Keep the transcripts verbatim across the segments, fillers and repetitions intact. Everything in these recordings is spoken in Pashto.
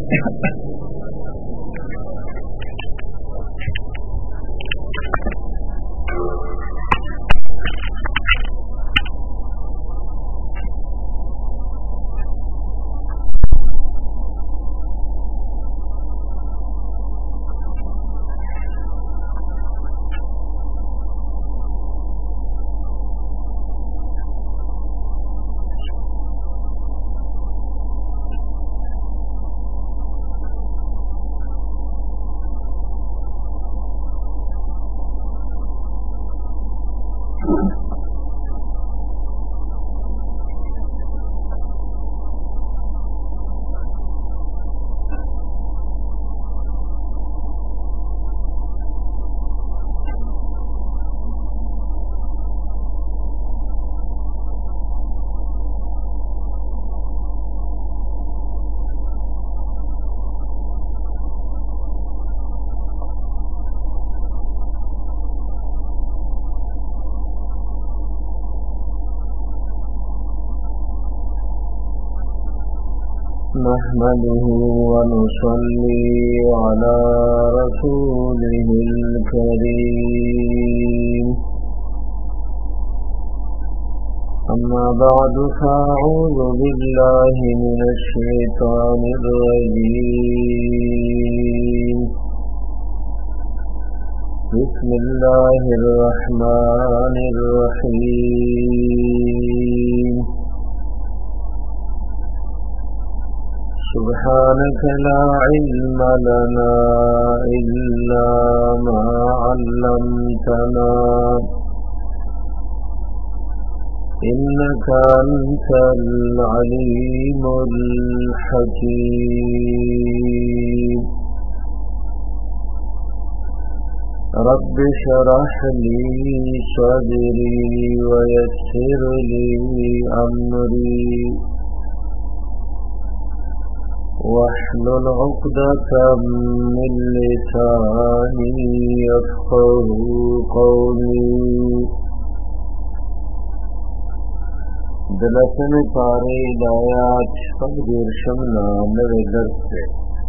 नहमदुहु व नुसल्ली अला रसूलिहिल करीम। अम्मा बअदु फ़अऊज़ु बिल्लाहि मिनश शैतानिर रजीम। बिस्मिल्लाहिर रहमानिर रहीम। सुब्हानक ला इल्म लना इल्ला मा अल्लमतना इन्नका अंतल अलीमुल हकीम। रब्बि शरह ली सदरी व यस्सिर ली अमरी वहलुल उक़दतम मिन लिसानी यफ़क़हू क़ौली। दलसन पारे दायात फक़दिरशम नामरे दर्से।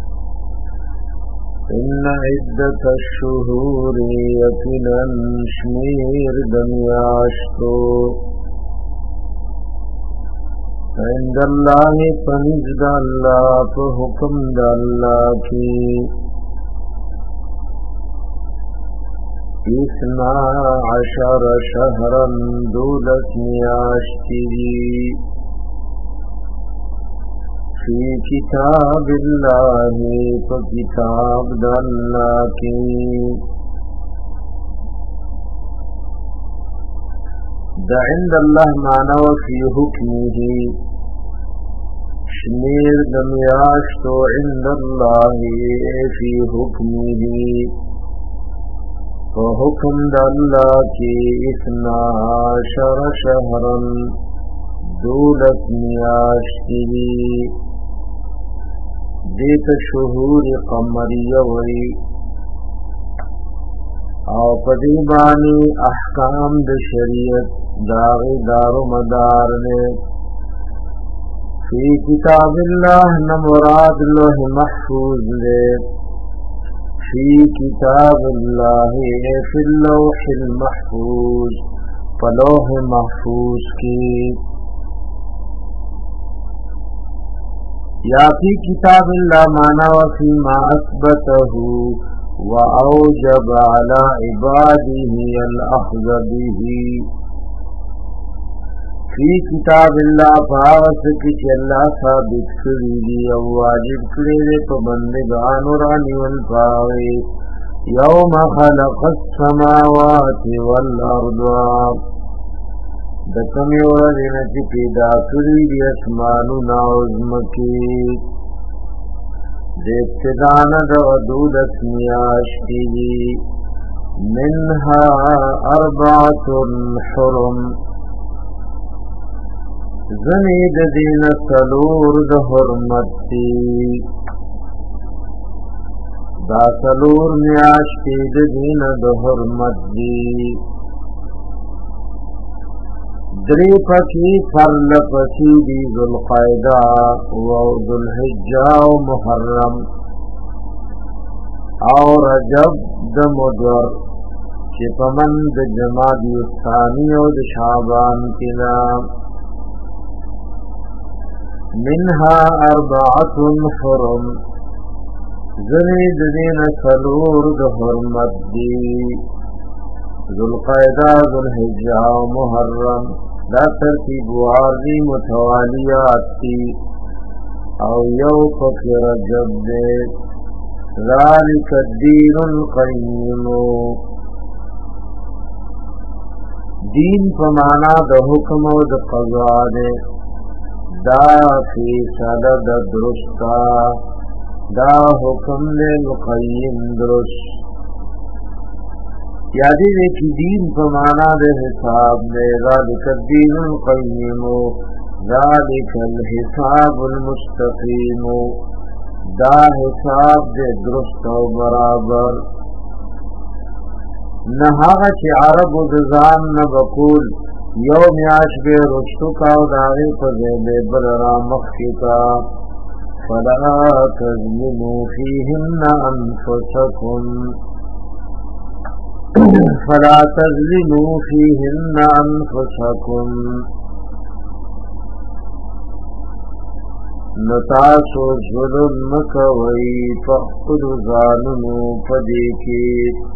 इन्ना इद्दत शुहूरी यकीनन शमीर दमियाश्तो इंदल्लाहि फनिज़्द अल्लाह को हुक्म दल्लाह की इसना अशर शहरन दूलत मियाश्ती फी किताबिल्लाहि तो किताब दल्लाह की दइंद अल्लाह माना व फी हुक्मिही शमीर दमियाश तो इंद अल्लाही फी हुक्मिही तो हुक्म दल्लाह की इस्ना अशर शहरन दूलत मियाश्ती देत शुहूर कमरिया वरी और पदीबानी अहकाम द शरीयत दावे दारो मदार ने फी किताबिल्लाह न मुराद लोह महफूज ले फी किताबिल्लाह फिल लौहिल महफूज पलोह महफूज की या फी किताबिल्लाह माना व फी मा असबतहू व औजब अला इबादिही अल अख़ज़ बिही फी किताबिल्लाह पावस की अल्लाह साबित करी और वाजिब करे तो बंदगान और अनिवल पावे यौम खलक़स समावाति वल अर्द दकमी और दिन की पैदा करी दी अस्मानु नाउज़मकी देब्तदान दूद अस्मियाश्ती मिन्हा अर्बातुन हुरुम ज़नीद दीन सलूर द हुर्मती दा सलूर मियाश्ती द दीन द हुर्मती دری پکی فرل پسی دی ذوالقعدہ و ذوالحجہ و محرم او رجب د مدور چې پمن د جمادی الثانی او د شعبان کنا منها اربعة حرم زنی دین سلور د حرمت دی ذوالقعدہ ذوالحجہ و محرم دا ترتیب وارزی متوالیات تی او یو پکی رجب دے ذالک الدین القیم دین پمانا د حکم و د قضا دے دا فیصلہ دا درستا دا حکم دے القیم درست یادی دے کی دین پمانا دے حساب دے ذالک الدین القیم ذالک الحساب المستقیم دا حساب دے درست و برابر نهاغه چې عرب و دزان نبکول یو میاش بے رشتو کاو داغی پزیبے بلرا مخشتا فلا تظلموا فیهن انفسکم فلا تظلموا فیهن انفسکم نتاسو ظلم مکوئی فخل ظالمو پدیکی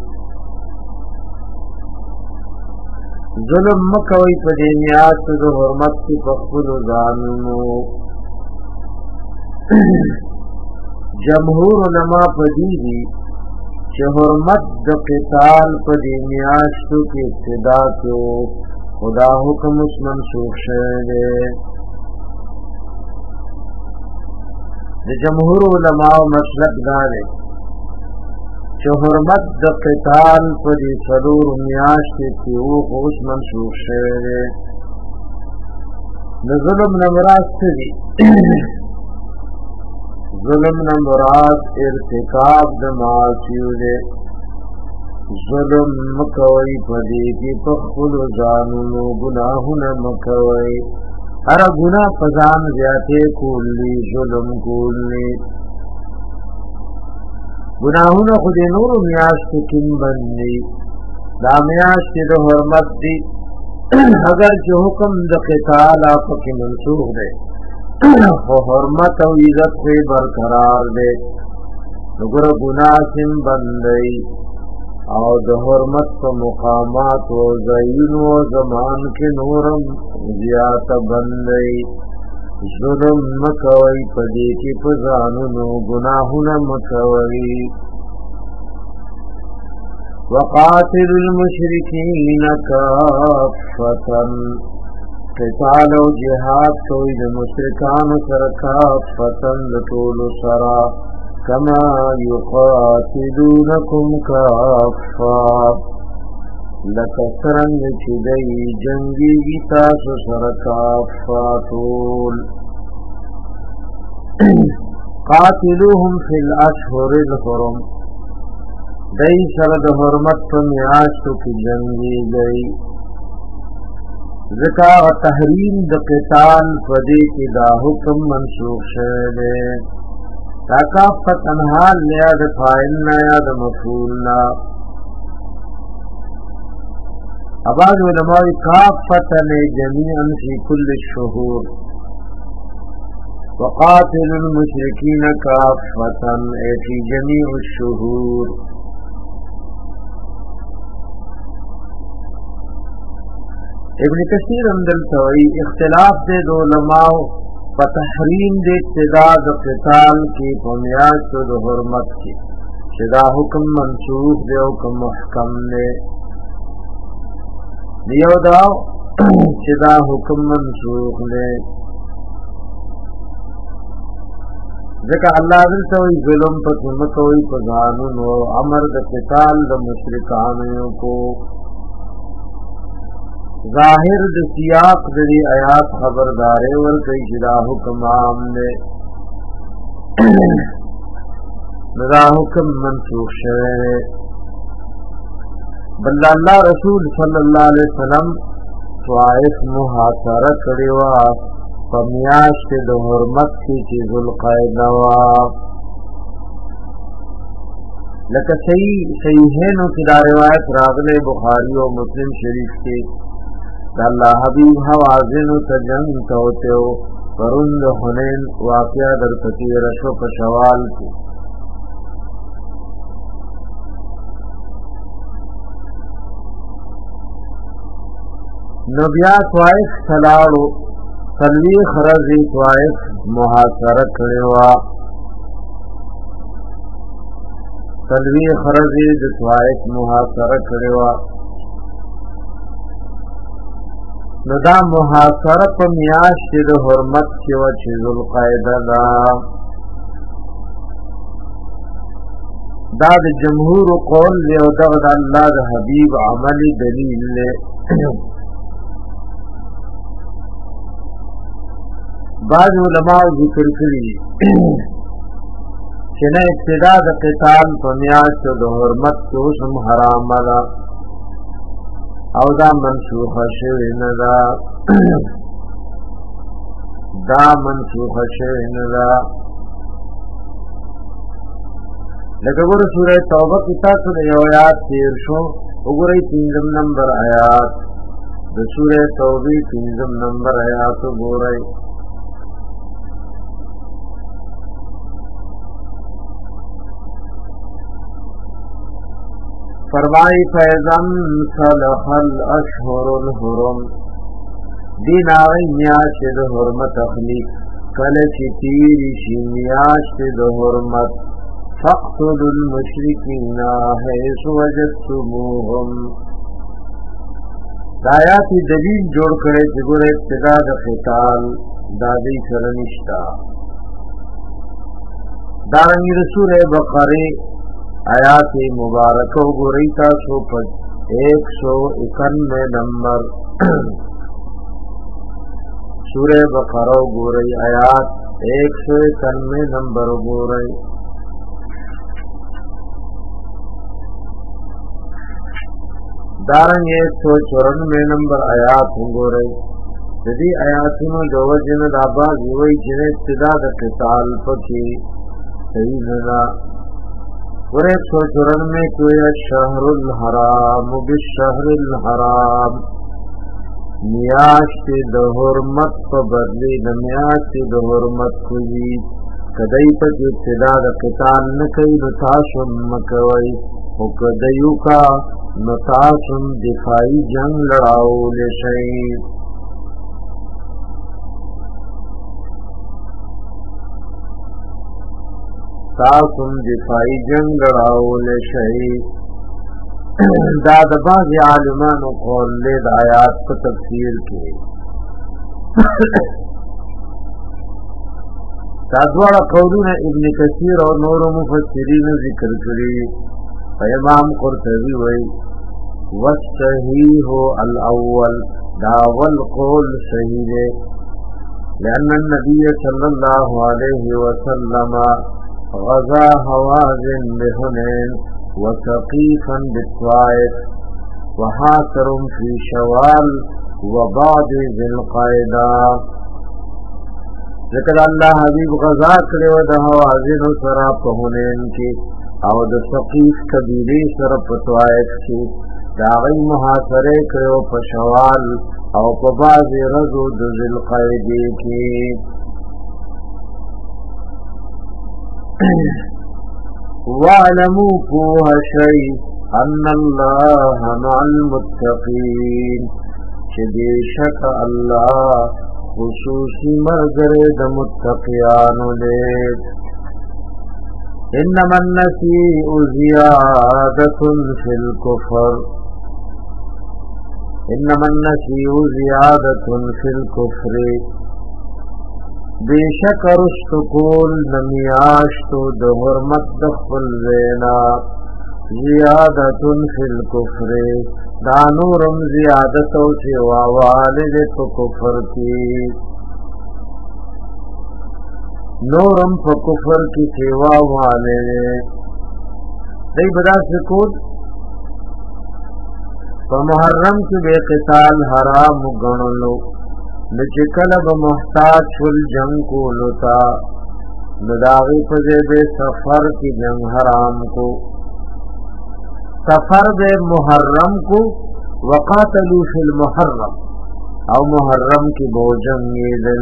ظلم مکوئی پدیمیات دو حرمت کی فخل ظالمو جمهور علماء پدیدی چه حرمت د قتال پدیمیاتو کی ابتدا کو خدا حکم اس منسوخ شده د جمهور علماء مسلک داره چه حرمت د قتال پدی سلور میاشتی کی او خوش منسوخ شده نظلم نمراست دی ظلم نمراد ارتکاب د معاصیو دے ظلم مکوئی پدی کی پخل زانونو گناہن مکوئی ہر گناہ پزان زیادے کولی ظلم کولی گناہن خود نور میاشت کن بندی دا میاشت دا حرمت دی اگر جو حکم دا قتال آپا کی منسوخ دے خو حرمت او عزت کوئی برقرار دے نگر گناہ سن بندئی او د حرمت په مقامات و زین و زمان کے نورم زیادت بندئی ظلم مکوئی پدی کی پزانونو گناہن مکوئی وقاتل المشرکین کافتا قتال و جہاد کوئی د مشرکان سر کافتن لطول سرا کما یقاتلونکم کافا لکسرن چدئی جنگی گی تاسو سر کافا طول قاتلوهم فی الاشہر الحرم دئی سرد حرمت پا میاشتو کی جنگی گئی ذکا و تحریم د قتال فدی کی دا حکم منسوخ شده تاکافت انحال لیا د فائلنا یا د مفعولنا اباز علماء کافتن جمیعا فی کل الشہور وقاتل المشرکین کافتن ای فی جمیع الشہور ابن کثیر اندل توئی اختلاف دے دو علماء فتحریم دے ابتداء قتال کی پمیات دو حرمت کی شدا حکم منسوخ دے حکم محکم دے دیو داو شدا حکم منسوخ دے ذکا اللہ دل توئی ظلم پتمکوئی پزانون و عمر دے قتال دے مشرکانیوں کو ظاہر د سیاق دی آیات خبردارے ور کئی جدا حکم عام نے ندا حکم منسوخ شوئے بل اللہ رسول صلی اللہ علیہ وسلم طائف محاصره کړی و په میاشت د حرمت کې چې ذوالقعده وا لکه صحیح صحیحینو کې دا روایت راغلی بخاری او مسلم شریف کې دا الله حبیب حوازن ته جنگ کوته او پروند حنین واقعہ در پتی رشو په شوال کې نبیا طائف سلاړو تلوی خرزی طائف محاصره کړی وا تلوی خرزی د طائف محاصره کړی وا نو دا محاصره په میاشت د حرمت کې و چې ذوالقعده دا دا د جمهور قول دی او دغه د الله د حبیب عملی دلیل دی بعض علماء ذکر کړي چې نه ابتدا د قتال په میاشت د حرمت کې اوسم حرام ده او دا منسوخه شوی نه ده دا منسوخه شوی نه ده لکه ګوره سوره توبه کې تاسو د یو آیات تیر شو وګورئ پنځم نمبر آیات د سوره توبه پنځم نمبر آیات وګورئ فرمائی فیضم صلح الاشہر الحرم دین آغی میاشت ده حرمت اخلی کلچی تیری شی میاشت ده حرمت فقتل المشرکین حیث وجدتموهم دایاتی دلیل جوڑ کرے چگور ابتدا ده قتال دادی سرنشتا دارنگی رسول بقری آیات مبارکہ گوری تاسو پر ایک سو اکانوے نمبر سورہ بقرہ گوری آیات ایک سو اکانوے نمبر گوری دارنگ ایک سو چورانوے نمبر آیات گوری جدی آیاتونو دوجن دابا گوئی جن ابتدا د قتال پکی صحیح ندا اور ایک سو چورانوے کوئی شہر الحرام بالشہر الحرام میاشت د حرمت په بدلی د میاشت د حرمت کوي کدی په ابتدا د قتال نه کوي نو تاسو مکوي او کدیو کا نو تاسو دفاعي جنگ لړاو لشي تاسم دفاعی جنگ لڑاول شئی دا د بعض عالمانو قول لید آیات په تفسیر کې دا دواړه قولونه ابن کثیر او نور مفسرین ذکر کړي امام قرطبی وایي والصحیح الاول دا اول قول صحیح ہے لأن النبي صلی اللہ علیہ وسلم غزا حوازن بحنین وثقیفا بالطائف وحاصرهم في شوال وبعض ذي القعدة ذکر اللہ حبیب غزا کرے و دا حوازن سرا پہنین کی او دا ثقیف قبیلی سرا پطوائف کی دا غی محاصرے کرے و پشوال او پا بعض رضو دا ذی القعدی کی وَاعْلَمُوا فُوهَ شَيْءٍ أَنَّ اللَّهَ مَعَ الْمُتَّقِينَ کہ بے شک اللہ خصوصی مرگر د متقیانو لے انما النسیء زیادت فی الكفر انما النسیء زیادت فی الكفر بیشک رست کول نمیاشتو د حرمت د خپل زینا زیادت فی الکفر دا نورم زیادتو سوا والد پا کفر کی نورم پا کفر کی سوا والد دی بدا سکول فمحرم کی بے قتال حرام گنلو نچکل بمحتاج فل جنگ کو لتا نداغی پزے بے سفر کی جنگ حرام کو سفر بے محرم کو وقاتلو فی المحرم او محرم کی بو جنگی دل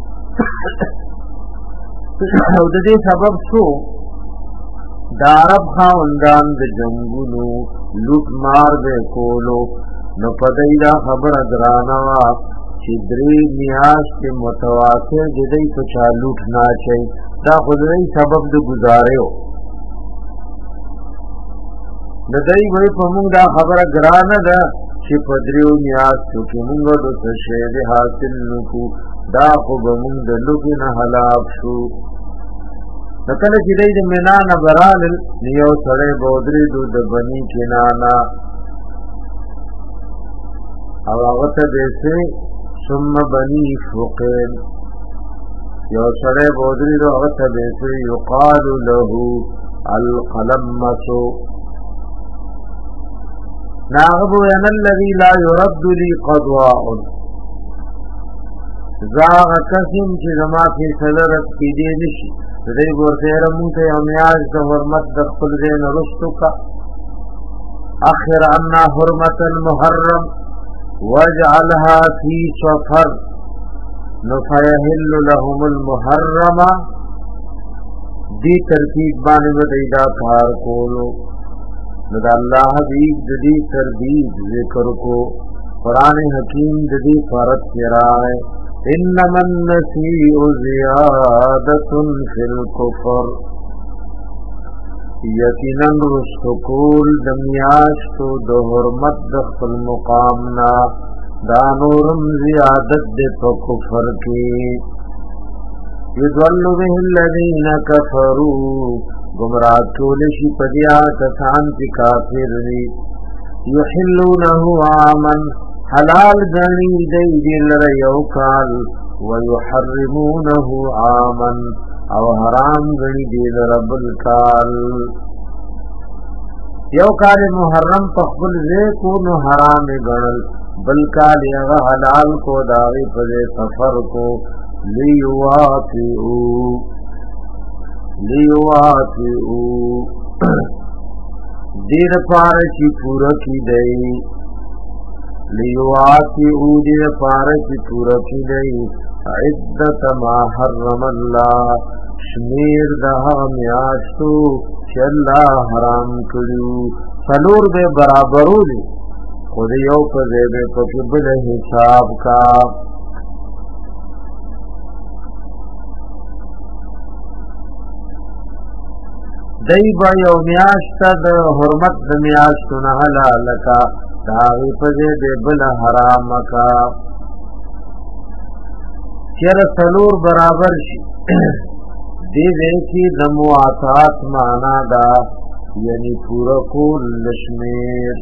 او دے سبب سو دا عرب خاوندان د جنگونو لوٹ مار بے کولو نو پدای دا خبر ادرانا چې درې میاشتې متواصل د دې په چا لوټ نه چي دا خدای سبب د گزارېو د دې وې په موږ دا خبره ګرانه ده چې په دریو میاشتو کې موږ د څه شی حاصل نکو دا خو به موږ د لوګي نه هلاک شو نکله چې دې مینا نه برال نیو سره بودري د بني کنانا او هغه ته دې ثم بني فقين یو سره بودري د هغه ته دې یقال له القلمس ناغبو ان الذي لا يرد لي قضاء زاغ قسم چې زما په صدرت کې دې نشي دې ورته رمته امیاز د حرمت د خپل دین رستو کا اخر عنا حرمت المحرم واجعلها في صفر نفيهل لهم المحرم دی ترتیب باندې ودیدا کار کولو ندا اللہ حبیب ددی تربیب ذکر کو قرآن حکیم ددی فرد کرائے انما النسیء زیادت فی الکفر یقینا رسکول دمیاشتو د حرمت دخل مقامنا دانورم زیادت دے پا کفر کی یدولو به الذین کفروا گمراہ چولشی پدیا کسان چی کافر دی یحلونه عاما حلال گنی دی دل ریوکال ویحرمونه عاما او حرام گنی دل ربالکال یوکال محرم پخبل زیکو نو حرام گنل بلکال یغا حلال کو داغی پدے سفر کو لیواتیو لیواتیو دیر پارچی پورا کی دئی لیواتیو دیر پارچی پورا کی دئی عدت ما حرم اللہ شمیر دہا میاشتو چی اللہ حرام کریو سلور بے برابرو دی خود یو پزے بے پکبل حساب کا دی با یو میاشتا دا حرمت دا میاشتو نحلا لکا داغی پزے دے بلا حرام کا چیر سلور برابر شی دی دیکی دمواتات مانا دا یعنی پورا کول لشمیر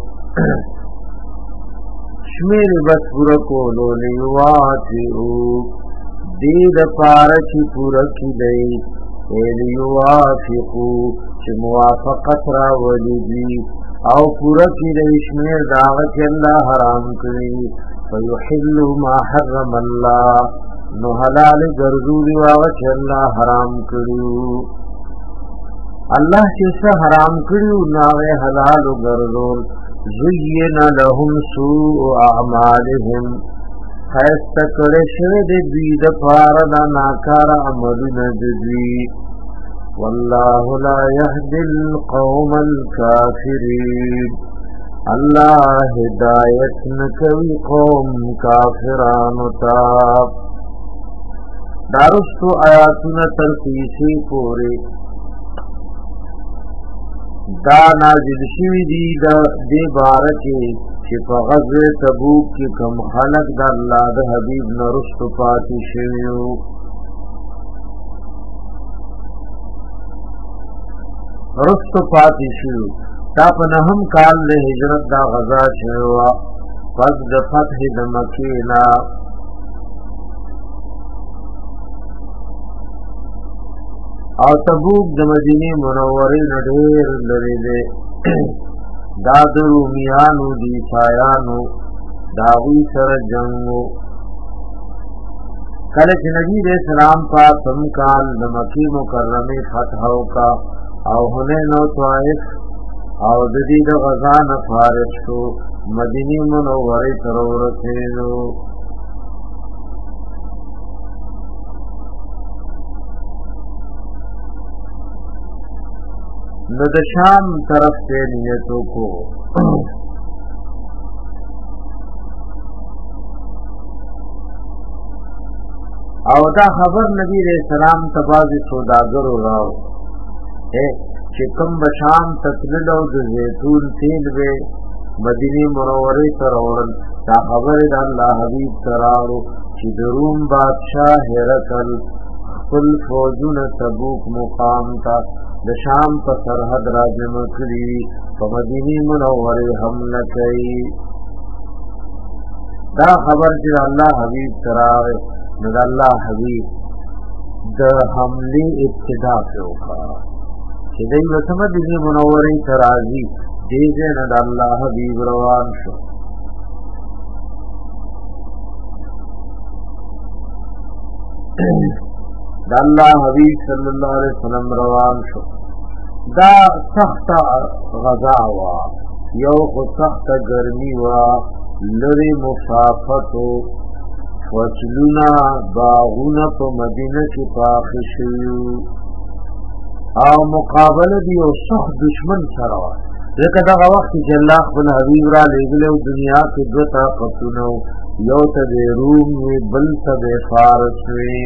شمیر بس پورا کولو لیواتیو دی دا پارچی پورا کی دی لیوافقو چه موافقت را ولیدی او پورا کی دیشمیر داغت اللہ حرام کری فیحلو ما حرم اللہ نو حلال گرزولی واغت اللہ حرام کریو اللہ چیسا حرام کریو ناغ حلال گرزول زین لهم سوء اعمالهم خیست کرشد بید پارد ناکار عمل ندوی واللہ لا یهدی القوم الكافرین اللہ ہدایت نکوی قوم کافرانتا دارستو آیاتنا ترتیسی پورے دا نازل شوی دی دا دی بارکی چی پا غزو تبوک کی کم خلق دا اللہ دا حبیب نرست پاتی شویو رست پاتی شویو تا پا نهم کال دا حجرت دا غزا شویو پس دا فتح دا مکینا او تبوک د مدینه منوره نه ډېر لري دی دا درومیانو دی سایانو داوی سر جنگو کله چې نبی علیہ السلام په تم کال د مکی مکرمه فتح کا او حنین او طائف او د دې د غزا نه فارغ شو مدینه منوره ته ورسېدو نو د شام طرف ته نیتو کو او دا خبر نبی علیہ السلام تبازی سوداگر راو اے چکم بشام تطللو د زیتون تیل بے مدینی منوری ترورن دا خبر دا اللہ حبیب ترارو چی دروم بادشاہ ہرکل خپل فوجون تبوک مقام تا د شام په سرحد راجم کړی په مدینه منوره حمله کوي دا خبر چې الله حبیب تراوه نو الله حبیب د حمله ابتدا وکړه چې دوی په مدینه منوره ترازی دې نه د الله حبیب روان شو د الله حبیب صلی الله علیه وسلم روان شو دا سخت غزا وا یو خو سخت گرمی وا لری مصافتو فصلنا باغونه په مدینه کې پاخشیو او مقابله دی او سخت دشمن سره وا لکه دا وخت چې الله خپل حبیب را لېږلو دنیا کې دوه طاقتونه یو ته روم وی بل ته فارس وی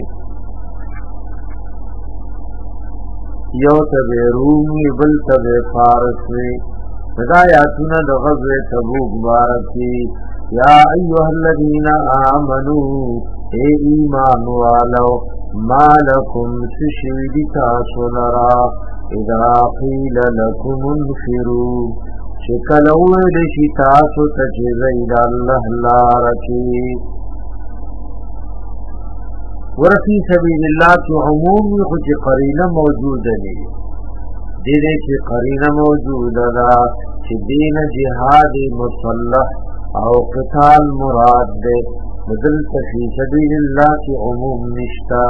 یو تبی رومی بل تبی فارسی ہدایاتنا دا غزوہ تبوک بارکی یا ایوہ الذین آمنو اے ایمان والو ما لکم سشویدی تاسو لرا اذا قیل لکم انفرو شکلوه لشی تاسو تجزید اللہ لارکی ورفی سبیل اللہ کی عمومی خوچ قرینہ موجود ہے دیدے کی قرینہ موجود ہے چی دین جہاد مسلح او قتال مراد دے مدلت فی سبیل اللہ کی عموم نشتا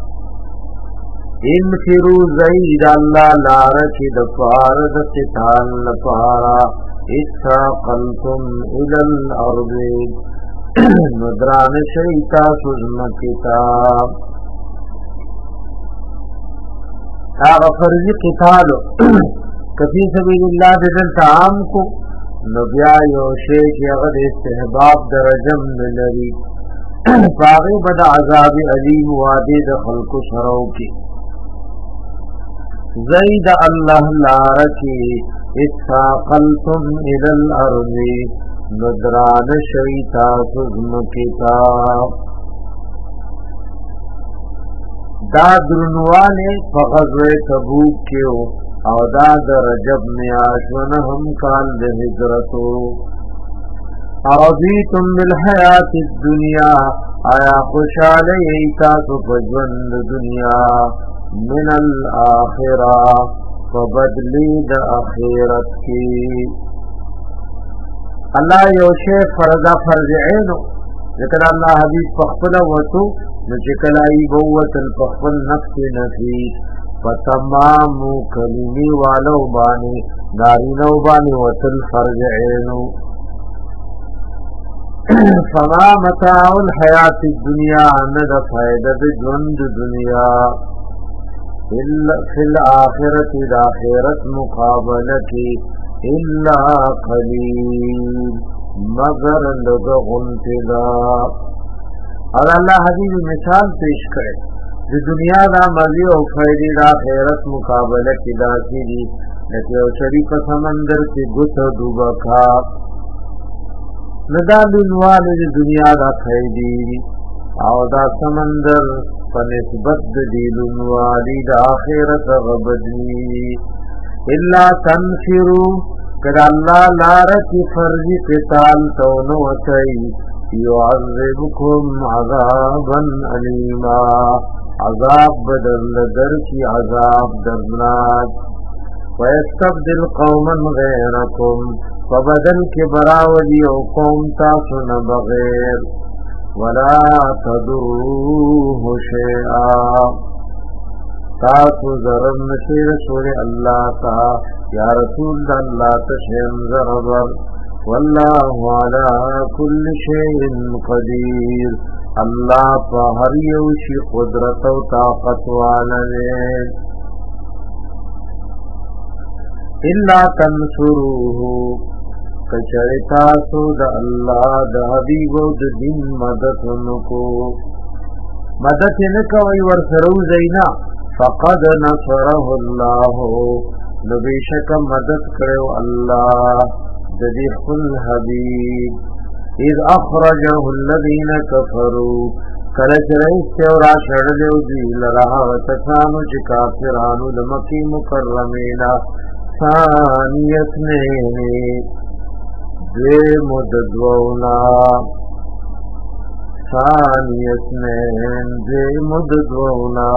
انفرو زید اللہ لارکی دفارد قتال لپارا اتاقلتم الالارض مدران شیطا سزمکتا آغا فرضی قتالو کفی سبیل اللہ دل تعام کو نبیا یو شیخ یغد استحباب درجم لری فاغی بد عذاب علیم وادی دخل کو سرو کی زید اللہ لارکی اتاقلتم الى الارض ندران شیطا سزمکتا دا درنوانے فغزوے تبوک کیو او دا در رجب میں آشون ہم کال دے حجرتو ارضیتم بالحیات الدنیا آیا خوشالے ایتا سفجوند دنیا من الاخرہ فبدلی دا اخیرت کی اللہ یوشے فرضا فرض عینو ذکر اللہ حبیب پخفل وطو نچکلائی بوت الپخفل نفس نفیس فتمامو کلمی والو بانی نارینو بانی وطل فرض عینو فما متاع الحیات الدنیا ند فائدد جند دنیا فی الآخرت الآخرت مقابلتی الا قلیل مگر لگ غنتدا اور اللہ حبیب مثال پیش کرے جو دنیا دا مزی و فیدی دا خیرت مقابلہ کی داسی دی لیکن او شریف سمندر کی گت دوبا کھا ندا دنوال دی دنیا دا فیدی او دا سمندر فنسبت دی دنوالی دا خیرت غبدنی الا تنفرو کدا اللہ لارتی فرضی قتال تونو وطی یعذبکم عذابا علیما عذاب بدل در کی عذاب درناک وَيَسْتَبْدِلْ قَوْمًا غَيْرَكُمْ فَبَدَلْ کے براولی او قوم تاسن بغیر وَلَا تَدُرُّوهُ شَيْئًا تاسو ضرر نشی رسول اللہ تا یا رسول اللہ تشہم ضرر واللہ علی کل شیء قدیر اللہ پا ہر یوشی قدرت و طاقت والے الا تنصروه کچرتا سو دا اللہ دا حبیب و دا دین مدد انکو مدد انکوی ورسرو زینا فقد نصره اللہ نبیشک مدد کرو اللہ ددیخ الحبیب اذ اخرجه الذین کفروا کلچ رئیس تیورا شڑلیو دیل رہا وتسانو چی کافرانو دمکی مکرمینا ثانیت نینی دوی مددونا ثانیت نین دوی مددونا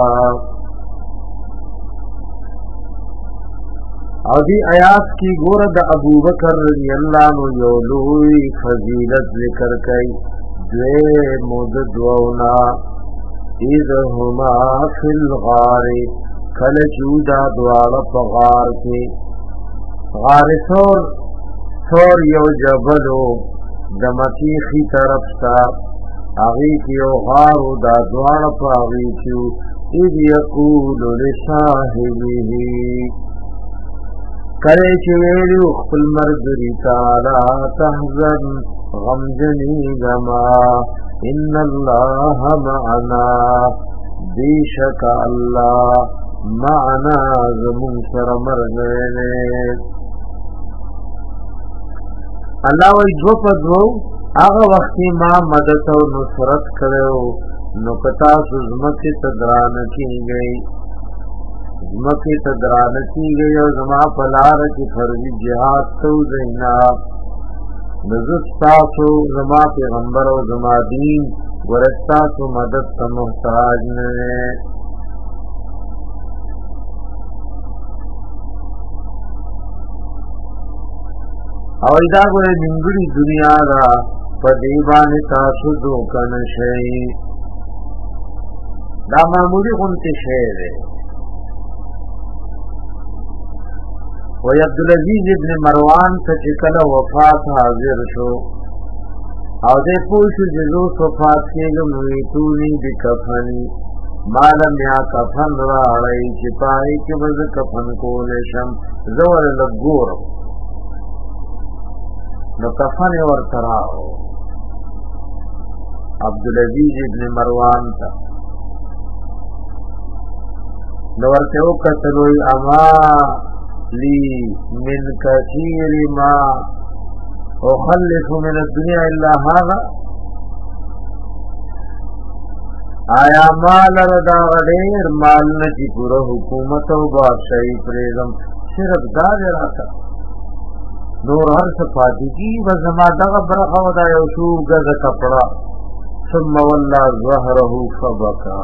او دی آیات کی گورد ابو بکر رضی اللہ عنہ یولوی فضیلت ذکر کئی دوی مددونا اذہما فی الغار کل چودا دوارا پغار کے غار سور سور یو جبلو دمکیخی طرف تا اغیق یو غارو دا دوارا پا اغیقیو اذ یقول لصاحبه کرے چویلیو خپل مرگری تعالی تحزن غمجنی گما ان اللہ معنا بیشک اللہ معنا زمون سر مرگنے اللہ وی دو پا دو آغا وقتی ما مدد و نصرت کرو نکتا سزمت تدرانکی گئی مکی تدرانتی گئی اور زما پلار کی فرضی جہاد تو زینا نزستاسو زما پیغمبر و زما دین ورستاسو مدد تا محتاج نے او ایدا گوئے ننگری دنیا را پدیبان تاسو دوکن شئی دا معمولی خونتی شئی ہے وی عبدالعزیز ابن مروان تا چکل وفات حاضر شو او دے پوشو جزوس وفات کیگم ویتونی بی کفنی مالم یا کفن را رئی چپائی کی بز کفن کولشم زور لگور نو کفن ورطراو عبدالعزیز ابن مروان تا نو ورطے وقتلوی اما لی من کثیر ما اخلف من الدنیا الا هذا آیا مال ردا غدیر مال نچی پورا حکومت و بادشاہی پریزم صرف دا جراتا نور ہر صفاتی کی وزما دغا برخا ودا یوشو گز کپڑا ثم واللہ ظہرہو فبکا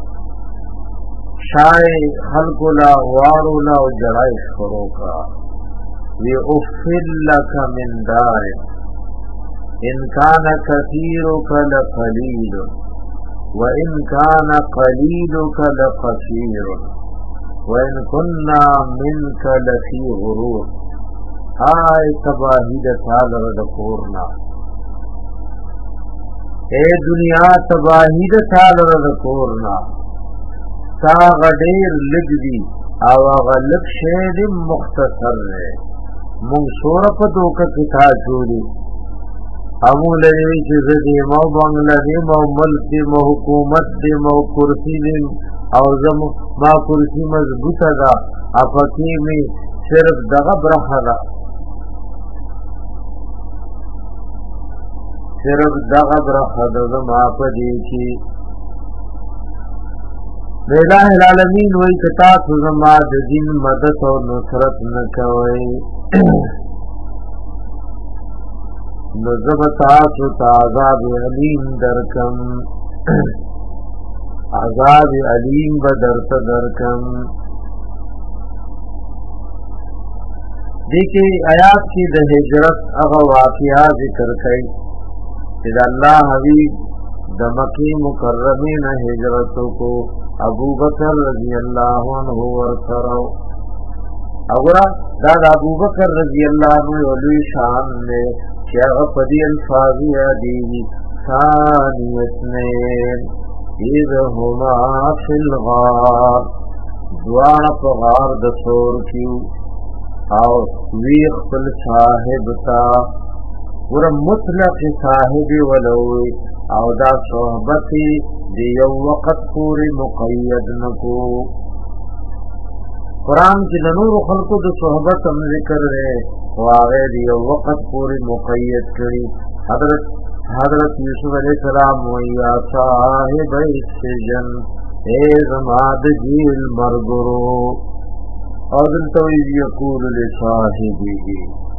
شائع خلق لا وارو لا و جرائش فروکا وی افل لکا من دار ان کان کثیرک لقلیل و ان کان قلیلک لقصیر و ان کننا منک لفی غرور آئی تباہید تالر دکورنا اے دنیا تباہید تالر دکورنا تا غدیر لگ دی او غلق شید مختصر ہے مونگ سورا پا دوکا کتا چولی امو لگوی چیز دی مو بنگلہ دی مو ملک دی مو حکومت دی مو کرسی دی او زم ما کرسی مضبوط دا افاکی میں صرف دغب رخ دا صرف دغب رخ دا زم آپا دی کی الہ العالمین وی کتاب زما د دین مدد اور نصرت نکوئی نزبتات عذاب علیم درکم عذاب علیم بدرت درکم دیکھیں آیات کی د ہجرت اغا واقعہ ذکر کئی کہ اللہ حبیب د مکی مکرمین ہجرتوں کو ابو بکر رضی اللہ عنہ ورسرو اگرا داد ابو بکر رضی اللہ عنہ علی شان نے کہ اغفدی الفاظی دیگی ثانی اثنین اذ ہما فی الغار دوان پغار دسور کیو او ویخ پل صاحب تا ور مطلق صاحب ولوی او دا صحبتی دی یو وقت پوری مقید نکو قرآن کی نور خلقو دا صحبت ہم ذکر رہے واغی دی یو وقت پوری مقید کری حضرت حضرت یوسف علیہ السلام ویا صاحب السجن اے زماد جیل مرگرو اور دلتویز یقول لصاحبی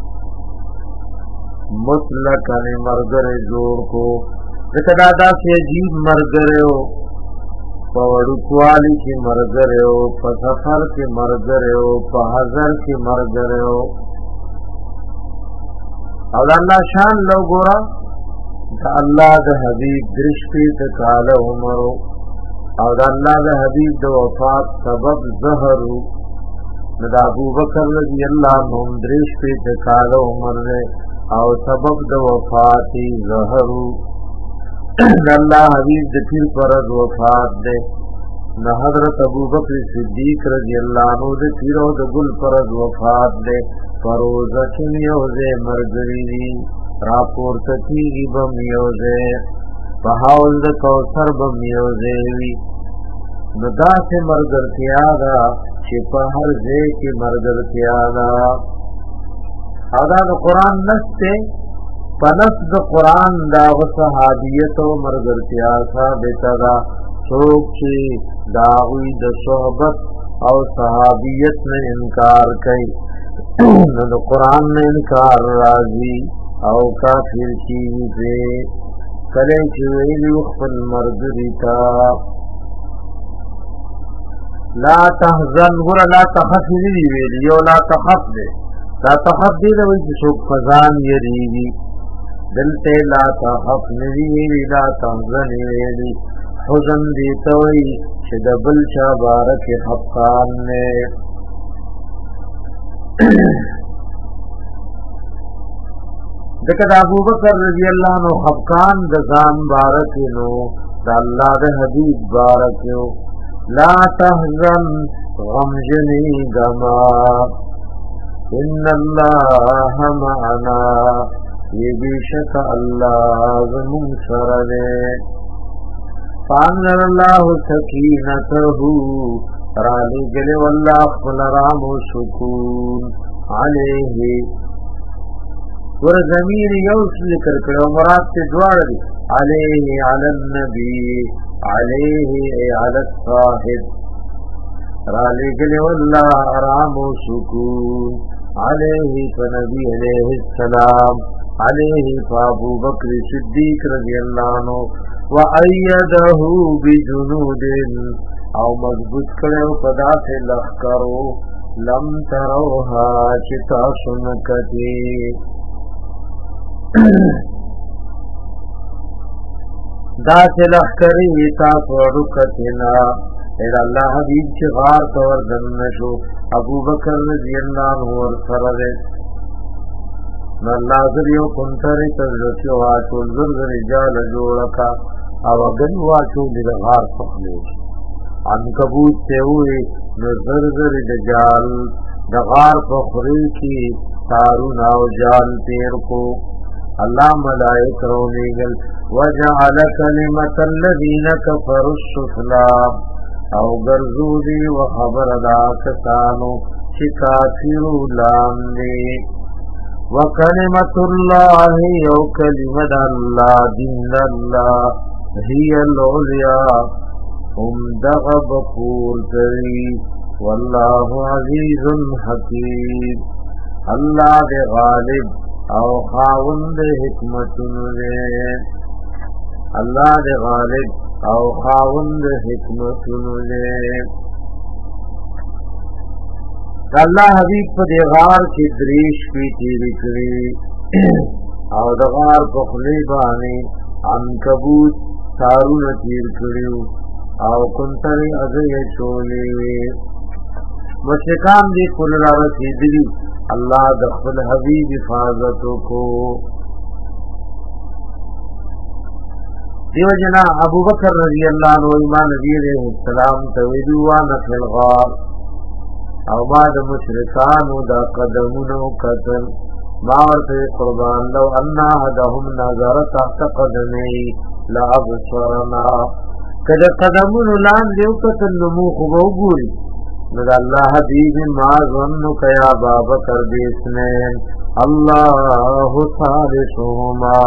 مطلقاً مرگر زور کو اتدادا سے عجیب مرگر ہو پوڑکوالی کی مرگر ہو پسفر کی مرگر ہو پہزر کی مرگر ہو اور اللہ شان لو گورا دا اللہ دا حبیب درشتی تکال عمرو اور اللہ دا حبیب دا وفات سبب زہرو دا ابو بکر رضی اللہ عنہ دریش پہ تکال عمر دے او سبب دا وفاتی زہرو اللہ حبیب دا پھر پرد وفات دے نہ حضرت ابو بکر صدیق رضی اللہ عنہ دے پھر او دا گل پرد وفات دے پروزہ چمیوزے مرگری دی راپور تکیگی بمیوزے بہاول دا کوثر بمیوزے وی ندا سے مرگر تیادا چپا ہر زے کی مرگر تیادا ادا دا قرآن نستے پنس دا قرآن دا صحابیت و مرگر تیاسا بیتا دا سوک چی داغوی دا صحبت او صحابیت میں انکار کئی دا قرآن میں انکار رازی او کافر کی پہ کلے چویلی اخفل مرگری تا لا تحزن ورا لا تخف دی ویلی یو لا تخف دے لا تخف دی دے ویلی سوک فضان یریگی دلتے لا تخف ندی ویلی لا تحزن ویلی حزن دیتا وی شدبل چا بارک خفقان نے دکت ابو بکر رضی اللہ عنہ خفقان دزان بارک نو دا اللہ دے حبیب بارک نو لا تحزن غمجنی گما ان اللہ معنا یہ بیشک اللہ زمون سرنے فانزل اللہ سکینتہو رالی گلے واللہ خلرام و سکون علیہ ور زمین یوس لکر کرو مراد تے دوار دی علیہ علی النبی علیہ علی الصاحب رالی گلے واللہ آرام و سکون علیہ فنبی علیہ السلام علیہ فابو بکر صدیق رضی اللہ عنہ وَأَيَّدَهُ بِجُنُودٍ او مضبوط کرے پدا سے لخ کرو لم تروها چتا سنکتی دا سے لخ کری تا فوڑکتنا ایر اللہ حبیب چی غار تور دنشو ابو بکر رضی اللہ عنہ ورسرد اللہ ذریعو کنتری تذرسی واتو ذر رجال جوڑکا او اگن واتو دل غار پخلیش عنکبوت سے ہوئی نظر ذر دجال دغار پخری کی تارون او جال تیر کو اللہ ملائک رونے گل وجعل کلمت الذین کفروا السفلی او گرزودی و خبر دا کسانو چکافرو لامنے وکلمت اللہ یو کلمت اللہ دین اللہ ہی العلیاء ہم دغب پور کری واللہ عزیز حکیم اللہ دے غالب او خاوند حکمت نے اللہ دے غالب او خاوند حکمت نے الله حبیب په دې غار کې دریش پی تیری کړی او د غار په خلی باندې عنکبوت تارونه تیر کړیو او کنتری ازې چولې وي مشکان دې کول را رسیدلی الله د خپل حبیب حفاظت کو دیو جنا ابو بکر رضی اللہ عنہ ایمان نبی علیہ السلام تویدوا نفل غار او ما د مشرکانو دا قدمونو قتل ما ورته قربان لو ان هدهم نظر تحت قدمی لابصرنا کده قدمونو لاندې او قتل نمو خو وګوري نو الله حبیب ما ظنو کیا بابا کر بیسنے اللہ ثالثهما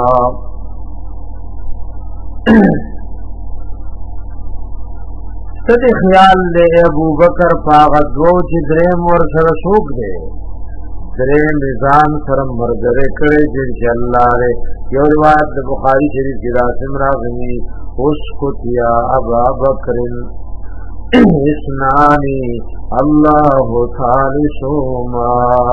ستدی خیال دے ابو بکر پاغت دو چی درم ور سر سوک دے درم نظام سر مرگرے کرے جن چی اللہ رے یو روایت دے بخاری شریف کی راسم راغنی اسکت یا ابا بکرن اسنانی اللہ ثالثهما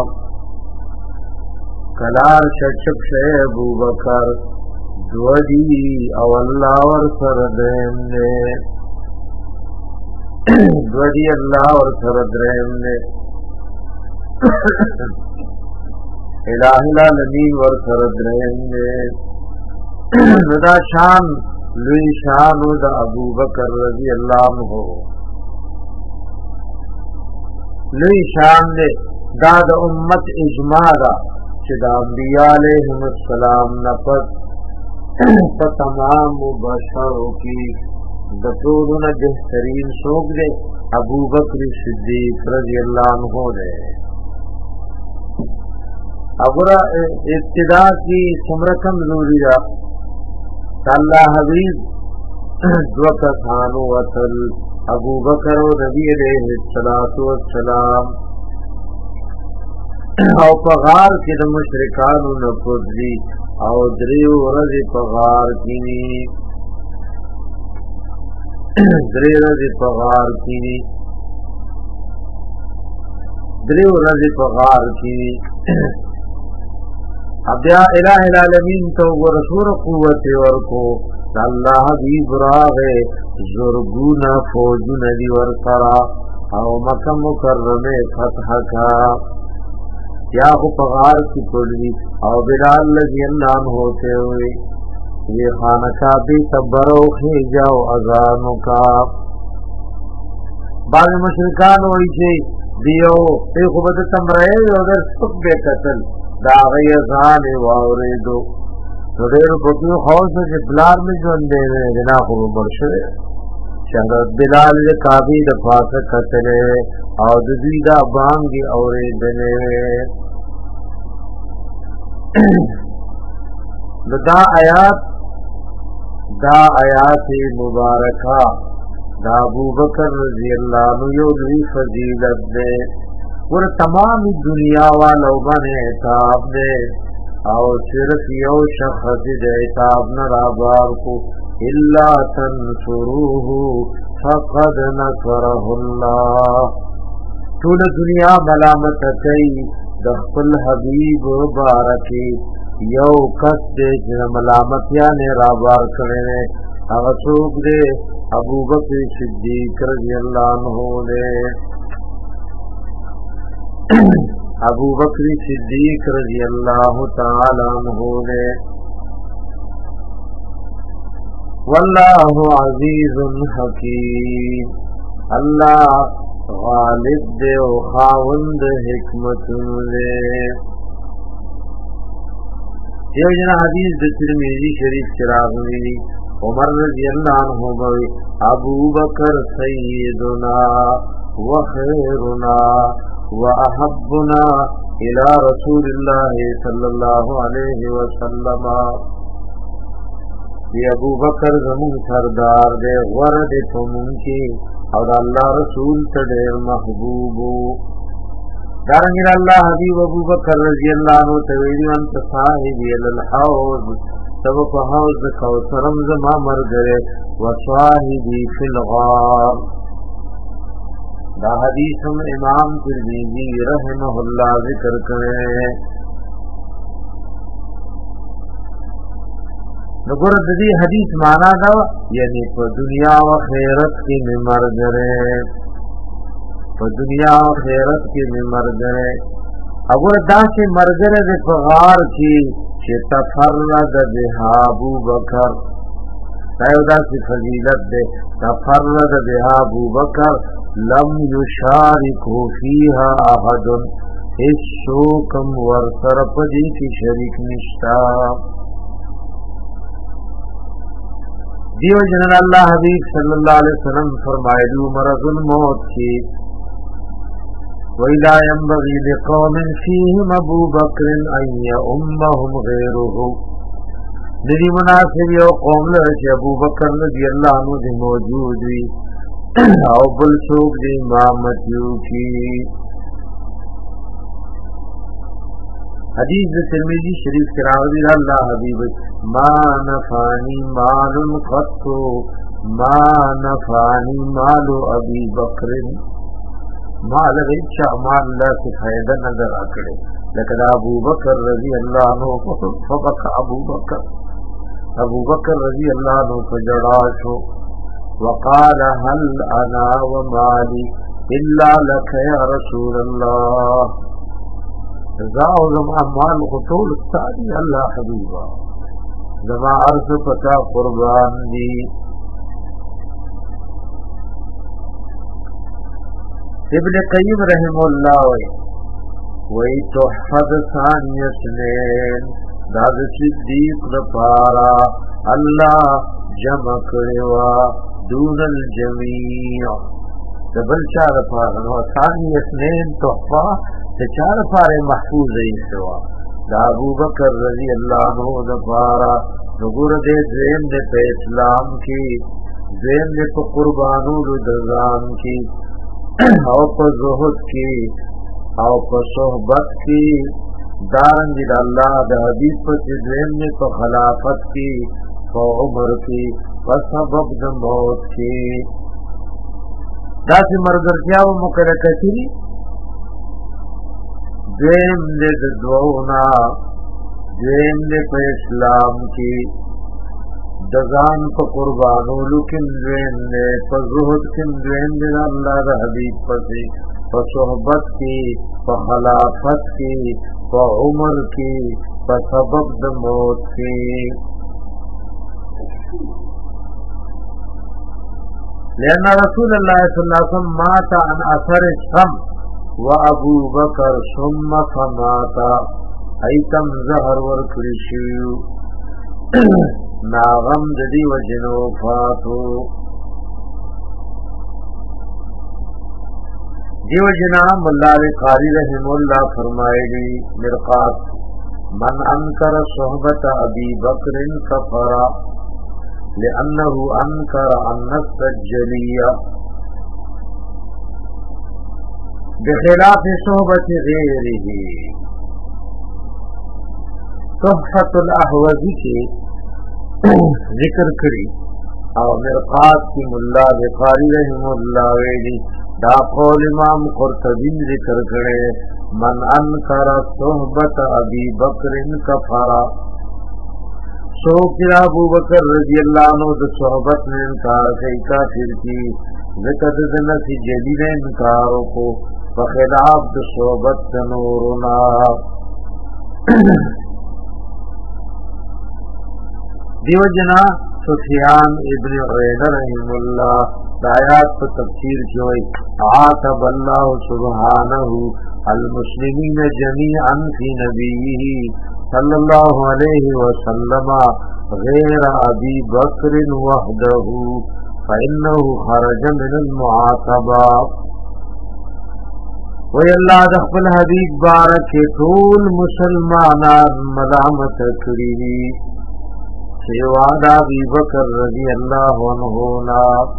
کلار شچپ شے ابو بکر دوڑی او اللہ ور سر درم نے دوڑی اللہ ور سر درم نے الہ العالمین ور سر درم نے ندا شان لوی شانو دا ابو بکر رضی اللہ عنہ لوی شان دے دا دا امت اجماع دا چی دا انبیاء علیہم السلام نفت پا تمام بشروں کی بطولنا بہترین سوک دے ابو بکر صدیق رضی اللہ عنہ دے اگرہ ابتدا کی سمرکم ضروری دا اللہ حبیب دو کسانو وطل ابو بکر و نبی علیہ السلام او پغار کی دا مشرکانو نپدلی او دریو رضی پغار کینی دری رضی پغار کینی دریو رضی پغار کینی ابیا الہ العالمین تو رسول قوت ورکو اللہ حبیب راغے زرگونا فوجون دی ورسرا او مکہ مکرم فتح کا یا خو پغار کی پڑی او بلال رضی اللہ عنہ ہوتے ہوئے یہ خانقاہ بھی تبرو خیجاو ازانو کا بعض مشرکان ہوئی چھے دیو ایک بدتم رہے اگر سک بے قتل دا غی ازان واوریدو نو دیر پتیو خوص جی بلال میں جو اندے میں جنا خوب مرشد شہرت بلال جی کافی دفاس قتلے او دوی دا بانگی اوریدنے دا آیات دا آیات مبارکہ دا ابو بکر رضی اللہ عنہ یو دوی فضیلت دے اور تمام دنیا والو بن اعتاب دے او صرف یو شخص دے اعتاب نرابار کو الا تنصروه فقد نصره اللہ طول دنیا ملامت کئی دخل حبیب بارکی یو کس دے جن ملامت یعنی رابار کرنے اغسوک دے ابو بکر صدیق رضی اللہ عنہ دے ابو بکر صدیق رضی اللہ تعالی عنہ نے واللہ عزیز حکیم اللہ غالب دے و خاوند حکمت دے یہ جنا حدیث دے ترمذی شریف چراغ میں عمر رضی اللہ عنہ بوی ابو بکر سیدنا وخیرنا وَأَحَبُّنَا إِلَى رَسُولِ اللَّهِ صَلَّى اللَّهُ عَلَيْهِ وَسَلَّمَ یہ ابو بکر زمون سردار دے ورد تمون کی اور اللہ رسول تدیر محبوبو دارنگل اللہ حبیب ابو بکر رضی اللہ عنہ تویدی انت صاحبی الالحوض سبق حوض کوثرم زما مر گئے وصاحبی فی الغار دا حدیث امام ترمذی رحمہ اللہ ذکر کرے. نګور د دې حدیث معنا دا یعنی په دنیا او آخرت کې مې مرګره په دنیا او آخرت کې مې مرګره اور دا چې مرګره د فغار کې چې تفرد بها ابو بکر دا یو داسې فضیلت ده. تفرد بها ابو بکر لم یشارکه فیها احد هیڅ څوک ورسره په دې کې شریک نشتا. دیو جنرال اللہ حبیب صلی اللہ علیہ وسلم فرمائے مرض الموت کی وَإِلَا يَنْبَغِي لِقَوْمٍ فِيهِمْ أَبُو بَكْرٍ أَنْ يَؤُمَّهُمْ غَيْرُهُ. ندی مناسب یو قوم لره چې ابو بکر رضی الله عنه دی موجود وي او بل څوک دی امامت یو کی. حدیث ترمذی شریف کے راوی اللہ حبیب ما نفانی مال قط ما نفانی مال ابی بکر مال رچا مال لا سے فائدہ نظر آکڑے لیکن ابو بکر رضی اللہ عنہ فبک ابو بکر ابو بکر رضی اللہ عنہ فجڑاشو وقال هل انا ومالی الا لك یا رسول اللہ زاو زما مال قطول استادی اللہ حبیبا زما عرض پتا قربان دی. ابن قیم رحم اللہ وی وی تحفظ ثانی اسنین داد صدیق دپارا اللہ جمع کروا دون الجمیع دبل چار پارا ثانی اسنین تحفظ چار پارے محفوظ ایسوا دا ابو بکر رضی اللہ عنہ دا پارا نگور دے دویم دے پہ اسلام کی دویم دے پہ قربانو دزام کی او پہ زہد کی او پہ صحبت کی دارنگی دا اللہ دا حبیب پہ دویم دے پہ خلافت کی پہ عمر کی پہ سبب دا موت کی دا سی مرگرکیاو مکرکتی دویم دے دعونا دویم دے پہ اسلام کی دزان پہ قربانو لکن دویم دے پہ زہد کن دویم دے اللہ دا حبیب پسی پہ صحبت کی پہ خلافت کی پہ عمر کی پہ سبب دا موت کی. لأن رسول اللہ صلی اللہ علیہ وسلم مات عن اثر الشم وابو بکر ثم فماتا ایتم زہر ورکرشیو ناغم ددی وجن وفاتو. دیو جناب اللہ قاری رحم اللہ فرمائے لی مرقات من انکر صحبت ابی بکر کفرا لأنه انکر النفس الجلیہ بخلاف صحبت غیره. تحفۃ الاحوذی کے ذکر کری او مرقات کی ملا بخاری رحم اللہ ویلی دا قول امام قرطبی ذکر کرے من انکر صحبت ابی بکر کفرا سوکر ابو بکر رضی اللہ عنہ دا صحبت نے انکار کئی کافر کی ذکر دنسی جلیل انکاروں کو بخلاف دا صحبت تنورنا. دیو جنا سفیان ابن عیینہ رحم اللہ دایات پر تفسیر کی ہوئی عاتب اللہ سبحانہ المسلمین جمیعا فی نبیہ صلی اللہ علیہ وسلم غیر ابی بکر وحدہ فإنه خرج من المعاتبہ. وی اللہ دخل حبیب بارک طول مسلمانان ملامت کری سیواد ابی بکر رضی اللہ عنہ.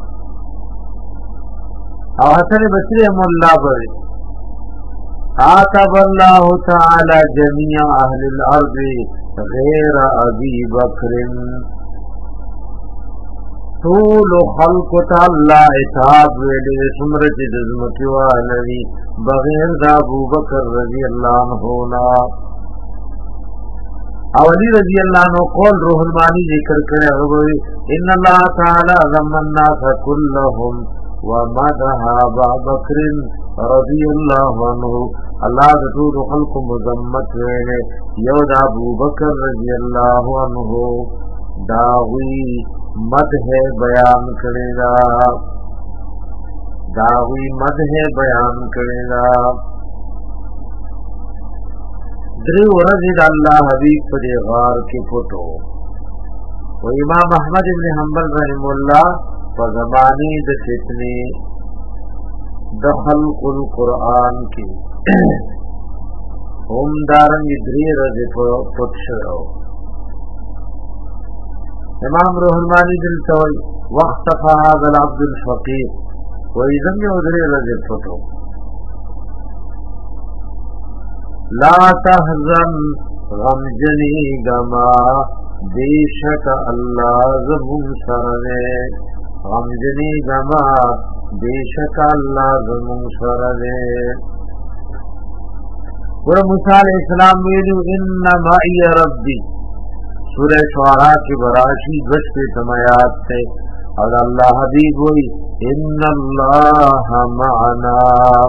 او حسن بصری رحمہ اللہ بڑی عاتب اللہ تعالی جمیع اہل الارض غیر ابی بکر. طول خلق تعالی اتاب ویلی سمرت دزمکی والوی بغیر دا ابو بکر رضی اللہ عنہ اولی رضی اللہ عنہ قول روح المانی ذکر کرے ہوئی ان اللہ تعالی ضمن الناس كلهم ومدح ابا بکر رضی اللہ عنہ اللہ طول خلق مذمت ویلے یود ابو بکر رضی اللہ عنہ داوی مدح بیان کرے گا داوی مدح بیان کرے گا دری ورزد اللہ حبیب پر غار کی فوٹو و امام احمد بن حنبل رحم اللہ فزمانی د فتنی د خلق القرآن کی هم دارنگ دری رزد فوٹ شروع امام روح المانی دلتوی وقت فهذا العبد الفقیر و ایزن ادری رزد فوٹو لا تحزن غمجنی گما بیشک اللہ زمون سرنے غمجنی گما بیشک اللہ زمون سرنے اور موسیٰ علیہ السلام ویلو انما ای ربی سورہ شعراء کی براشی گش پہ سمیات تے اور اللہ حبیب ہوئی ان اللہ معنا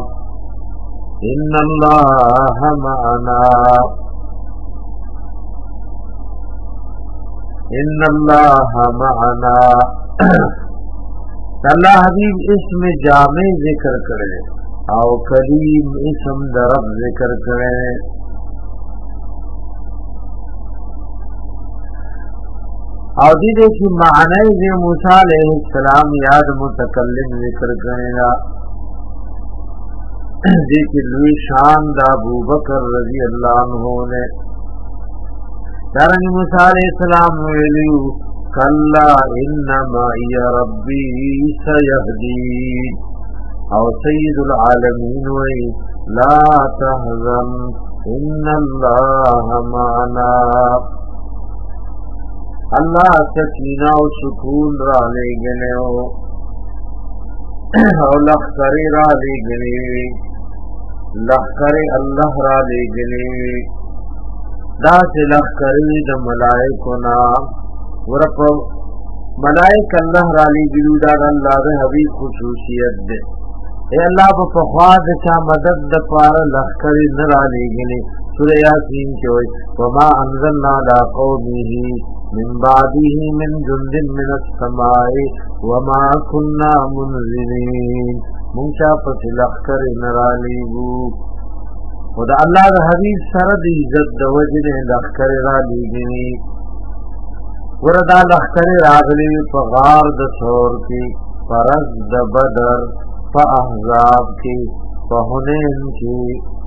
ان اللہ معنا ان اللہ معنا اللہ حبیب اسم جامع ذکر کرے او کریم اسم درب ذکر کرے او دیدے کی معنی دے موسیٰ علیہ السلام یاد متکلم ذکر کرے گا دیکھ لوی شان دا ابو بکر رضی اللہ عنہ نے دارنگی موسیٰ علیہ السلام ویلیو کلا انما ای ربی سیہدین او سید العالمین وی لا تحزن ان اللہ معنا اللہ سکینہ و سکون را لے گلے ہو اور لخکری را لے گلے لخکر اللہ را لے گلے دا سے لخکری دا ملائکونا ورپ ملائک اللہ را لے گلو دا اللہ دا حبیب خصوصیت دے اے اللہ بفخواد چا مدد دا پارا لخکری نرا لے گلے سورہ یاسین کے ہوئی وما انزلنا لا قومیہی من بعده من جند من السماء وما كنا منزلين منشا پس لخکر نرالیگو خدا اللہ دا حبیب سرد عزت دا وجن لخکر رالیگنی وردا لخکر راغلی پا غار دا سور کی پا رز دا بدر پا احزاب کی پا حنین کی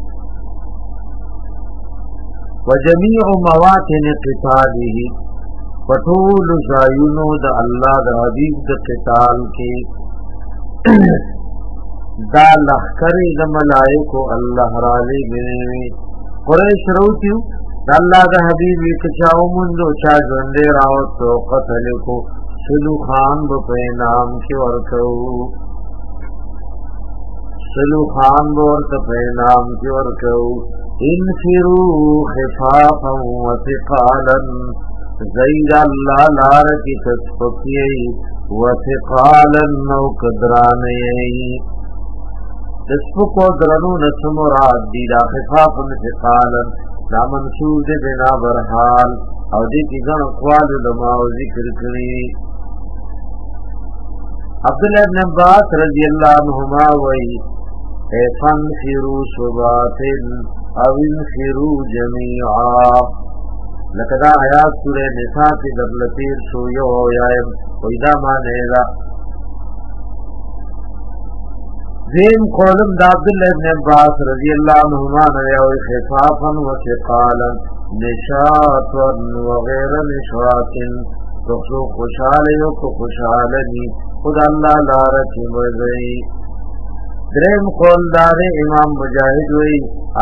وجمیع مواطن قتاله پټول زایونو د الله د حبیب د قتال کې دا لخکری د ملائکو الله را لګوي قریش روتیو د الله د حبیب کچاو مونږ چا ژوندې راوته قتل کو سلو خان په نام کې ورکو سلو خان ورته په نام کې ورکو انفروا خفافا وثقالا زید اللہ لار کی تسپکی وثقالا نو قدرانی تسپک و درنو نسمراد دیدا خفافا ثقالا لا منصور دے بنا برحال او دی کی گن اقوال علماء ذکر کری عبداللہ بن عباس رضی اللہ عنہما وی اے فانفروا صباتن او انفروا جمیعا لکدا آیات سورہ نساء کی دبلتیر شو یو یایم ویدا مانے گا زین قولم دا عبداللہ ابن عباس رضی اللہ عنہما نیاوی خفافا و ثقالا نشاطا وغیر نشاط تخصو خوشحالیو کو خوشحالنی خود اللہ لارکی مزئی درم قول دار امام مجاہد وی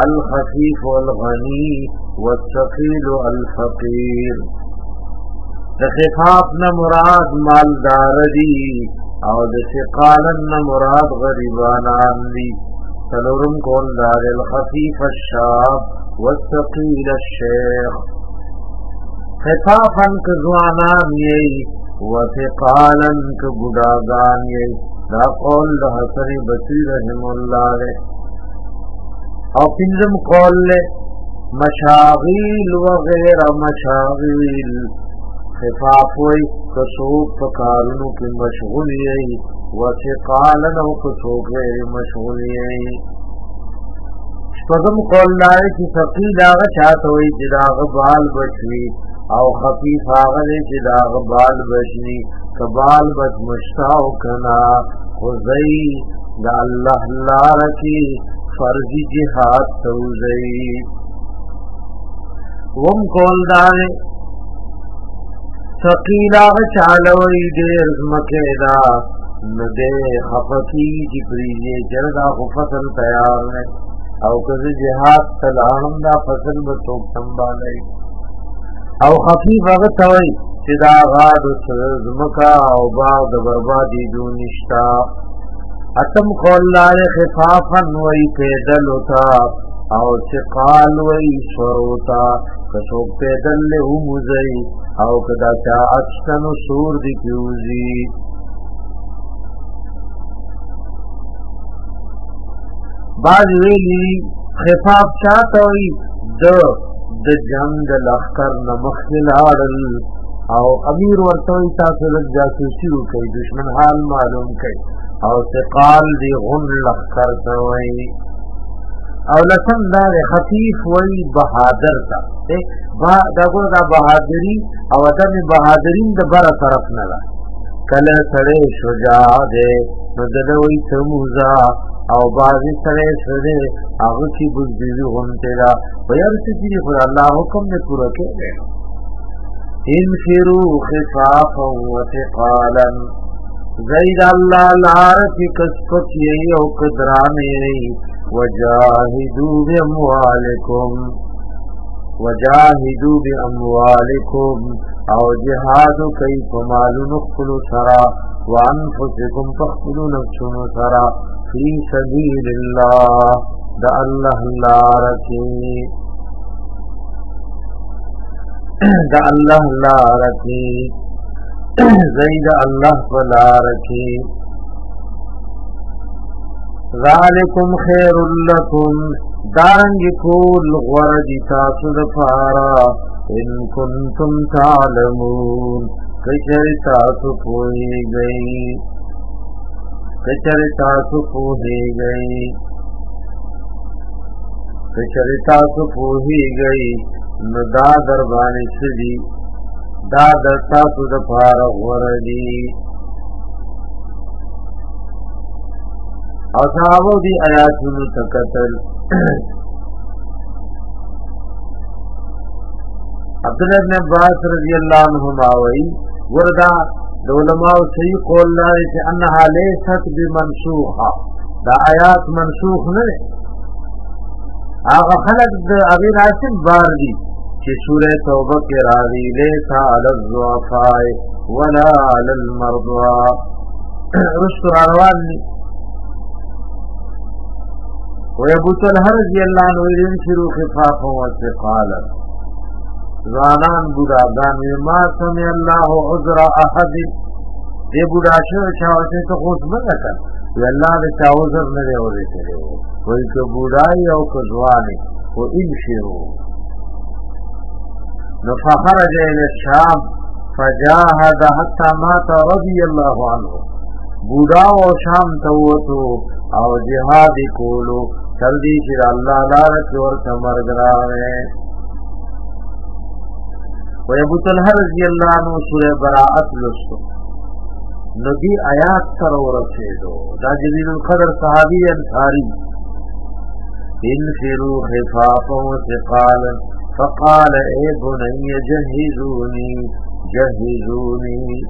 الخفیف والغنی والثقیل الفقیر د خفاف نه مراد مالدار دي او د ثقالن نه مراد غریبانان دي. څلورم قول دار الخفیف الشاب والثقیل الشیخ. خفافا که زوانان یی وثقالا که بډاګان یی. دا قول د حسن بصری رحم الله له. او پنځم قول له مشاغیل وغیر مشاغیل. خفاف وی کسوک پکارونو کی مشغول یی وثقالا او کسوک غیر مشغول یی. شپږم قول لای چې ثقیل هغه چاته وی چې داغه بال بچوي او خفیف هغه چې داغه بال بچني. کبال بچ مشتاو کنا خوزی دا اللہ لار کی فرضی جہاد توزی. وم کول دارے ثقیلا چالوی دیر مکیدا ندے خفقی کی پریجے جردا خفصل تیار ہے او کز جہاد تلانم دا فصل بسوک سنبالے. او خفیف اغتوی چدا غاد سزمکا او باغ بربادی دو نشتا. اتم قول لائے خفافا وی پیدل ہوتا او چقال وی سوروتا. کسوک پیدل لے اموزی او کدا چا اچتن سور دی کیوزی. بعض ویلی خفاف چاہتا وی دو د جنگ لخکر نمخل آرل او امیر ورطوی تاسو لگ جاسوسی رو کئی دشمن حال معلوم کئی او ثقال دی غن لخکر توی. او لسم دار خفیف وی بہادر تا دا گو دا بہادری او ادم بہادرین دا برا طرف نلا. کل سڑے شجاع دے ندلوی تموزا او بازی سڑے سڑے آغا کی بزدیزی غنتے دا ویرسی چیزی خود اللہ حکم نے پورا کے لے. انفروا خفافا وثقالا. زید اللہ لارتی کسپک یہی او قدران یہی. وجاہدوا باموالکم وجاہدوا باموالکم او جہادو کئی پمالو نخلو سرا وانفسکم تخلو نفسنو سرا فی سبیل اللہ دا اللہ لارتی دا اللہ لارکی زید اللہ فلارکی. ذالکم خیر لکم دارنگ کول غرد تاسو دفارا ان کنتم تعلمون کچر تاسو پوہی گئی کچر تاسو پوہی گئی کچر تاسو پوہی گئی نو دا دربانی سدی دا در تاسو دفار غردی. او صحابو دی آیاتونو تکتل. عبداللہ ابن عباس رضی اللہ عنہما وی وردا دولماء صحیح قول لائے کہ انہا لیست بمنسوخا دا آیات منسوخ نرے. آغا خلق دا اغیر آسم بار دی کہ سورہ توبہ کے راضی لیسا علی الضعفاء ولا علی المرضى رسط عروان لی. وابو طلحہ رضی اللہ عنہ انفروا خفافا وثقالا. زانان بوداگان ما سمع اللہ عذر احد. دے بودا شو چاوتے تو خوش بنکا وی اللہ دے چاوزر نرے ہو رہے چلے وی که بودائی او که زوانی و انفروا. نفخرج الى الشام فجاهد حتى مات رضی اللہ عنہ. بودا و شام توتو او جہاد کولو چل دی چر اللہ لارت ورت مرگرا ہے. و ابو طلحہ رضی اللہ عنہ سورہ براءت لستو نبی آیات سر ورسیدو. دا جلیل القدر صحابی انصاری. انفروا خفافا وثقالا فقال اے بنی جہزونی جہزونی.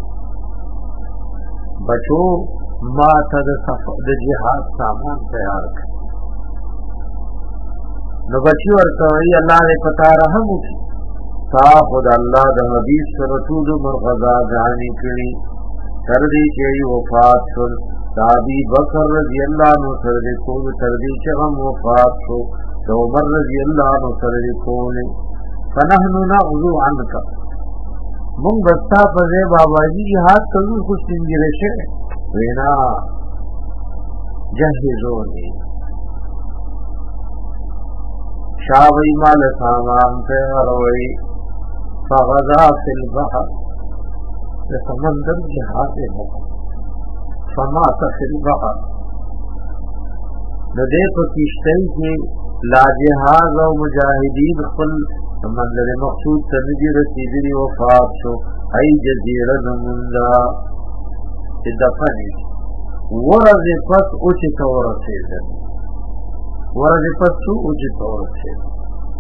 بچو ما تد صفد جہاد سامان تیار کر. نو بچی ورطوئی اللہ نے پتا رحم اٹھی تا خود الله د حدیث سره ټول مرغزا غانی کړي تر دې چې وفات شول د ابي بکر رضی الله عنه سره دې ټول تر دې چې هم وفات شو د عمر رضی الله عنه سره دې ټول فنحن نعذو عنك مونږ بستا په ځای بابا جی هات کوي خو څنګه شه وینا جهزونی شاوی مال سامان تیاروی فغذا فی البحر سمندر جہاز ہے فمات فی البحر ندے پا کشتی کی لا جہاز و مجاہدین خل سمندر مقصود تنجی رسیدنی وفات شو ای جزیرہ نموندا دفنی ورز پس اوچی طور سیدن ورز پس تو اوچی طور سیدن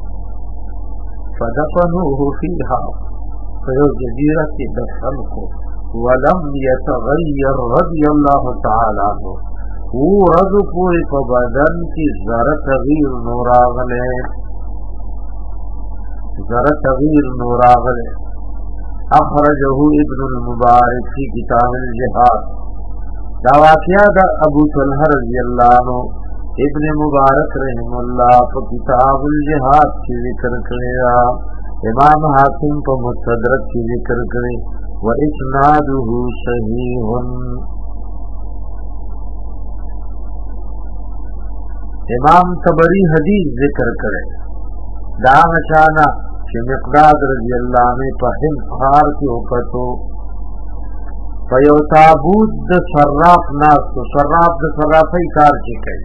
فدفنوه فیها فیو جزیرہ کی دفن کو ولم یتغیر رضی اللہ تعالی عنہ وہ رض پوری پا بدن کی ذر تغیر نوراغلے ذر تغیر نوراغلے اخرجہ ابن المبارک فی کتاب الجہاد دا واقعہ دا ابو طلحہ رضی اللہ عنہ ابن مبارک رحم اللہ په کتاب الجہاد کی ذکر کرے امام حاکم په مستدرک کی ذکر کرے و اسناده صحیح امام طبری حدیث ذکر کرے دا نشانہ کہ مقداد رضی اللہ عنہ په هند خار کی وکتو فیو تابوت د صراف ناستو صراف د صرافی کار چی کئی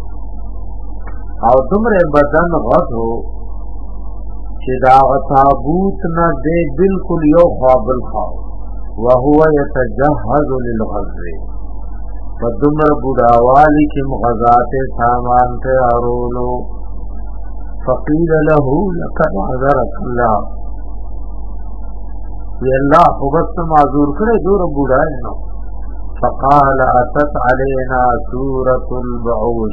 او دمر بدن غط ہو چی دا تابوت نا دے بالکل یو خوابل خواو وهو یتجہز للغزوی و دمر بڑاوالی کی مغزات سامان تے ارولو فقیل له لکن حضرت اللہ وی اللہ خوبت معذور کرے دور بڑھائے نو فقال اتت علینا سورة البعوث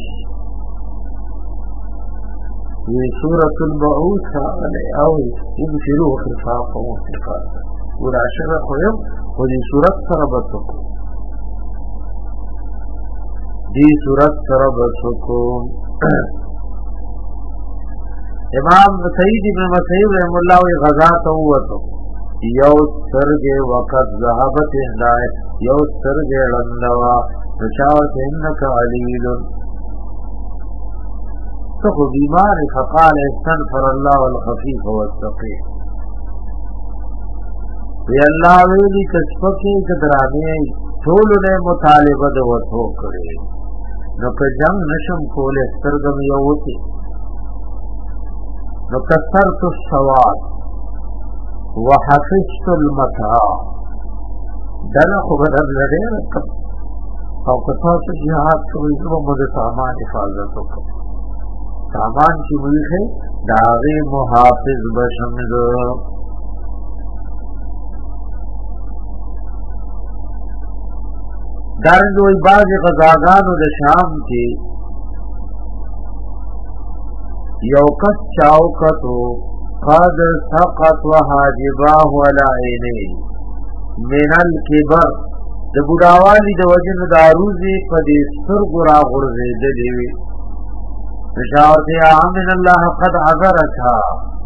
وی سورة البعوث آلے اوی انفرو خفاق و خفاق ولا شرق ویم ودی سورت سربتکو دی سورت سربتکو امام سعید ابن مسیب رحم اللہ وی غزات ہوتو یو سرگے وقت ذہبت احدائے یو سرگے لندوا نشاوت انکا علیل تخو بیمار فقال استنفر اللہ والخفیف والسقیح وی اللہ ویلی کچپکی کدرانے ٹھولو نے مطالبہ دوتو کرے نو که جنگ نشم کولے سرگم یوتی نو کسرت السواد وحفظت المتاع دانا خبرت لڑے رکم او کتاس جہاد کوئی زبا مد سامان حفاظتو کم سامان کی ملک ہے داغی محافظ بشمد دارنگوی باز غزاگانو د شام کی یوکس چاوکتو قد سقط وحاجباه ولا عینی من الكبر د بډاوالی د وجن داروزی په دې سترګو را غورځېدلې وي بشارت یا من الله قد عذرتها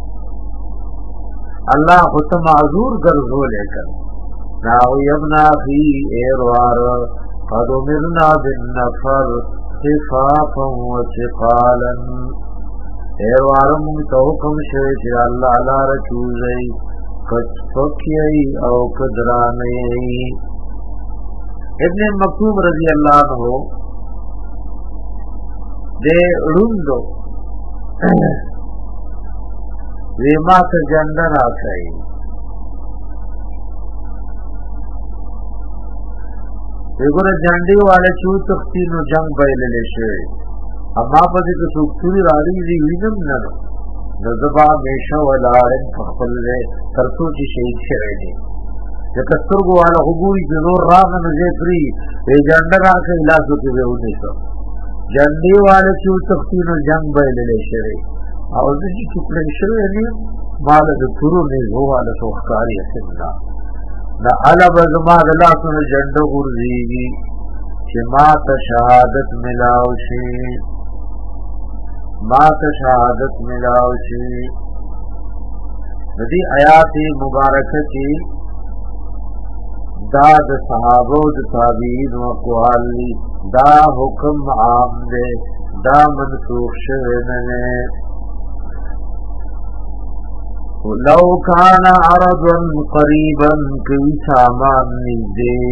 الله خود معذور ګرځولې کړ ناو یبنا فی ایروار قد امرنا بالنفر خفافا وثقالا ایروار مونږ ته حکم شوی چې الله لاره چوزي کچپکی او کدرانی ابن مکتوم رضی اللہ عنہ دے روندو ویما کا جندر آسائی ویگور جنڈی والے چو تختین و جنگ بیلے شوی اما پا دیکھ سوکتوری راری دی وینم ننو نظبا میشا ولارن فخفل دے ترسو چی شہید شوی دی کستر کو والا حبوی جنور راغ نزے فری اے جنڈر آکا علاقوں کی بے ہونے سا جنڈی والے چو تختین و جنگ بیلے شوی اور دیکھ چکلے شوی نہیں مال د تورو نه هوا د سوخکاری اسندا دا علب زما د لاسونو جنډ ورزيږي چې ما ته شهادت ملاو شي ما ته شهادت ملاو شي د دې آیات مبارکه کې دا د صحابه د تابعین او اقوال دا حکم عام دی دا منسوخ شوی نه لو کان عرضا قریبا کی سامان نزدې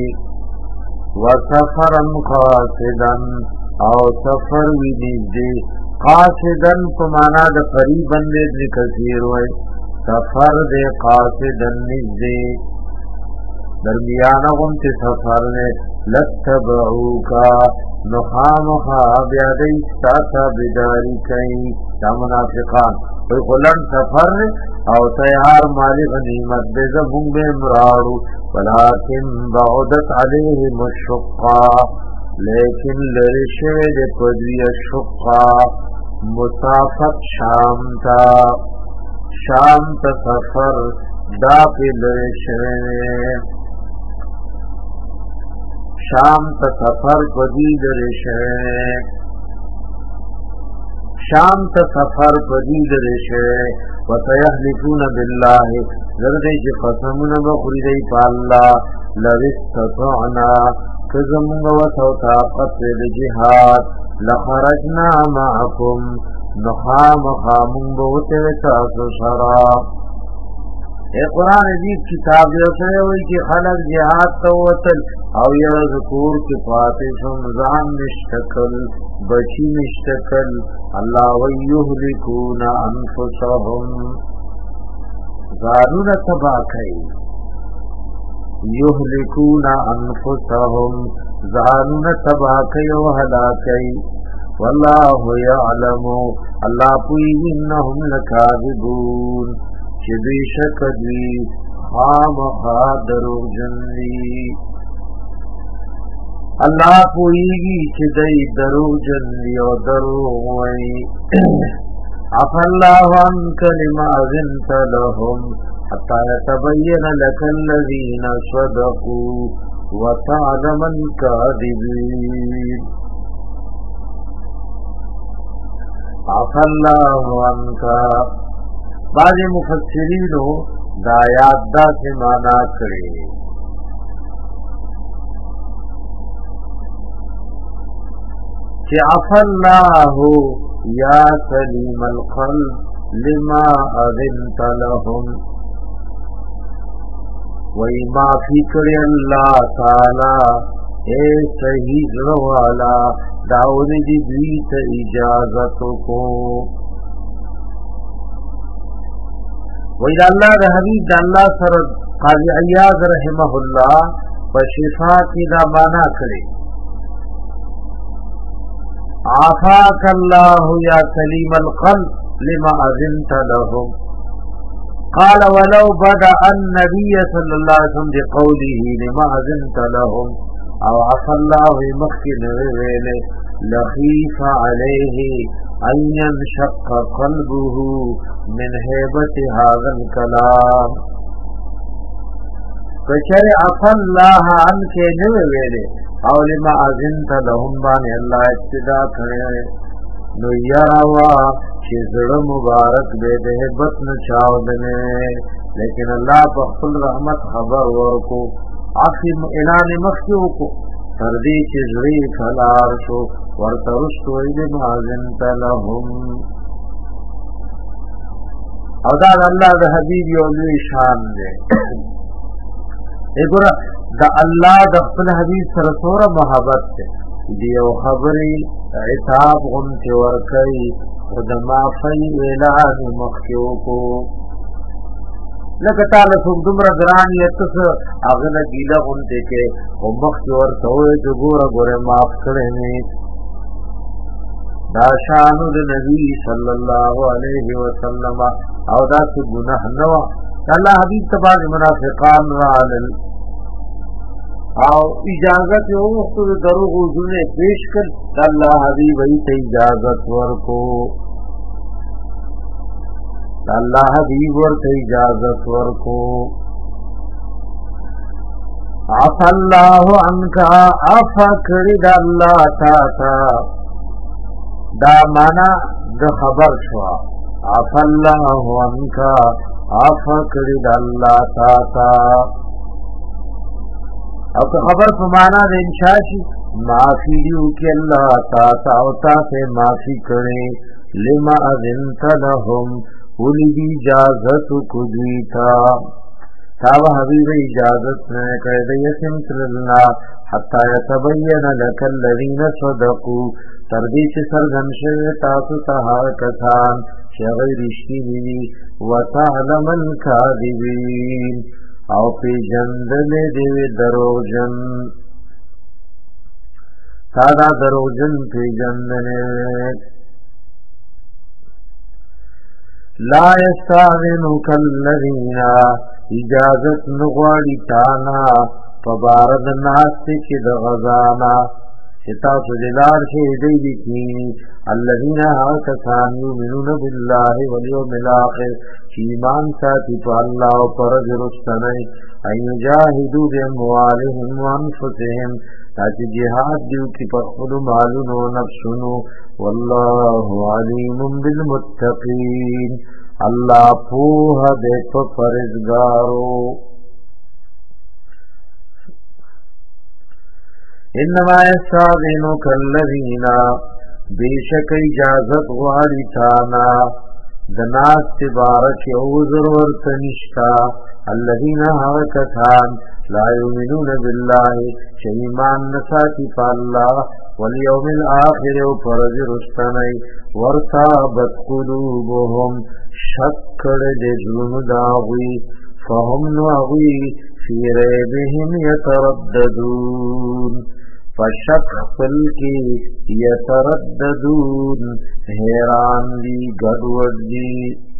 وسفرا قاصدا او سفر وی نزدې قاصدا په معنا د قریبا د ابن کثیر وای سفر د قاصدا نزدې درمیانه غونته سفر نه لتبعوکا نخامخا بیادی ساتا بداری کئی دا منافقان وی خلن سفر او تیار مالی غنیمت بیزا بنگ امرارو ولیکن بعدت علیہم الشقا لیکن لرشد پدوی الشقا مسافت شام تا شام تا سفر دا پی لرشد شام تا سفر پدی درشه شام تا سفر پدی درشه و سیحلفون بالله زردی چی قسمون بخوری دی پا اللہ لرستطعنا کزمونگ و سو طاقت دی جہاد لخرجنا معکم نخام خامون بوتے تاسو شراب اے قرآن عزیز کتاب جو سنے ہوئی کہ خلق جہاد توتل او یا ذکور کی فاتشم زان نشتکل بچی نشتکل اللہ ویہلکون انفسهم زانون تباکی یہلکون انفسهم زانون تباکی و حلاکی واللہ یعلم اللہ پوئی انہم لکاذبون چه بیشک دی خام خادرو جنی اللہ پوئیگی چه دی درو جنی و درو وی عفا اللہ عنک لما اذنت لهم حتی یتبین لک الذین صدقوا وتعلم الكاذبین عفا اللہ عنک بعض مفسرینو دا آیات دا سے مانا کرے کہ عفا اللہ یا سلیم القلب لما اذنت لهم وی معافی کرے اللہ تعالی اے صحیح روالا داود دی بیت اجازتو کو وإذا الله ده حبيب ده الله سر قاضي عياض رحمه الله فشفا کی دا مانا کرے عافاك الله يا سليم القلب لما أذنت لهم قال ولو بدأ النبي صلى الله عليه وسلم بقوله لما أذنت لهم او عفا الله مخن ویلے لخيف عليه ان ينشق قلبه من هيبة هذا الكلام فشر عفا الله عنك نویلے او لما اذنت لهم بانی اللہ ابتدا کرے نو یاروا چی زڑ مبارک بے دہبت نچاودنے لیکن اللہ بخل رحمت خبر ورکو عفم اعلان مخیو کو تردی چی زڑی کھلار شو ورترشتو لما اذنت لهم او دا اللہ دا حبیب یولی شان دے ایک دا اللہ دا خپل حبیب سره سوره محبت ته دی او خبري عتاب غنت ورکي خدما فی اعلان مخیو کو لکه تعالی څوک دومره ګران یتس اغه گیلا غنت کې او مخیو ور توه جو ګور ګوره معاف کړي نه دا شان د نبی صلی الله علیه وسلم او دا څه ګناه نو الله حبیب تبارک منافقان رال او اجازت یو وخت دروغ وزونه پیش کړ الله حبیب ای ته اجازت ورکو الله حبیب ورته اجازت ورکو عفا الله عنك عفا کرد الله تا تا دا معنا د خبر شو عفا الله عنك عفا کرد الله تا تا او که خبر په معنا د انشاء شي معافی دیو کی اللہ تا تا او تا سے معافی کرے لما اذنت لهم ولی دی اجازت کدویتا تاب حبیب اجازت نے کرے دی یسمت للنا حتی یتبین لک الذین صدقوا تردیچ سرگن شیطا ستہا کسان شغی رشتی دی وتعلم الكاذبین او پی جندل دیوی دروجن سادا دروجن پی جندنے لا یستاذنک الذین اجازت نغواڑی تانا فبارد ناستی کی دغزانا چتا سجلار شہدی لکینی الذین آکسان یؤمنون باللہ والیوم الاخر چی ایمان ساتی پا اللہ و پرج رستنی ان یجاہدو باموالہم وانفسہم تاچی جہاد دیو کی پخل مالن و نفسنو واللہ علیم بالمتقین اللہ پوہ دے پا پرزگارو انما یستاذنک الذین بیشک اجازت غاری تانا دناس تبارک اوزر ورتنشتا الذین حرکتان لا یؤمنون باللہ شیمان نساتی پا اللہ والیوم الاخر و پرج رستنی ورتابت قلوبهم شکر جزلن داغوی فهم ناغوی فی ریبهم یترددون فشک خپل کی یترددون حیران دی گڑوڑ دی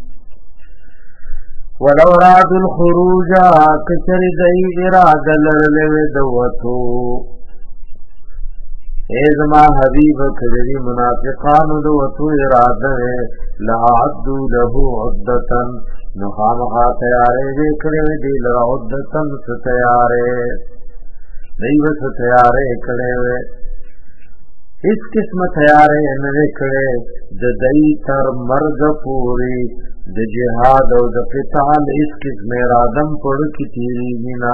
ولو راد الخروج کچر دی اراد لرلو دوتو ایزما حبیب کدری منافقان دوتو ارادہ لعدو لہو عدتن نخامخا تیارے دیکھڑے دیل عدتن ستیارے دیو ستیارے کڑے ہوئے اس قسم تیارے انرے کڑے ددئی تر مرگ پوری د جہاد او د قتال اس قسم ارادم پڑ کی تیری بنا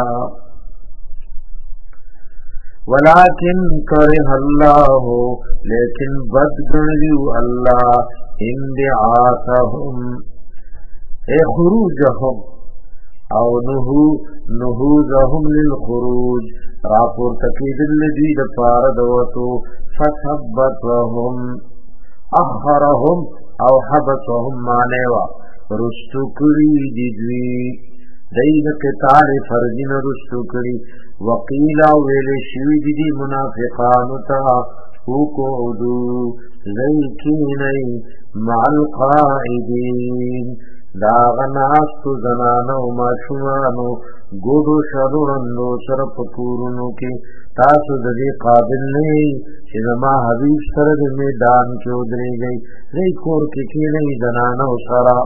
ولیکن کرہ اللہ لیکن بدگنیو اللہ انبعاثهم اے خروجهم او نهو نهوزهم للخروج راپور تقید اللذی دپار دوتو فثبتهم اخرهم او حبسهم مانیوا رستو کری دیدوی دید قتال فرجن رستو کری وقیلا ویل شوی دیدی منافقانتا اوکو عدو لیکینی مع القائدین داغناستو زنانو ماشوانو گودو شرورندو سرپ کورونو کی تاسو ددی قابل نہیں چیزما حبیب سرد میدان چودری گئی ری کور کی کی نہیں زنانو سرا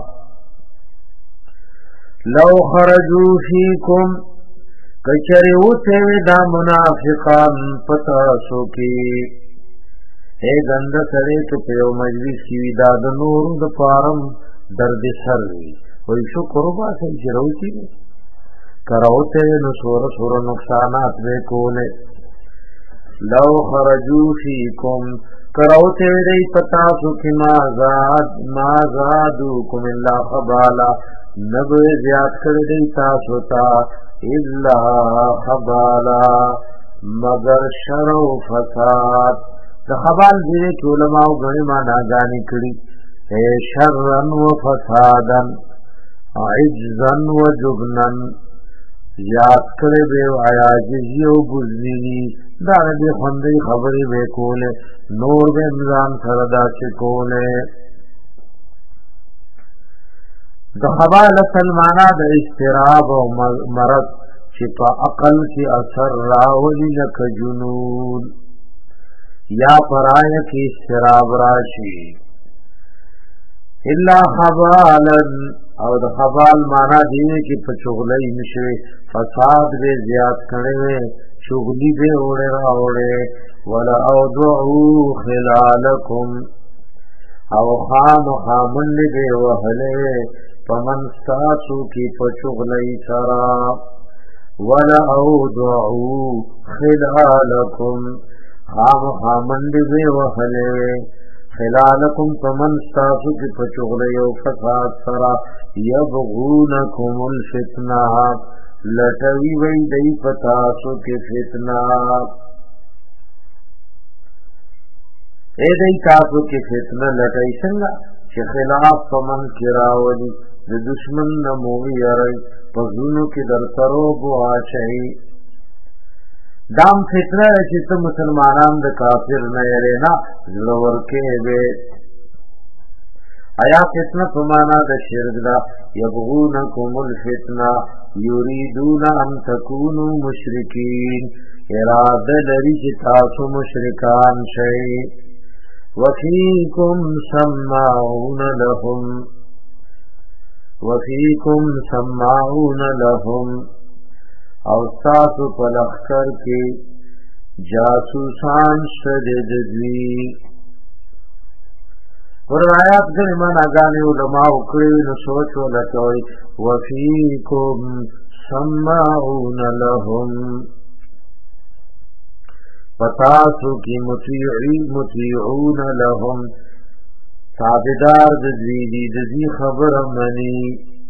لو خرجو فیکم کچری اوتے دا منافقان پتاسو کی اے گند سرے تو پیو مجلس کی دا دنور دا پارم درد سر وی وی شکر با سے جروچی نے کروتے نو سور سور نقصانات بے کولے لو خرجو فیکم کروتے دی پتاسو کی ما زاد ما زادوکم اللہ خبالا نب زیاد کر دی تاسو تا الا خبالا مگر شر و فساد دا خبال دیرے کی علماء گھنی مانا جانی کری اے شرن و فسادن عجزن و جبنن یاد کرے بے عیاجزی و بزنی داردی خندی خبری بے کولے نور بے امزان سردا چکولے دا خبالت المانا دا استراب و مرض چپا عقل کی اثر راولی لک جنون یا پرائے کی استراب راشی الا خبالا او د خبال معنا دی چې په چغلې نشي فساد به زیات کړي چغلی به وړه راوړي ولا اوضعوا خلالکم او خام خامن به وهله فمن ساسو کی په چغلې سرا ولا اوضعوا خلالکم خام خامن به وهله خلالکم فمن ساسو کی په چغلې او فساد سرا یبغونکم الفتنه لټوي وي دای پتا سو کې فتنه اے دای تاسو کې فتنه لټای څنګه چې خلاف فمن کراولي د دشمن نموي یاري په زونو کې در سرو بو اچي دام فتنه چې ته مسلمانان د کافر نه یری نه زلور کې به آیا فتنه فمانا د شرک دا یبغونکم الفتنه یریدون ان تکونوا مشرکین اراده لري چې تاسو مشرکان شئ وفیکم سماعون لهم وفیکم سماعون لهم او تاسو په لخر کې جاسوسان شدید دي ور آیات د ایمان اگانی علماء کړي نو سوچ ولکوي وفیکم سماعون لهم پتاسو کی مطیعی مطیعون لهم تابدار د دې دې خبر منی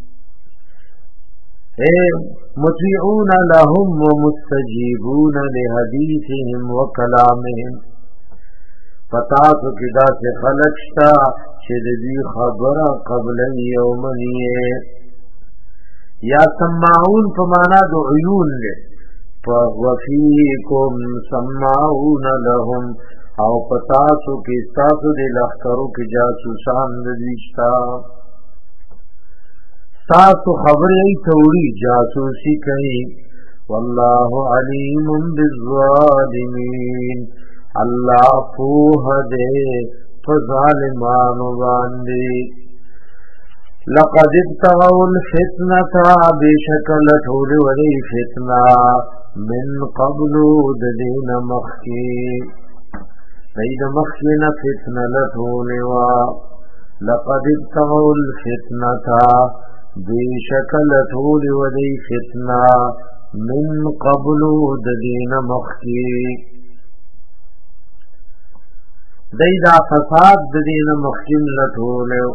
اے مطیعون لهم ومستجیبون لحدیثهم وکلامهم پتاسو کی دا سے خلق شتا چه دی خبر قبل یومنیه یا سماعون پمانا دو عیون لے وفیکم سماعون لهم او پتاسو کی استاسو دی لخترو کی جاسوسان دیشتا استاسو خبری توڑی جاسوسی کئی واللہ علیم بالظالمین اللہ پوہ دے فظالمان باندے لقد ابتغوا الفتنة بشکل ٹھول ولی فتنہ من قبل ددین مخی دید مخین فتنہ لٹھولوا لقد ابتغوا الفتنة بشکل ٹھول ولی فتنہ من قبل ددین مخی دیدا فساد د دین مخکیم لټولیو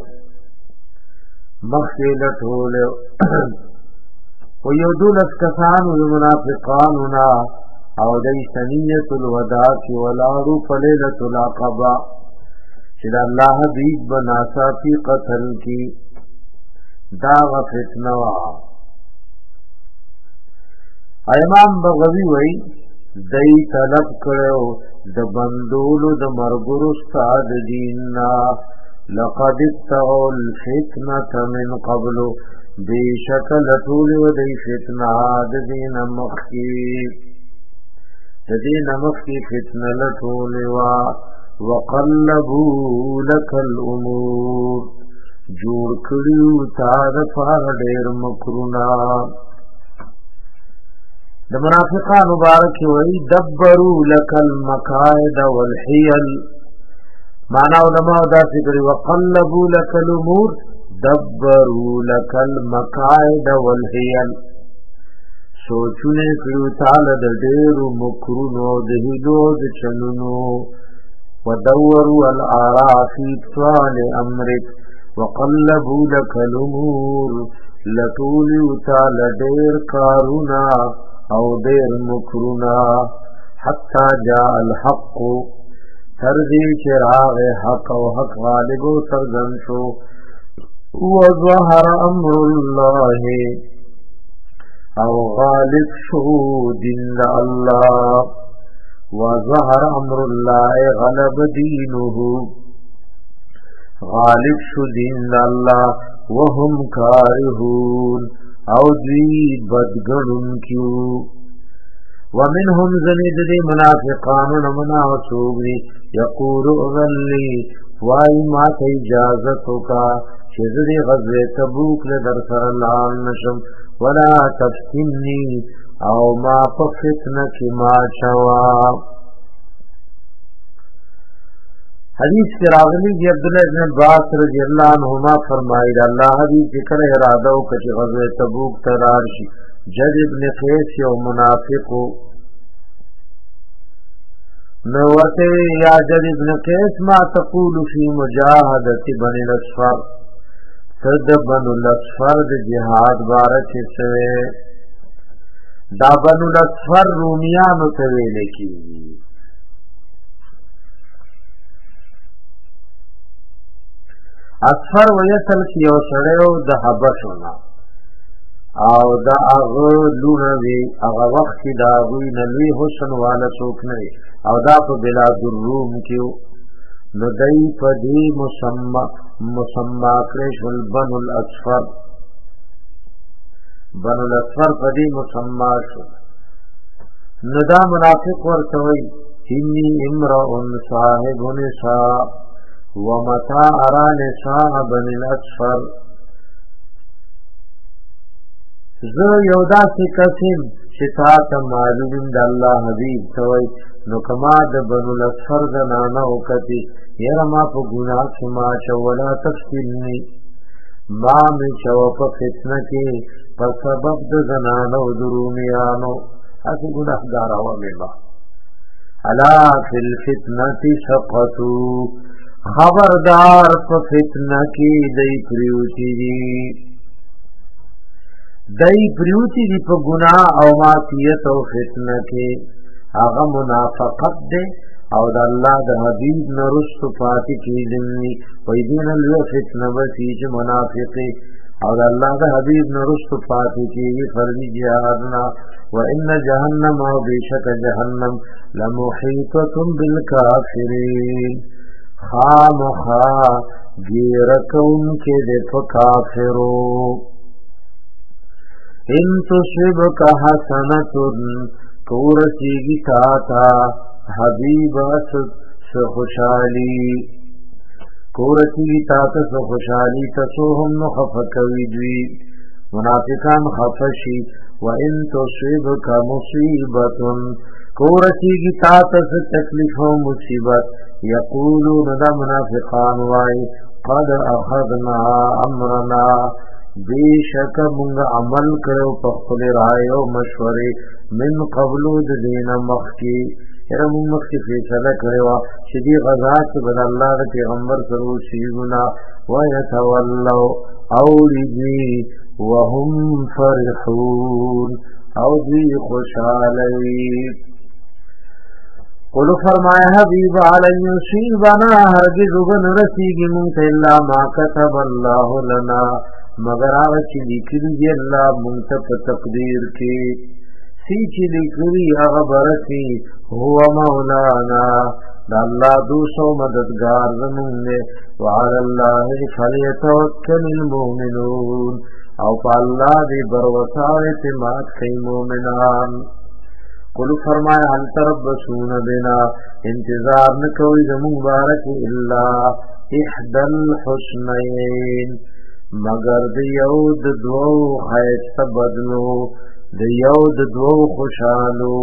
مخکې لټولیو و یو دولس کسانو د منافقانونا او دی سنیت الوداع کی ولارو فلیلت العقبہ چې د الله حبیب بناصافی قتل کی داغ فتنوا امام بغوی وی دی طلب کړو د بندولو د مرګرو استاد دیننا لقد ابتغوا الفتنة من قبل بشکل طول و دی فتنه د دین مخی د دین مخی فتنه لطول و وقلبوا لك الامور جوړ کړیو تا د فار ډیر مکرونا د منافقان مبارک وی دبروا لك المقاعد والحيل معنا علماء دا ذکر وقلبوا لك الامور دبروا لك المقاعد والحيل سوچونه کړو تعالی د ډېرو مکرونو د هیلو د چلونو ودوروا الاراء في طال امرك وقلبوا لك الامور لطول تعالی ډېر کارونا او دیر مکرونا حتی جاء الحق تردی چراغ حق و حق غالب و سرگن شو وظهر امر اللہ او غالب شو دین اللہ وظهر امر اللہ غلب دینه غالب شو دین اللہ وهم کارهون او دی بدگنن کیو ومنهم زنید دی منافقان منافسوگی یقول اغلی وائی ما تی اجازتو کا چې زه غزوه تبوک له در سره لاړ نشم ولا تفتنی او ما په فتنه کې ما چوا. حدیث کی راغلی دی عبداللہ ابن عباس رضی اللہ عنہما فرمائی اللہ حدیث ذکر ارادہ وکړي غزوه تبوک ته لاړ شي. جد ابن قیس یو منافقو نو ورته یا جد ابن قیس ما تقول فی مجاهدت بنی الاصفر صد بنو الاصفر د جهاد بارک سوی دا بنو الاصفر رومیانو ته ویل کیږي. اصفر ویسل کی یو سړیو د حبشونه او دا هغه لونه وی هغه وخت کې دا غوی نلوی حسن والا څوک نه او دا په بلاد الروم کې نو دای په دې مسما مسما کړي شول بنو الاصفر بنو الاصفر په دې مسما شو. نو دا منافق ورته وی انی امرؤ صاحب نساء ومتا ارا نساء بني الاصفر زه یو داسې کسیم چې تا ته معلوم د الله حبیب ته وی نو کما د بنو الاصفر زنانه وکتي یره ما په ګناه کې ما چولا تفتنی ما می چو په فتنه کې په سبب د زنانه او درومیانو اسی ګناهګار او ما الا فی الفتنه سقطوا خبردار په فتنه کې دای پریوتی دي دای پریوتی دي په ګناه او معصیت او فتنه کې هغه منافقت ده او د الله د حبیب نرست پاتې کېدنی وې دین له فتنه وسی چې منافقي او د الله د حبیب نرست پاتې کېږي فرض جهادنا وان جهنم او بیشک جهنم لمحیطه بالکافرین خامخا گیرکون کے دف کافرو. ان تصبک حسنتن کورسیگی تاتا حبیب سخوشالی کورسیگی تاتا سخوشالی تسوهم نخفکوی دوی منافقان خفشی وان تصبک مصیبتن کورسیگی تاتا ستکلیف و مصیبت یقولون دا منافقان وائی قد اخذنا امرنا بیشک منگ عمل کرو پخل رائے و مشوری من قبلو دین مخی یرا من مخی فیصلہ کرو شدی غزا کی بد اللہ دا پیغمبر سرو سیگنا ویتولو اولی وهم فرحون او دی خوشحالی. قلو فرمایا حبیب علی یصیبنا هرگز بن رسیگی منت الا ما کتب اللہ لنا مگر آغا چی لکلی دی اللہ منتف تقدیر کی سی چی لکلی آغا برسی هو مولانا دا اللہ دوسو مددگار زمونه وعلى الله فلیتوکل المؤمنون او پا اللہ دی بروسا اعتماد کئی مومنان. قلو فرمایا حل تربسون بنا انتظار نکوی زمون بارک الا احد الحسنین مگر دیود دو خیست بدلو دیود دو خوشالو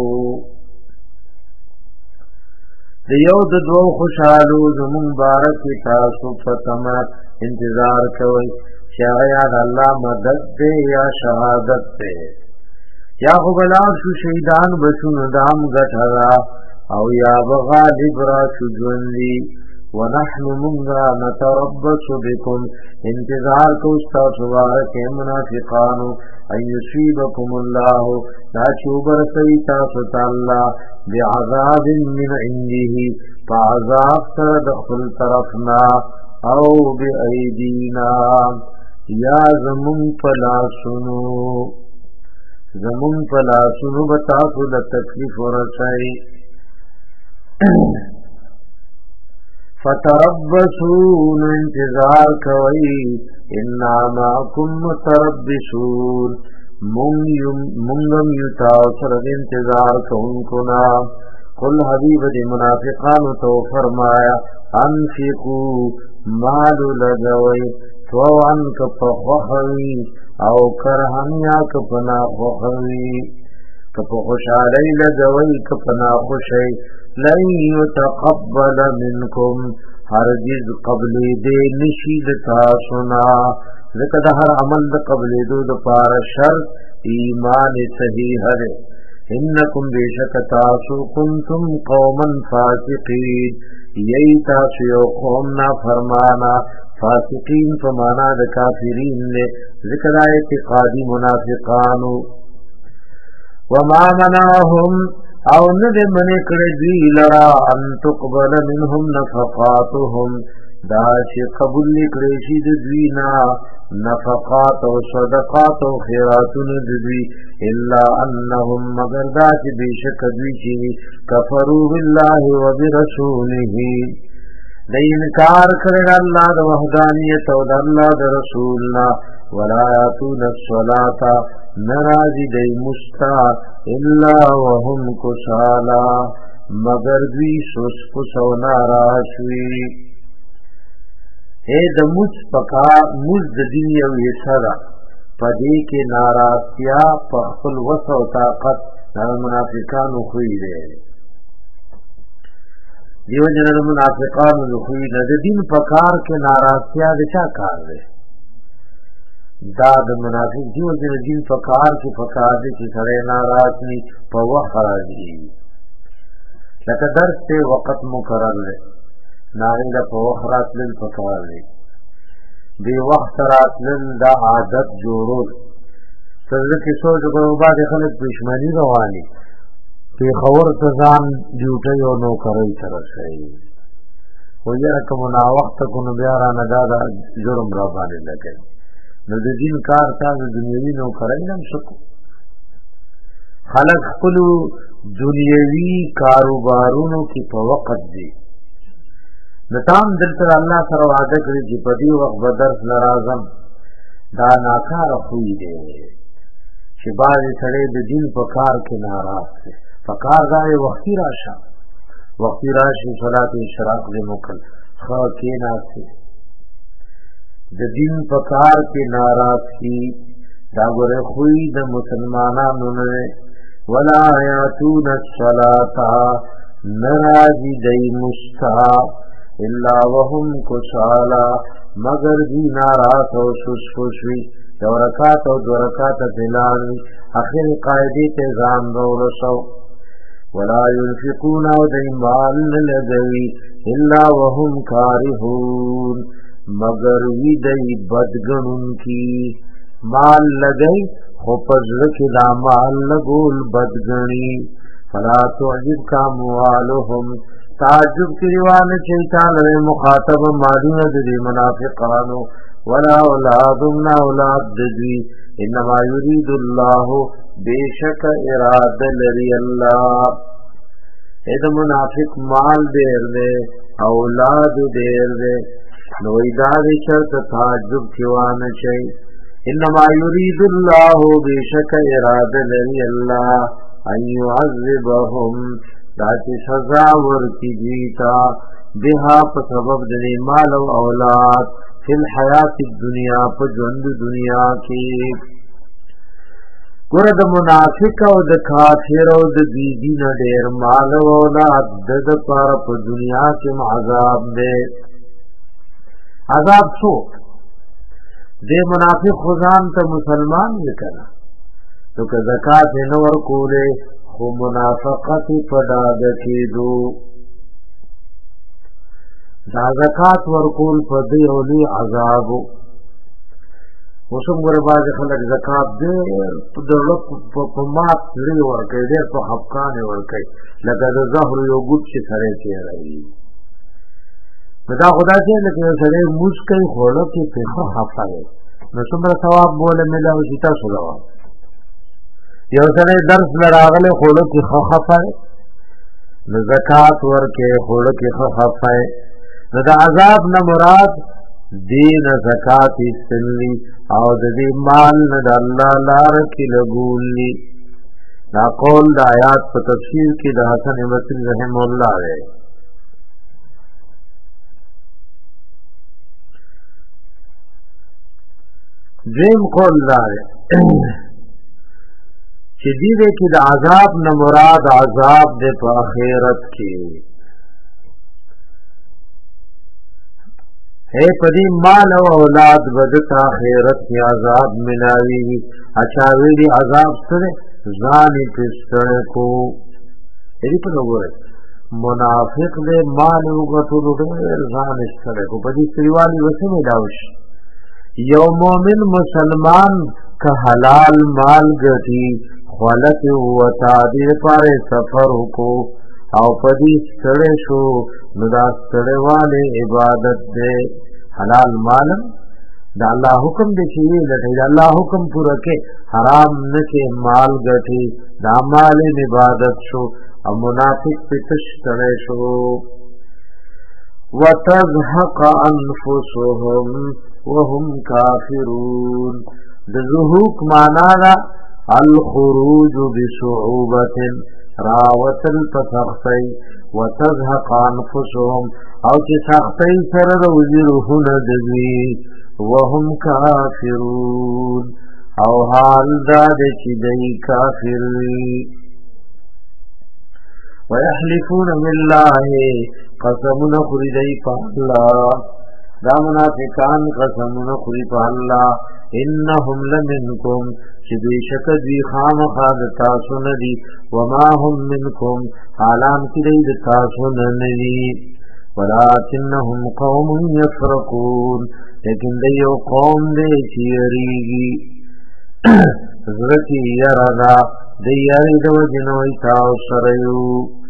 دیود دو خوشالو زمون بارک تاسو فتما انتظار کوی شاید اللہ مدد دے یا شہادت دے یا خو بلار شو شیدان بشون دام گٹھرا او یا بغالب را شو جوندی ونحن منگا نتربص بكم انتظار کو استاس وارک منافقانو ان یصیبکم اللہ لا چوبر سیتا ستالا بعذاب من عنده فعذاب سر دخل طرفنا او بأیدینا یا زمون پلاسنو زمون پلاسنو بتاسو د تکلیف ورسای فتربصون انتظار کوي ان معكم متربصون منگم یتا سر انتظار کوونکو نا. قل حبیب دی منافقان تو فرمایا انفقوا مال لگوي طوعا کپخوخوی او کرهن یا کپنا خوخوی کپ خوشحالی لگوی کپنا خوشی لن یتقبل منکم هرگز قبل دے نشید تاسنا ذکر دا ہر عمل دا قبل دو دا پار شرط ایمان صحیح ہے انکم بیشک تاسو کنتم قوما فاسقین یہی تاسو یو قومنا فرمانا فاسقین فمانا دا کافرین نے ذکر اعتقادی منافقانو وما منعهم او ند من کړه دی لرا ان تقبل منهم نفقاتهم دا چې قبول کړي شي د دوینا نفقات او صدقات او خیراتون د دوی الا انهم مگر دا چې بشک دوی چې کفروا بالله وبرسوله د انکار کړي الله د وحدانیت او د الله د رسولنا ولا یاتون الصلاة نرازی دی مستا الا وهم کسالا مگر دوی سوس پسو ناراشوی اے د مز پکا مز د دین یو یسرا پدې کې ناراضتیا په خپل وسع او طاقت د منافقانو خوې دي دیو جن منافقانو خوې د دین په کار کې ناراضتیا د چا کار دی دا د منافق دیو جن دین په کار کې فکر دي چې سره ناراض ني په وخت راځي لکه درس ته وخت مقرر دی نارینه په وخت راتلل پکار دی دی وخت راتلل دا عادت جوړول څنګه چې سوچ کوو باندې خلک پښمنی رواني په خبر ځان ډیوټي او نو کوي تر شي خو یې کوم نا وخت کو نو بیا را نه دا جرم را باندې لګي نو د دین کار تاسو دنیوي نو کوي نه شکو خلک خپل دنیوي کاروبارونو کې په وخت دی نتام دلته الله سره وعده کړی چې په دې وخت به درس لرازم دا ناکاره خوې دی چې باندې سره د دین په کار کې ناراض دی په کار ځای وختي راشه وختي راشي صلات اشراق دې موکل خو کې ناشې د دین په کار کې ناراض کی دا ګوره خوې د مسلمانانو نه ولا یاتون الصلاة نراضی دی مستا الا وهم کسالا مگر دی ناراض او سوس خوشوی دو رکات او دو رکات تلانوی اخر قائدی تے زان رو رسو ولا ينفقون او دی مال لگوی الا وهم کارهون مگر وی دی بدگنن کی مال لگئی خو پزرک دا مال لگول بدگنی فلا تعجب کا موالهم تعجب کی روان چیتان رے مخاطب مالون دی منافقانو ولا اولادم نا اولاد دی انما یرید اللہ بیشک اراد لری اللہ اید منافق مال دیر دے اولاد دیر دے نو ایداد شرط تعجب کیوان چی انما یرید اللہ بیشک اراد لری اللہ ان يعذبهم داتی سزا ورکی دیتا بها په سبب د مال او اولاد فی الحیات الدنیا په ژوند دنیا کې ګور د منافق او د کافر او د بیبی نه ډیر مال او اولاد د پر په دنیا کې عذاب دی عذاب څو د منافق خدان ته مسلمان وکړه تو که زکات نه ورکوله خو منافقت پداد کېدو دا زکات ورکول په دې اولي عذاب وسم ګر باز خلک زکات دې په دولت په مات لري ورکې دې په حقان ورکې لکه د زهر یو ګوت چې سره کې راځي دا خدای دې لکه سره مسکې خوړو کې په حقه نو څومره ثواب بوله ملاوي چې تاسو راو یو سره درس لراغله خوړو کې خو خفای نو زکات ورکه خوړو کې خو خفای نو د عذاب نه مراد دین زکات استلی او د دې مال نه د الله لار کې لګولي دا قول د آیات په تفسیر کې د حسن بصری رحم الله ہے دیم قول دار چې دې دې کې د عذاب نه مراد عذاب د په آخرت کې اے پدی مال او اولاد بدت آخرت کی عذاب ملاوی اچھاوی دی عذاب سره ځان پستر کو دې په وګوره منافق دې مال وګټلو ډېر ځان پستر کو پدی سریوالي وسمه داوش یو مومن مسلمان کا حلال مال گتی خلق وتا دې پاره سفر کو او پدی سره شو ندا سره والے عبادت دے حلال مال دا اللہ حکم دے چیئے لٹھے دا اللہ حکم پورا کے حرام نکے مال گٹھے دا مال عبادت شو او منافق پتش سره شو وتزهق انفسهم وهم کافرون دا زهوک مانا دا الخروج بصعوبت راوتل پسختی وتزهق انفسهم او چې سختی سره د وزرهونه دوی وهم کافرون او حال دا د چې دی کافر ويحلفون بالله قسمون خوري دی په الله دا منافقان قسمون خوري په الله انهم لمنکم چې دوی شک دوی خامخا د تاسو نه دي وما هم منکم حالان کې دوی د تاسو نه نه دي ولكنهم قوم يفرقون لیکن دوی یو قوم دی چې یریږي حضرت یرادا دی یری د وجنوي تاسو سره یو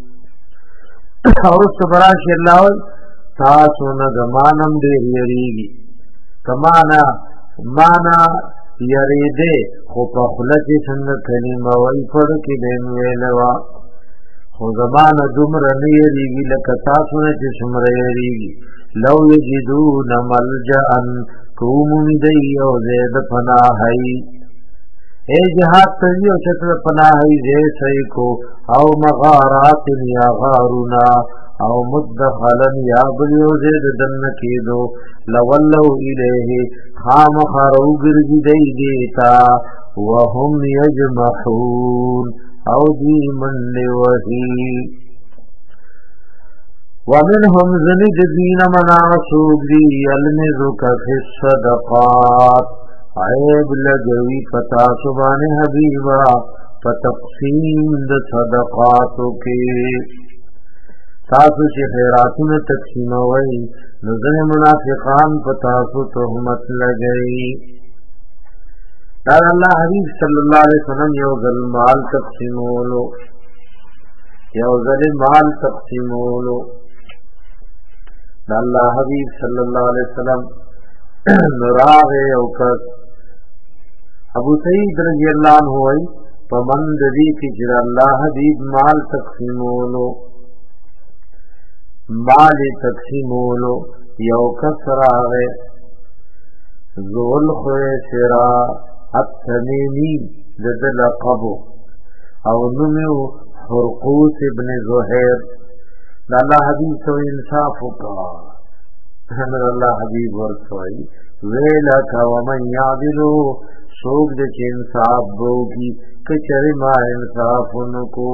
اور صبرش الله تاسو نه زمانم دی یریږي کمانا مانا یریده خو په خلک څنګه کلمه وای پر کې دین ویلوا خو زمان دومره نه یریږي لکه تاسو نه چې څومره یریږي لو یجدون ملجأ کوم دی او زید پناهی اے جهاد تجی او چتر پناهی زی صحیح کو او مغارات یا غارونا او مدخلن یا بلیو زید دن کیدو لولو الیه خام خارو گرگی دی دیتا وهم یجمحون او دی من وحی ومنهم زنید دین مناسوب دی المزک فی الصدقات عیب لگوی پتا سبان حبیبا فتقسیم د صدقاتو کی تاسو چې خیراتونه تقسیموي نو ځنه منافقان په تاسو تهمت لګي دا الله حبیب صلی الله علیه وسلم یو ځل مال تقسیمولو یو ځل مال تقسیمولو دا الله حبیب صلی الله علیه وسلم نراغ او کس ابو سعید رضی اللہ عنہ وی پمند دی کی جر اللہ حبیب مال تقسیمولو مال تقسیمولو یو کسر آغے ذول خوی سرا التمیمی زد لقبو او نمیو حرقوس ابن زہیر اللہ حبیب تو انصافو کا حمد اللہ حبیب ورسوئی ویلکا ومن یعدلو سوک دے چھ انصاف بوگی کچری ما انصاف انکو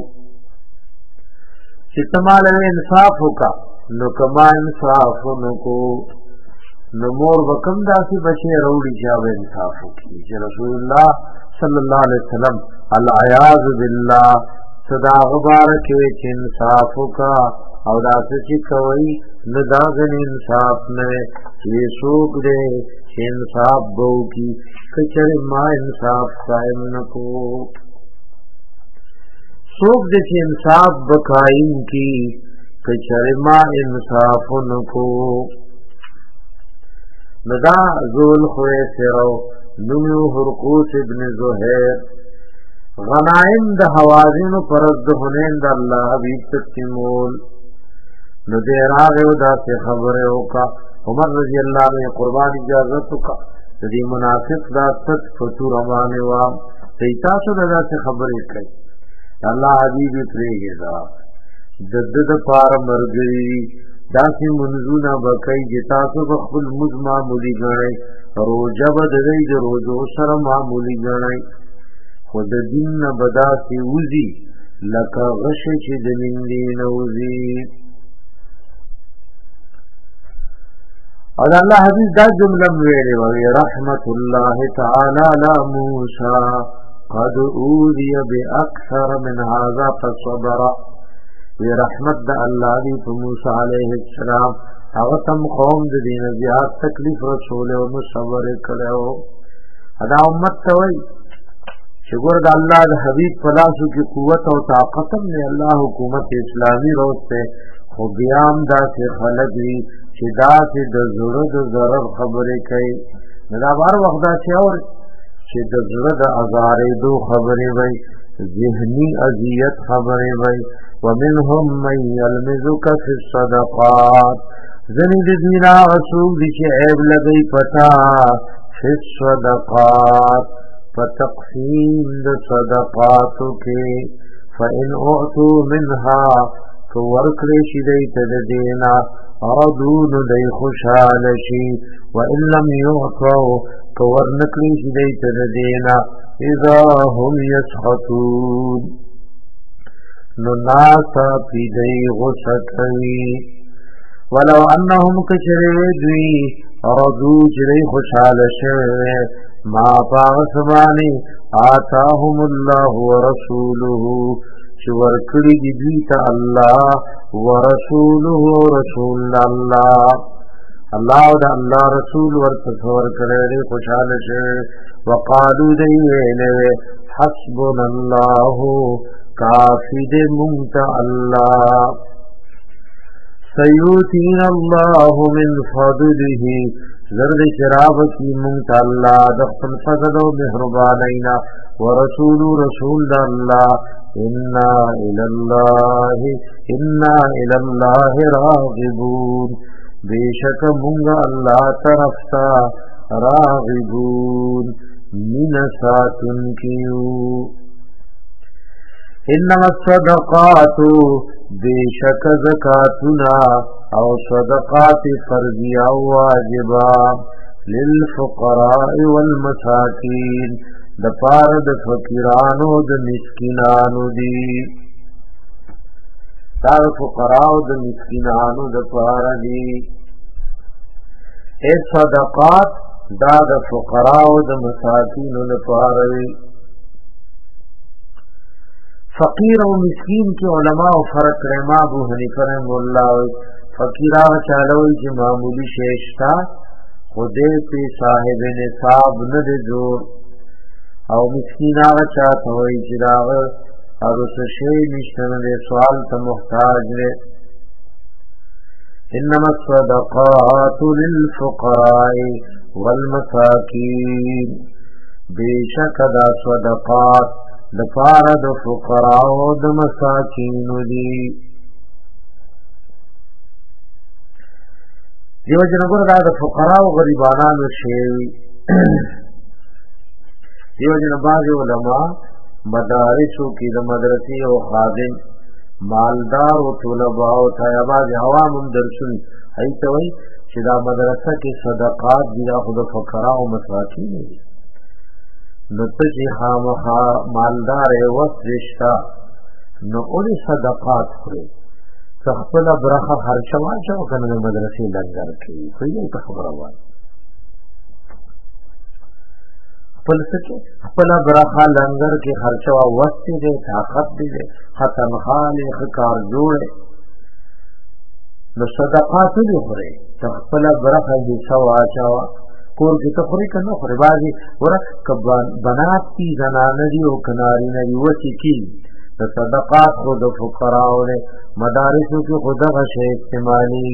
چتمال انصاف کا نکما انصاف انکو نمور وکم داسی بچے روڑی جاو انصاف کی چھ رسول اللہ صلی اللہ علیہ وسلم العیاذ باللہ صدا غبارک چھ انصاف کا او داسی چی کوئی نداغن انصاف میں یہ سوک دے چھ انصاف بو کی کچر ما انصاف قائم نکو سوک دے چھ انصاف بقائم کی کچر ما انصاف نکو ندا ذول خوی سرو نمیو حرقوس ابن زہیر غنائم دا حوازن پرد حنین دا اللہ حبیب تقسیمول نو دیر آگئے دا سے خبر ہوکا عمر رضی اللہ عنہ قربان اجازت کا دی منافق دا ست فتور امانے وام تیتاسو دا سے خبر کئی اللہ حبیب اتریگی دا دد دا پار مرگئی دا سی منزونا بکئی جتاسو بخبل مزما ملی گئے روجه به د دې د روزو سره معمولی ګڼئ خو د دین نه به داسې وځي لکه غشی چې د مندې نه وځي. او د الله حدیث دا جمله ویلې وی رحمت الله تعالی علی موسی قد اوذی باکثر من هذا فصبر. وی رحمت د الله دی په موسی علیه السلام هغه تم قوم د دین زیات تکلیف رسول او صبر کړو. ادا امت ته وی چې ګور د الله د حبیب پلاسو کې قوت او طاقت نه الله حکومت اسلامی روسته خو بیا هم داسې خلک وي چې داسې د زړه د ضرر خبرې کوي. دا بار وخت داسې اوري چې د زړه د ازارېدو خبرې وي، ذهني اذیت خبرې وي. ومنهم من یلمزک فی الصدقات. ځینې د دوی نه رسول دي چې عیب لګوي پتا فی الصدقات په تقسیم د صدقاتو کې. فإن اعطوا منها که ورکړی شي دی ته د دینا رضو نو دی خوشحاله شي. وإن لم يعطوا که ورنکړی شي دی ته د دینا اذا هم یسخطون نو ناسا پی دی غصه کوي. ولو انهم کچری دوی رضو چری خوشحاله شوی ما پاغسبانی آتاهم الله ورسوله چې ورکړي دي دوی ته الله ورسوله رسول الله الله او د الله رسول ورته ورکړي خوشاله شي. وقالو دی ویلې حسبنا الله کافی دې مونږ ته الله. سیؤتینا الله من فضله زرد شراب کی مونږ الله د خپل فضل او مهربانینا. ورسول رسول الله انا الى الله انا الى الله راغبون. بیشک مونږ الله طرف تا راغبون من ساتن کیو. انما الصدقات بیشک زکاتنا او صدقات فرضیه او واجبہ للفقراء والمساکین د پار د فقیرانو د مسکینانو دی. دا فقراء او د مسکینانو د پار دی. اے صدقات دا د فقراء او د مساکینو د پار دی. فقیر او مسکین کی علماء فرق رحمہ ابو حنیفہ رحمہ اللہ. فقیرہ چالوی چې معمولی شیشتا خوده پی صاحب نصاب ند جوړ او مسکین آغا چاہتا ہوئی چراغ اور اس شئی نشتن دے سوال تا محتاج لے. انما الصدقات للفقراء والمساکین. بیشک دا صدقات دپار دا فقراء و دا مساکین دی. دیو جنگر دا دا فقراء و غریبانان و شیوی. دیو جن بعض علماء مدارسو کی دا مدرسی و خادم مالدار و طلباء و تایا بعض عوام درسون ایتوی چی دا مدرسہ کی صدقات دی دا خود فقراء و مساکین دی. نو تجی خامخا مالدار وقت رشتا نو اولی صدقات کرے تخپل برخه خرچوا چاو کنه مدرسې لنګر کی کوئی ته خبره وای خپل څه خپل برخه لنګر کی خرچوا وخت دې طاقت دې ختم خالق کار جوړه نو صدقات دې خوري تخپل برخه دې سوا چاو کور کې تخوري کنه خوري بازي ور کبان بنات کی زنانه دی او کناری نه وتی کی د صدقات خود فقراء نے مدارسوں کی خود غشے استعمالی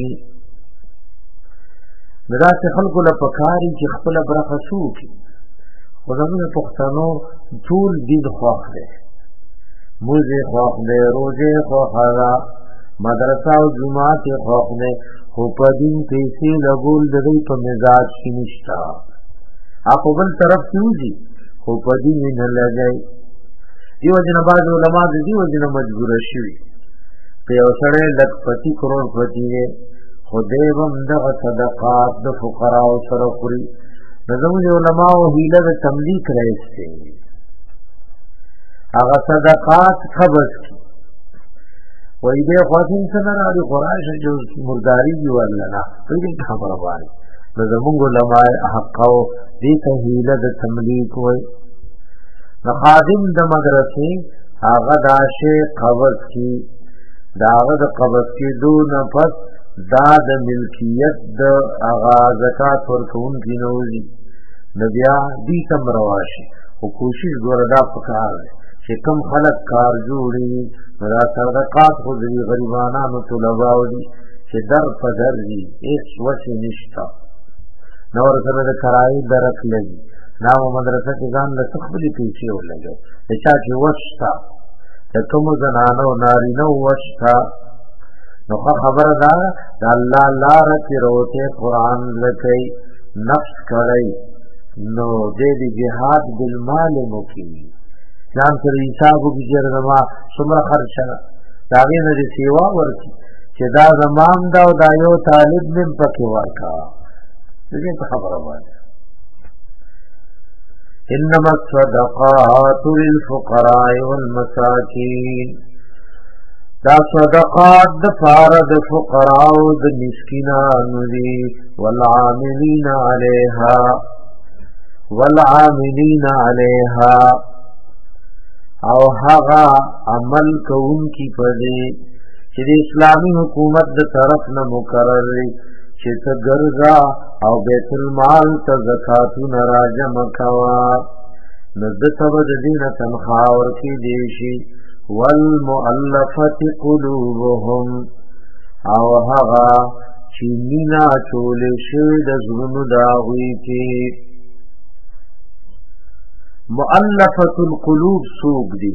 مدارس خلق له پکاري چې خپل برخه شو کی خدامه پښتنو ټول دین خوښ دي موزه خوښ دي روزه خوښ را مدرسه او جماعت خوښ دي خو په دین پیسې لګول د دې په مزاج کې نشتا اپ بل طرف کیږي خو په دین نه لګي. دیو جن باز علماء دیو جن مجبور شي په اوسړې لک پتی کروڑ پتی خدای هم د صدقات د فقراء سره خوري نظم علماء و حیله د تملیک رئیستے اغا صدقات قبض کی وی بے خواتین سنر آلی قرآن جو مرداری جو اللنا تو یہ خبر باری نظم علماء حقاو دیتا حیله د تملیک وی نخادم د مدرسې هغه دا شی قبض کی دا هغه د قبض کېدو نه پس دا د ملکیت د هغه زکات ورکوونکي نه وځي نو بیا دې تم رواشي او کوشش ګوره دا پکار دی چې کوم خلک کار جوړي نو دا صدقات خو د غریبانو طلباو دي چې در په در دي هېڅ وسې نشته نو ورسره د کرایې درک لګي ناو مدرسه کې ځان له خپلې پیسې ولګي د چا چې وشته د کومو زنانو نارینه وشته نو خبره ده د الله لاره کې روته قرآن لکئ نفس کړئ نو دې دې جهاد بالمال مکی ځان سره حساب وکړئ زما څومره خرچه دا غي نه دې سیوا ورکړي چې دا زمان دا او دا یو طالب نن پکې ورکا دې په خبره باندې انما الصدقات للفقراء والمساكين دا صدقات د فار د فقراء او د مسکینانو دي والعاملین علیها والعاملین علیها او هغه عمل کوونکی پدې چې د اسلامی حکومت د طرف نه مقرر دي چې ته ګرځا او بیت المال ته زکاتونه راجمع کوا نو د تبه د دینه تنخوا ورکې دی شي والمؤلفة قلوبهم او هغه چې مینا چولې شوی د زړونو د هغوی کې مؤلفة القلوب څوک دي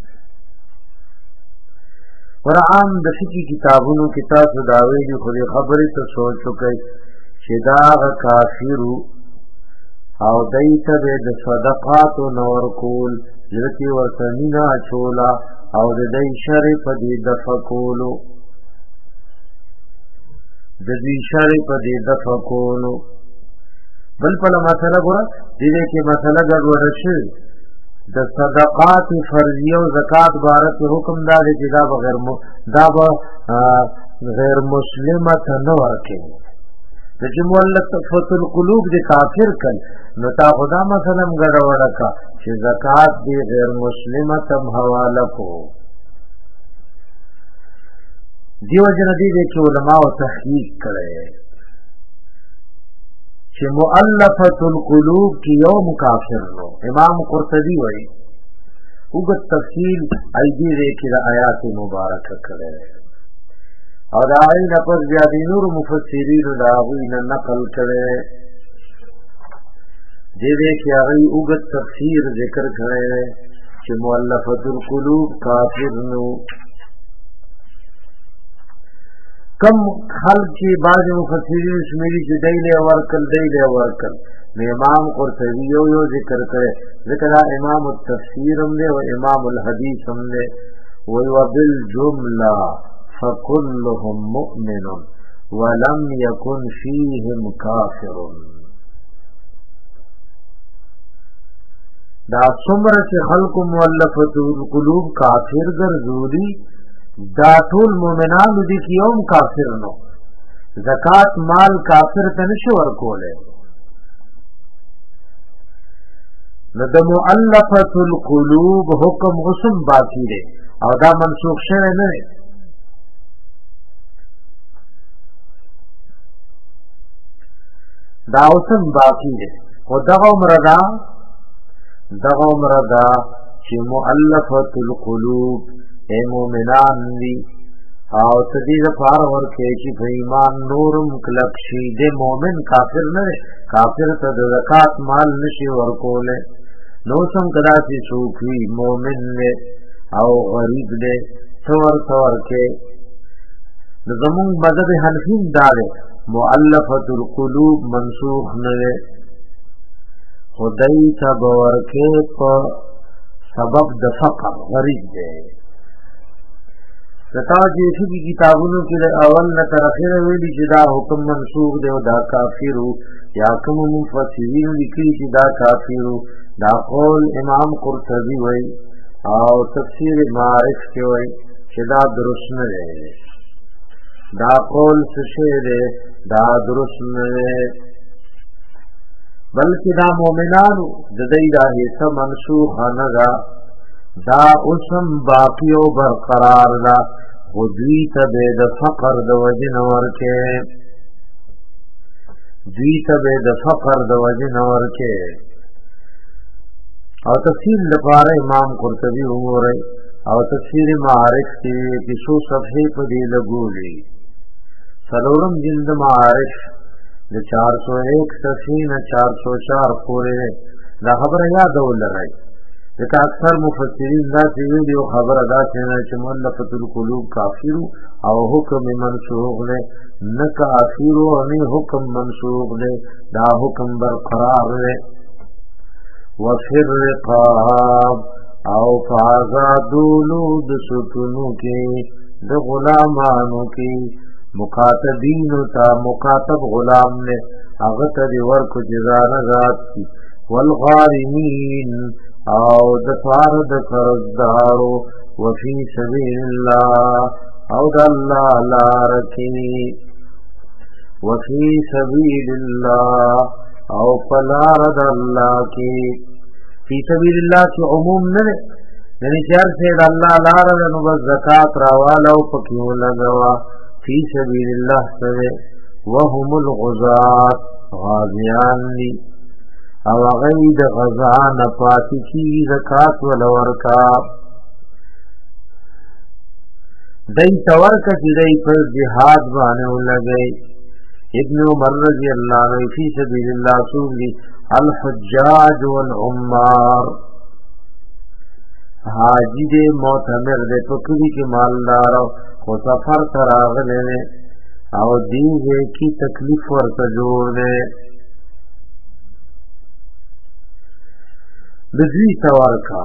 قرآن د فقهي کتابونو کې تاسو دا ویلي خو دې خبرې ته سوچ وکئ چې دا کافرو او دای ته د صدقاتو نور کول ځکه ورته مینا چولا او د دې شر په دې دفقولو د دې شر په دې دفقولو بل په مسله ګوره دې کې مسله ګډوډ شي د صدقات فرضیه او زکات بارت حکم دا دی چې دا بغیر دا به غیر مسلمه ته نه ورکړي د مؤلفة القلوب د کافر کړي نو تا خدا مثلا ګډوډ کا چې زکات دی غیر مسلمه ته حواله کو دیو جن دې چې علماء تحقیق کړي چې مؤلفة القلوب کی یوم کافر نو امام قرطبی وایي وګت تفصیل ایدی دې کې د آیات مبارکه کړي او دا عین پس بیا د نور مفسرین دا غوینه نقل کړي دې دې کې هغه وګت تفسیر ذکر کړي چې مؤلفة القلوب کافر نو کم خلق کی بعض مفسرین شمیری چې دیلے ورکل دیلے ورکل امام قرطبی یو یو ذکر کرے ذکر امام التفسیر ہم دے و امام الحدیث ہم دے وَبِالْجُمْلَةِ فَكُلُّهُمْ مُؤْمِنٌ وَلَمْ يَكُنْ فِيهِمْ كَافِرٌ دا سمر سے خلق مؤلفة القلوب کافر گرزولی دا ټول مومنانو دي کې یوم کافر نو زکات مال کافر ته نشي ورکوله نو د مؤلفة القلوب حکم غسم باقی دی او دا منسوخ شوی نه دی دا غسم باقی دی خو دغه مردا دغه مردا چې مؤلفة القلوب اے مومنان دی او تدید پار ورکے چی ایمان نورم کلک شی دے مومن کافر نہ کافر تد زکات مال نشی ورکولے نو سم کدا سی سوکھی مومن نے او غریب دے ثور ثور کے زمون مذہب حنفی دار مؤلفۃ القلوب منسوخ نہ خدای تا ورکے په سبب د فقر غریب دے دتا چې فقہی کتابونو کې اول نه تر اخره ویلي چې دا حکم منسوخ دی او دا کافر یا کوم مفسرین لیکلي چې دا کافرو. دا قول امام قرطبي وای او تفسیر معارف کې وای چې دا درست نه دی. دا قول څه دی؟ دا درست نه دی، بلکې دا مؤمنانو د دې دا حصہ منسوخ نه ده، دا اوسم باقی او برقرار ده. خو دوی ته به د فقر د وجې نه ورکې دوی ته به د فقر د وجې نه ورکې. او تفسیر لپاره امام قرطبي وګورئ او تفسیر معارف کې کې څو صفحې په دې لګولې. څلورم جلد معارف د چار سو ایک صفحې نه چار سو چار پورې دا خبره یاد ولرئ. ځکه اکثر مفسرین دا چې ویلي خبره دا چې مؤلفة القلوب کافر او حکم منسوخ دی، نه کافر او نه حکم منسوخ دی، دا حکم برقرار دی. وفي الرقاب او فازادولو د سکونو کې د غلامانو کې مکاتبینو تا مکاتب غلام نے هغه ته دی ورکو جزا نزاد کی. والغارمین او د فار د قرضدارو وفي سبيل الله او د الله لار کې وفي سبيل الله او فلار د الله کې. فی سبیل الله کی عموم نه یعنی چار سے د الله لار نو بس زکات راواله او پکې ولګوا. فی سبیل الله سره وهم الغزات غازیان لی او غید غزان پاتی کی زکات ولورکا دای تورک چې دای پر جهاد باندې ولګي. ابن عمر رضی اللہ عنہ فی سبیل اللہ سولی الحجاج والعمار حاجی دے معتمر دے پکڑی کے مالدار خو سفر تراغلے دے او دیگے کی تکلیف ورطا جوڑ دے دزوی تورکا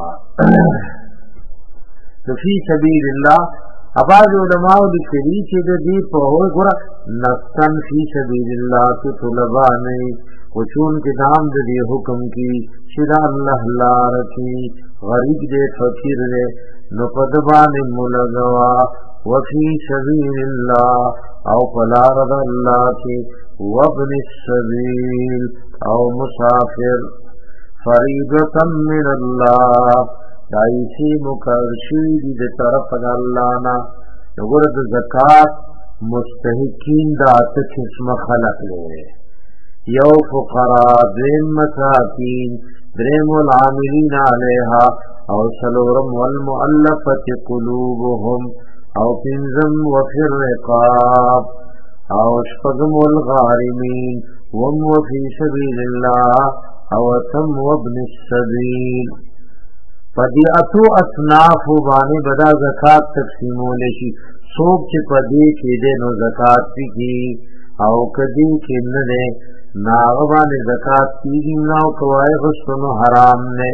فی سبیل اللہ. اباظ علماء لکلی چې د دې په هو ګره نفسن فی سبیل الله کې طلبا نه وچون کې دام د دې حکم کې چې دا الله لار کې غریب دې فقیر دې نو پدبان مولغوا. وفي سبيل الله او فلار الله کې وابن السبيل او مسافر فریضه من الله دایسی مکرشی دی د طرف د الله نه. وګوره د زکات مستحقین د اته قسم خلق لري، یو فقراء، دیم مساکین، دریم العاملین علیها او سلورم والمؤلفة قلوبهم او پنزم وفي الرقاب او شپږم الغارمین وم وفي سبيل الله او تم وابن السبيل. پدی اتو اصناف باندې بدا زکات تقسیمول شي. څوک چې پدی کې دې نو زکات پی او کدی کې نه ده ناغه باندې زکات کیږي نو کوای غسنو حرام نه.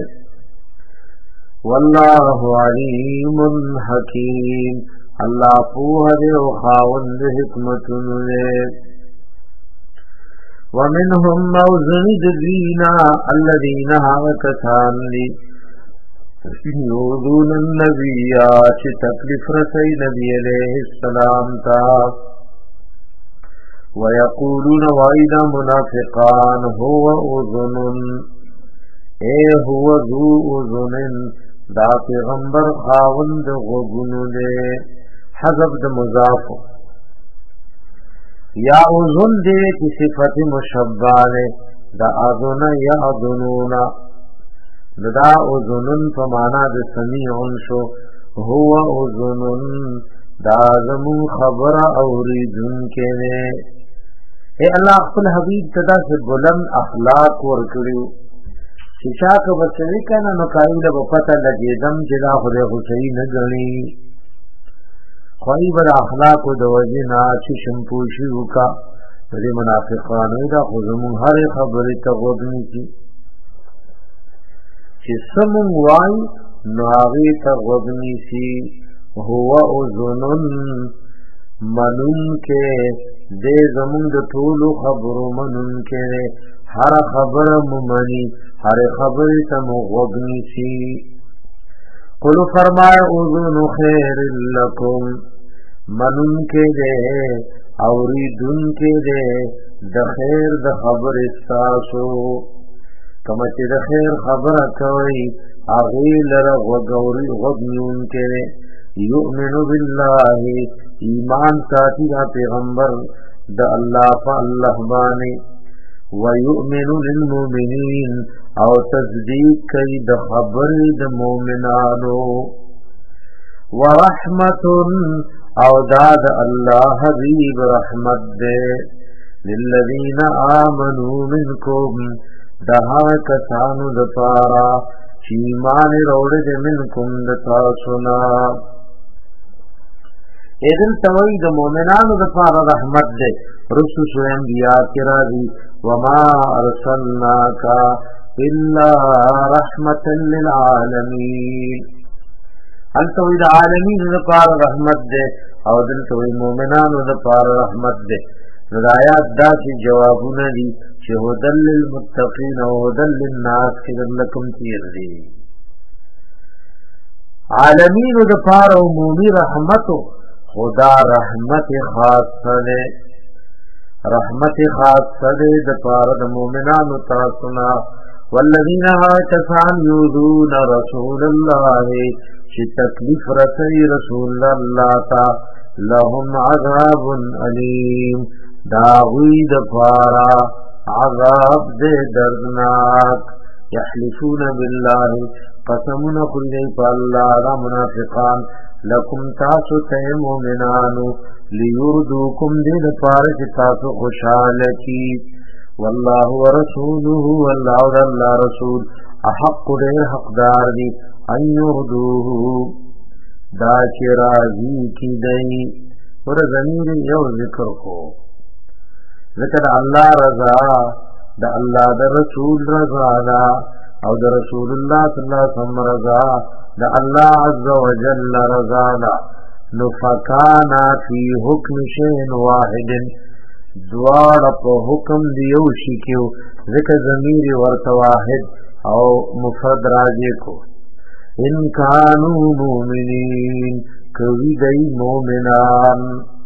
والله علیم حکیم الله په دې او خاوند حکمتونه ده. ومنهم موزن الذين الذين هاكتان لي یودون النبی چه تکلیف رسی نبی علیہ السلام تا ویقولون وائدہ منافقان هو اذنن اے هو ذو اذنن دا پیغمبر خاوند غوگنو دے حذف د مضاف یا اذن دے کی صفت مشبہ دا اذن یا اذنونا دا اذنن فمانا دا سمیعن شو هو اذنن دا زمون خبر اوریدن کے نے. اے اللہ اقبل حبیب تدا سے بلند اخلاق ورکڑیو شیشا کا بسوی کنا نکائی لبا پتا لگی دم جدا خود غسئی نگنی خواهی بر اخلاق و دوجنا چی شمپوشیو کا ولی منافقانوی دا خودمون هر خبری تغدنی کی چی سمون وائی ناغی تغدنی سی هو اذنن منون کے دې زمون د ټولو خبرو منونکې دی هر خبره ممني هر خبرې ته مو غوږ نیسي قل فرمائے اذن خیر لکم منونکې دی اوریدونکې دی د خیر د خبرې ستاسو کله چې د خیر خبره کوي هغې لره غوږ اوري غوږ نیونکې دی یؤمن بالله ایمان ساتي دا پیغمبر د الله په الله باندې ويؤمن للمؤمنين او تصدیق کوي د خبرې د مؤمنانو ورحمت او دا د الله حبیب رحمت دے للذین آمنوا منکم دا هغه کسانو د پاره چې ایمان وروړي د منکم د تاسو نه اذن توي د مؤمنانو د پاره رحمت دے رسول سورہ انبیاء کی راضی وما ارسلناک الا رحمتا للعالمین هل توي د عالمین د پاره رحمت دے او دل توي مؤمنانو د پاره رحمت دے ہدایات دا چې جوابونه دي چې هدل للمتقین او هدل للناس کې لکم تیر دي عالمین د پاره عمومي رحمتو خدا رحمت خاص ده رحمت خاص ده د پاره د مؤمنانو تاسو نه والذین کسان یؤذون رسول الله چې تکلیف رسي رسول الله تا لهم عذاب علیم داوی د پارا عذاب دے دردناک یحلفون بالله قسمنا کلی پا اللہ دا منافقان لکم تاسو تے مومنانو لیردوکم دید پارا چی تاسو خوشحالکی واللہ ورسولہ واللہ واللہ رسول احق دے حقدار دی ان یردوہو دا چی راضی کی دی ور ضمیر یو ذکر کو ذکر اللہ رضا دا اللہ دا رسول رضا دا او دا رسول اللہ صلی اللہ علیہ وسلم رضا دا اللہ عز وجل رضا دا نفکانا فی حکم شین واحد دوار پا حکم دیو شکیو ذکر ضمیر ورط واحد او مفرد راجے کو ان کانو مومنین کوي دای مومنان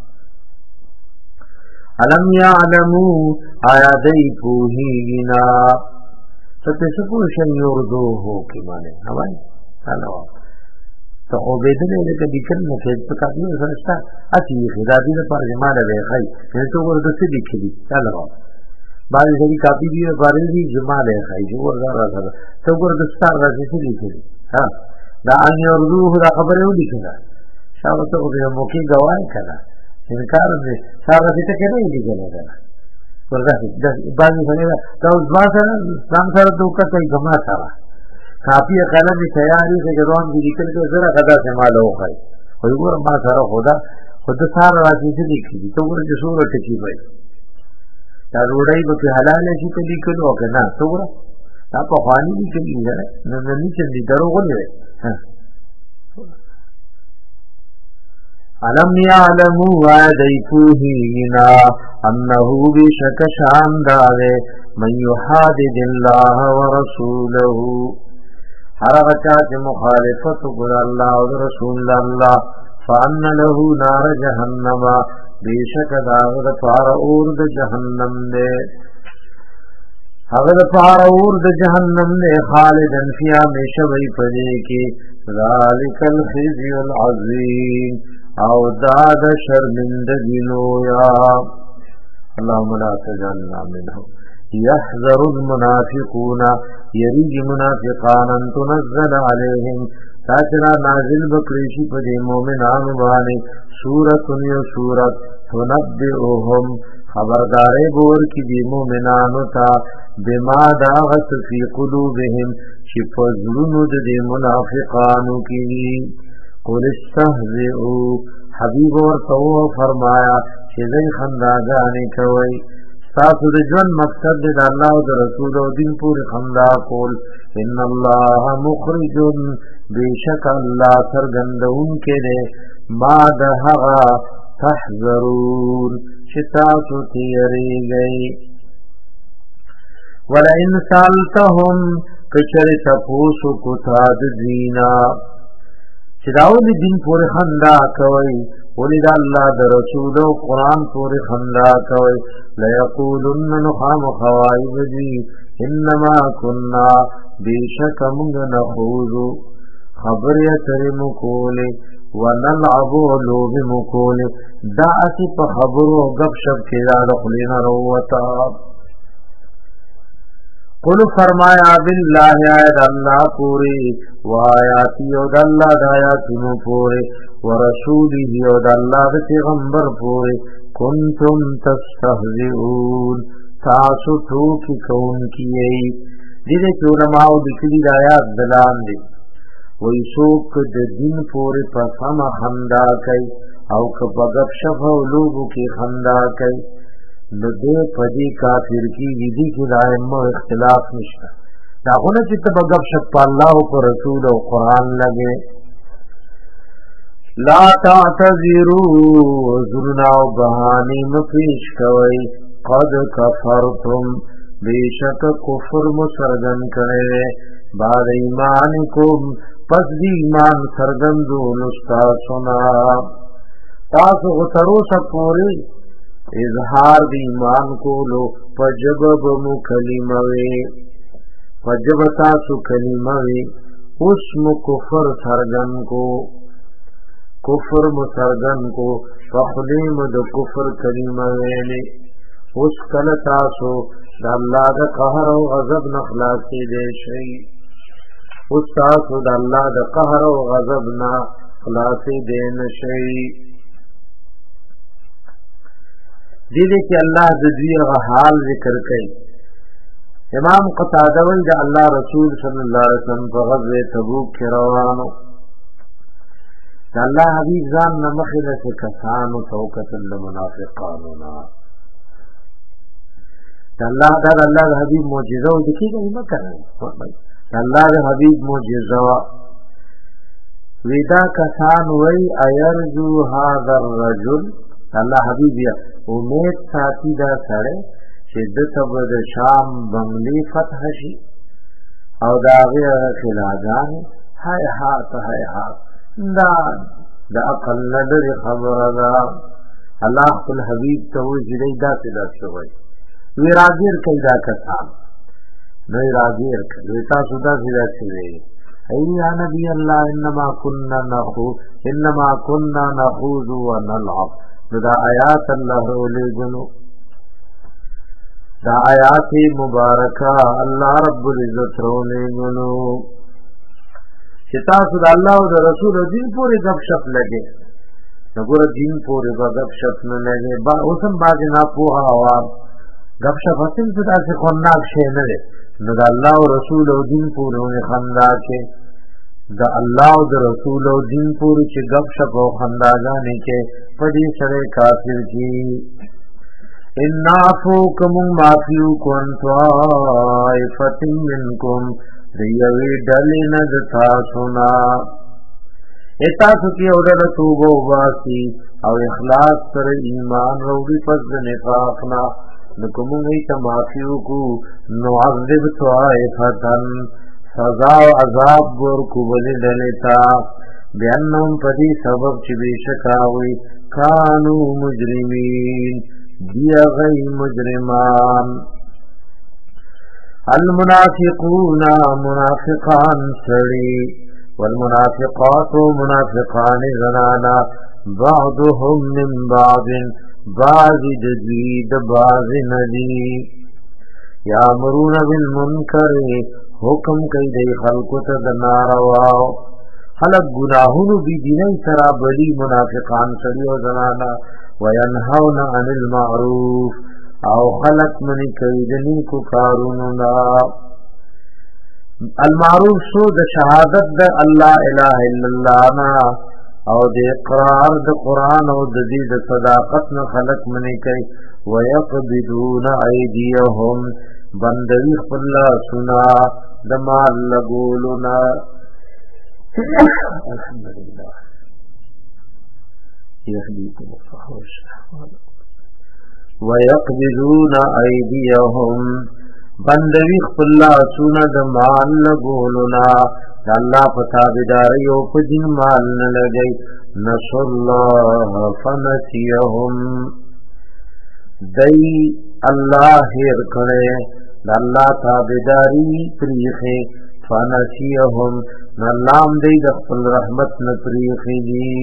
علم یعلمو آیا دای پوهینا ته څه پوښن یوردو هو کی معنی هواي هلو ته عبیدله لکه دکن نه څه پکا دی زړستا اتی خدای دې پر جماله وی خای ته ورته څه لیکلی هلو باندې دې کاپی دی باندې دې جماله خای جو ورغا راځه ته ورته ستاره راځي څه لیکلی ها دا ان یوردو دا خبره ودی کنه شاو ته په موقع گواهی کړه انکار دې ساره دې ته کېږي دې کنه ورغا د باندې څنګه دا اوس باسه څنګه سره دوکه کوي جمع سره کافی قلم تیاری سے جوان دی لیکل کے ذرا غدا سے مال ہو گئی وہی ور ما سره خدا خود ساره راځي دې لیکي ته ورته صورت کی وای دا روړی به حلال شي ته لیکلو کنه ته ور تا په خواني لیکلی نه نه نه چې دې درو غوړي علم یعلمو وعدیتوهینا انہو بشک شاندارے من یحادد اللہ ورسولہو ہر غچات مخالفت گر اللہ و رسول اللہ فان لہو نار جہنم بشک داغد پار اورد جہنم دے اگر پار اورد جہنم دے خالدن فیا میشوی پدے کی ذالک الخزی العظیم او داد شرمندگی لویا اللهم لا تجعلنا منهم يحذر المنافقون يريد منافقان ان تنزل عليهم تاچرا نازل بکریشی پدی مومنان بانی سورت یو سورت تنبئهم خبردارے بور کی دی مومنانو تا بما داغت فی قلوبهم چی فضلون دی منافقانو کی قل استهزئوا حبیب ورته فرمایا چې دای خنداګانې کوي تاسو د ژوند مقصد د الله او د رسول او دین پورې خندا کول ان الله مخرج بیشک الله سرګندون کې ده ما ده هغه تحذرون چتا سو تیریږي ولئن سالتهم کچر تپوسو کتا دینا چداو دی دین پوری خندا کوي ولید الله د رسول او قران پوری خندا کوي ليقولن نخام خوائب دی انما كنا بیشک موږ نخوض خبر یترم کوله ونلعب لوب مکوله دا اسی په خبرو غب شپ کې دا خلینا روتا قل فرمایا بالله آیت اللہ پوری و آیاتی و داللہ دایاتنو پوری و رسولی و داللہ پیغمبر پوری کنتم تستہزئون تاسو ٹوکی کون کیئی دیده که علماء دکلی آیات دلان دی ویسوک د دین پوری پسم خندا کئی او که بگب شف و لوگو کی خندا کئی نو دې پدې کافر کی دي کې دایمه اختلاف نشته دا غونه چې تبغب شپ الله او رسول او قران لګي لا تعتذروا ذرنا او بهاني مفيش کوي قد كفرتم بیشک کفر مسرگن کرے بعد ایمانکم پس دی ایمان سرگندو نستا سنا تاسو غسرو سپوری اظہار دی ایمان کو لو پجبب مو کلموے پجبتا سو کلموے اسم کفر سرگن کو کفر مسرگن کو فخلیم د کفر کلموے لے اس کلتا سو دا اللہ دا قہر و غضب نخلاصی دے شئی اس تاسو دا اللہ دا قہر و غضب نخلاصی دے نشئی دیدے کہ اللہ ددوی حال ذکر کئی امام قتادہ وی دا اللہ رسول صلی اللہ علیہ وسلم پا غزوہ تبوک کے روانو دا اللہ حبیب زان نمخل سے کسانو توقت لمنافقانونا دا اللہ دا اللہ حبیب موجزہ و دکی گئی مکر دا اللہ حبیب موجزہ ویدا کسان وی ایرجو هذا الرجل اللہ حبیب یا امید ساتی دا سڑے شدت بد شام بنگلی فتح شی او دا غیر خلاجان ہائے ہاتھ ہائے ہاتھ دا دا اقل ندر خبر دا اللہ قل حبیب تو جلی دا سدا سوئی وی راگیر کئی دا کسان نوی راگیر کئی وی تاسو دا سدا سوئی اییا نبی اللہ انما کننا نخوض انما کننا نخوض و نلعب دا آیات اللہ علی گنو دا آیات مبارکہ اللہ رب العزت رونے گنو چتاسو دا اللہ و دا رسول دین پوری گپ شپ لگے نگور دین پوری گپ شپ نہ لگے با اسم باقی نا پوہا آوام گپ شپ حسن سدا سے خونناک شے نرے نو دا اللہ و رسول و دین پوری ہونے خندا کے دا اللہ و دا رسول و دین پوری چی گپ شپ و خندا جانے کے پڑی سرے کافر کی انافو کمون مافیو کن طائفت منکم ریوی ڈلی ندتا سنا اتاسو کی اوڈر توبو باسی او اخلاص سر ایمان روڑی پس نفاقنا نکمون ایتا مافیو کو نعذب طائفتن سزا و عذاب برکو بلی ڈلیتا بیانم پدی سبب چی بیشکاوی کانو مجرمین دیا غی مجرمان المنافقون منافقان سڑی والمنافقات منافقان زنانا بعضهم من بعض بعض جدید بعض ندی یامرون بالمنکر حکم کئی دی خلقت دنارواو خلق گناہونو بی دینی سرا بلی منافقان سری و زنانا وینہون عن المعروف او خلق منی کئیدنی کو کاروننا المعروف سو د شہادت د اللہ الہ الا اللہ نا او د اقرار د قرآن او د دید صداقت نا خلق منی کئی ویقبدون ایدیهم بندوی خلا سنا دمال لگولنا الحمدللہ یهدیکم الفحوش ويقبضون ايديهم بندوی خپل لاسونه د مال لګولنا د الله په تابعداري او په دین مال نه لګي نسوا الله فنسيهم دای الله هر کړه د الله تابعداري پریخه فنسيهم نلام دې د خپل رحمت نه پریخه دي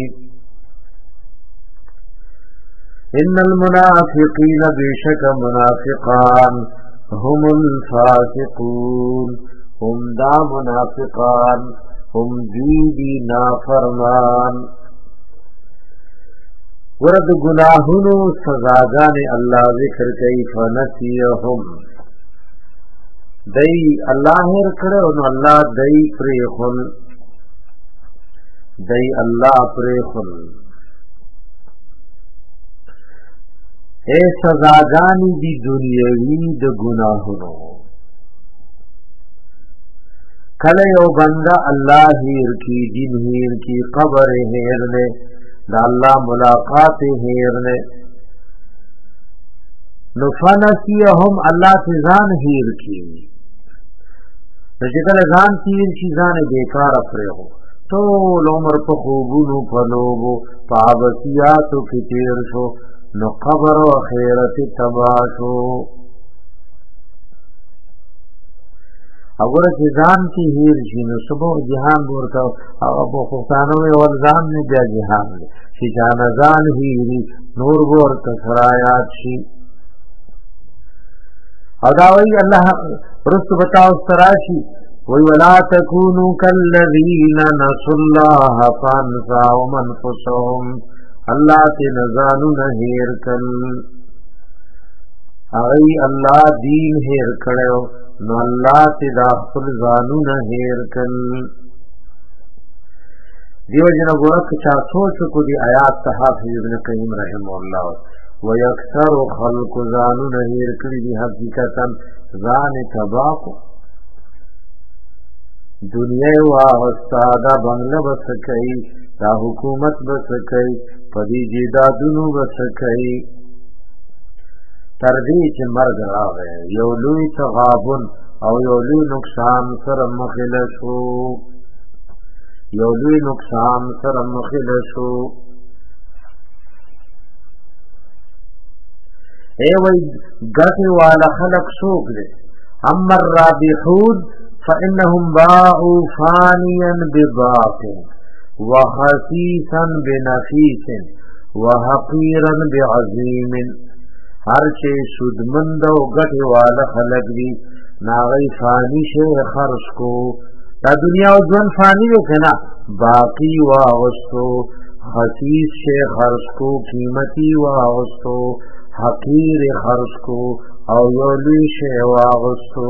ان المنافقين بشك منافقان هم الفاسقون هم دا منافقان هم دیدی نافرمان ورد گناہنو سزاگان اللہ ذکر کئی فنسیهم دی اللہ رکڑے انو اللہ دی پریخن دی اللہ پریخن اے سزاگانی دی دنیاوی د گناہنو کله یو بندا الله هیر کی دین هیر کی قبر هیر نے دا اللہ ملاقات هیر نے نفنسیهم اللہ تزان هیر کی نجکل ځان تیر شي ځان بیکار پرهو ټول عمر په خوبونو په لوبو په عباسیاتو کې تیر شو نو قبر و خیرت تباشو اگر چیزان کی ہیر شینو صبح جہان بورتا ابو خفتانو میں والزان نے بیا جہان لے شی جانزان ہیری نور بورتا سرایات شی او داوئی اللہ رست بتاو سراشی وی ولا تکونو کالذین نسوا اللہ فانساهم انفسهم اللہ تے نزانو نہیر کل اغی اللہ دین ہیر کڑیو نو اللہ تے داخل زانو نہیر کل دیو جنہ گورک چا سوچ کو دی آیات تحافظ ابن قیم رحمہ اللہ ویکثر خلق زانو نہیر کلی دی حقیقتا زان تباکو دنیا واغستادا بنگلہ بسکئی دا حکومت بسکئی پدی جیدادونو بسکئی تردی چه مرگ راغے یولوی تغابن او یولوی نقصان سر مخلشو یولوی نقصان سر مخلشو اے وی گتی والا خلق سوک لے اما الرابحون فإنهم باعوا فانيا بباطن وخسيسا بنفيس وحقيرا بعظيم هر چه سودمند و گٹھ والا خلق دی ناغی فانی شے خرش کو تا دنیا و جون فانی دے کنا باقی واغستو خسیس شے خرش کو قیمتی واغستو حقیر خرش کو او یولی شے واغستو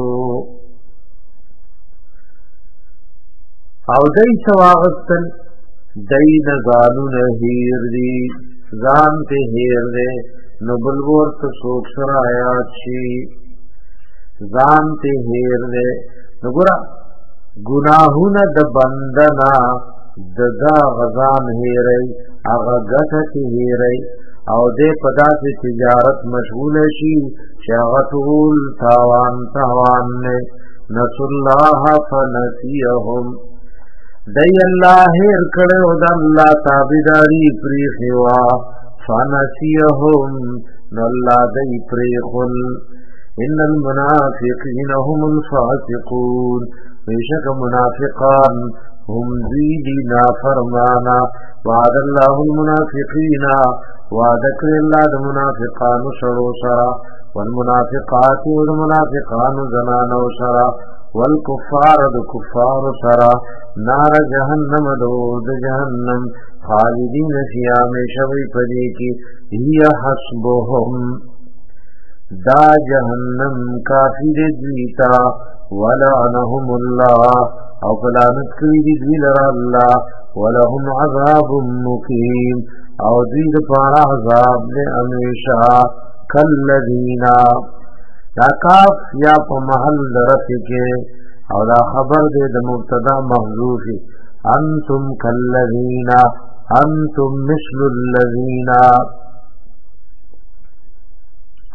او دی سواغستن دی نزانو نهیر دی زان تے ہیر دے نو بلور تسوک سر آیات شی زان تے ہیر دے نو گرا گناہون د بندنا ددا غزان ہیرئی اغا گتا تی ہیرئی او دے پدا سے تجارت مشغول شی شاغتول تاوان تاوان نے نسو اللہ فنسیهم دی اللہ ہیر کڑے او دا اللہ تابداری پریخوا فنسیهم نو اللہ دی پریخل ان المنافقین هم الفاسقون بیشک منافقان هم زیدی نافرمانا وعد اللہ المنافقین وعدکر اللہ دا منافقان شرو سرا والمنافقات والمنافقان زنانو سرا والکفار دا کفار سرا نار جہنم دود جہنم خالدین فیام شوی پدی کی ہی حسبهم دا جہنم کافی دیتا ولعنهم اللہ او کلانت کری دی لرا اللہ ولهم عذاب مقیم او دید پارا عذاب دے امیشہ کالذینا دا کاف یا پا محل درفی کے او دا خبر دے دا مبتدا محذوفی انتم کالذین انتم مثل الذین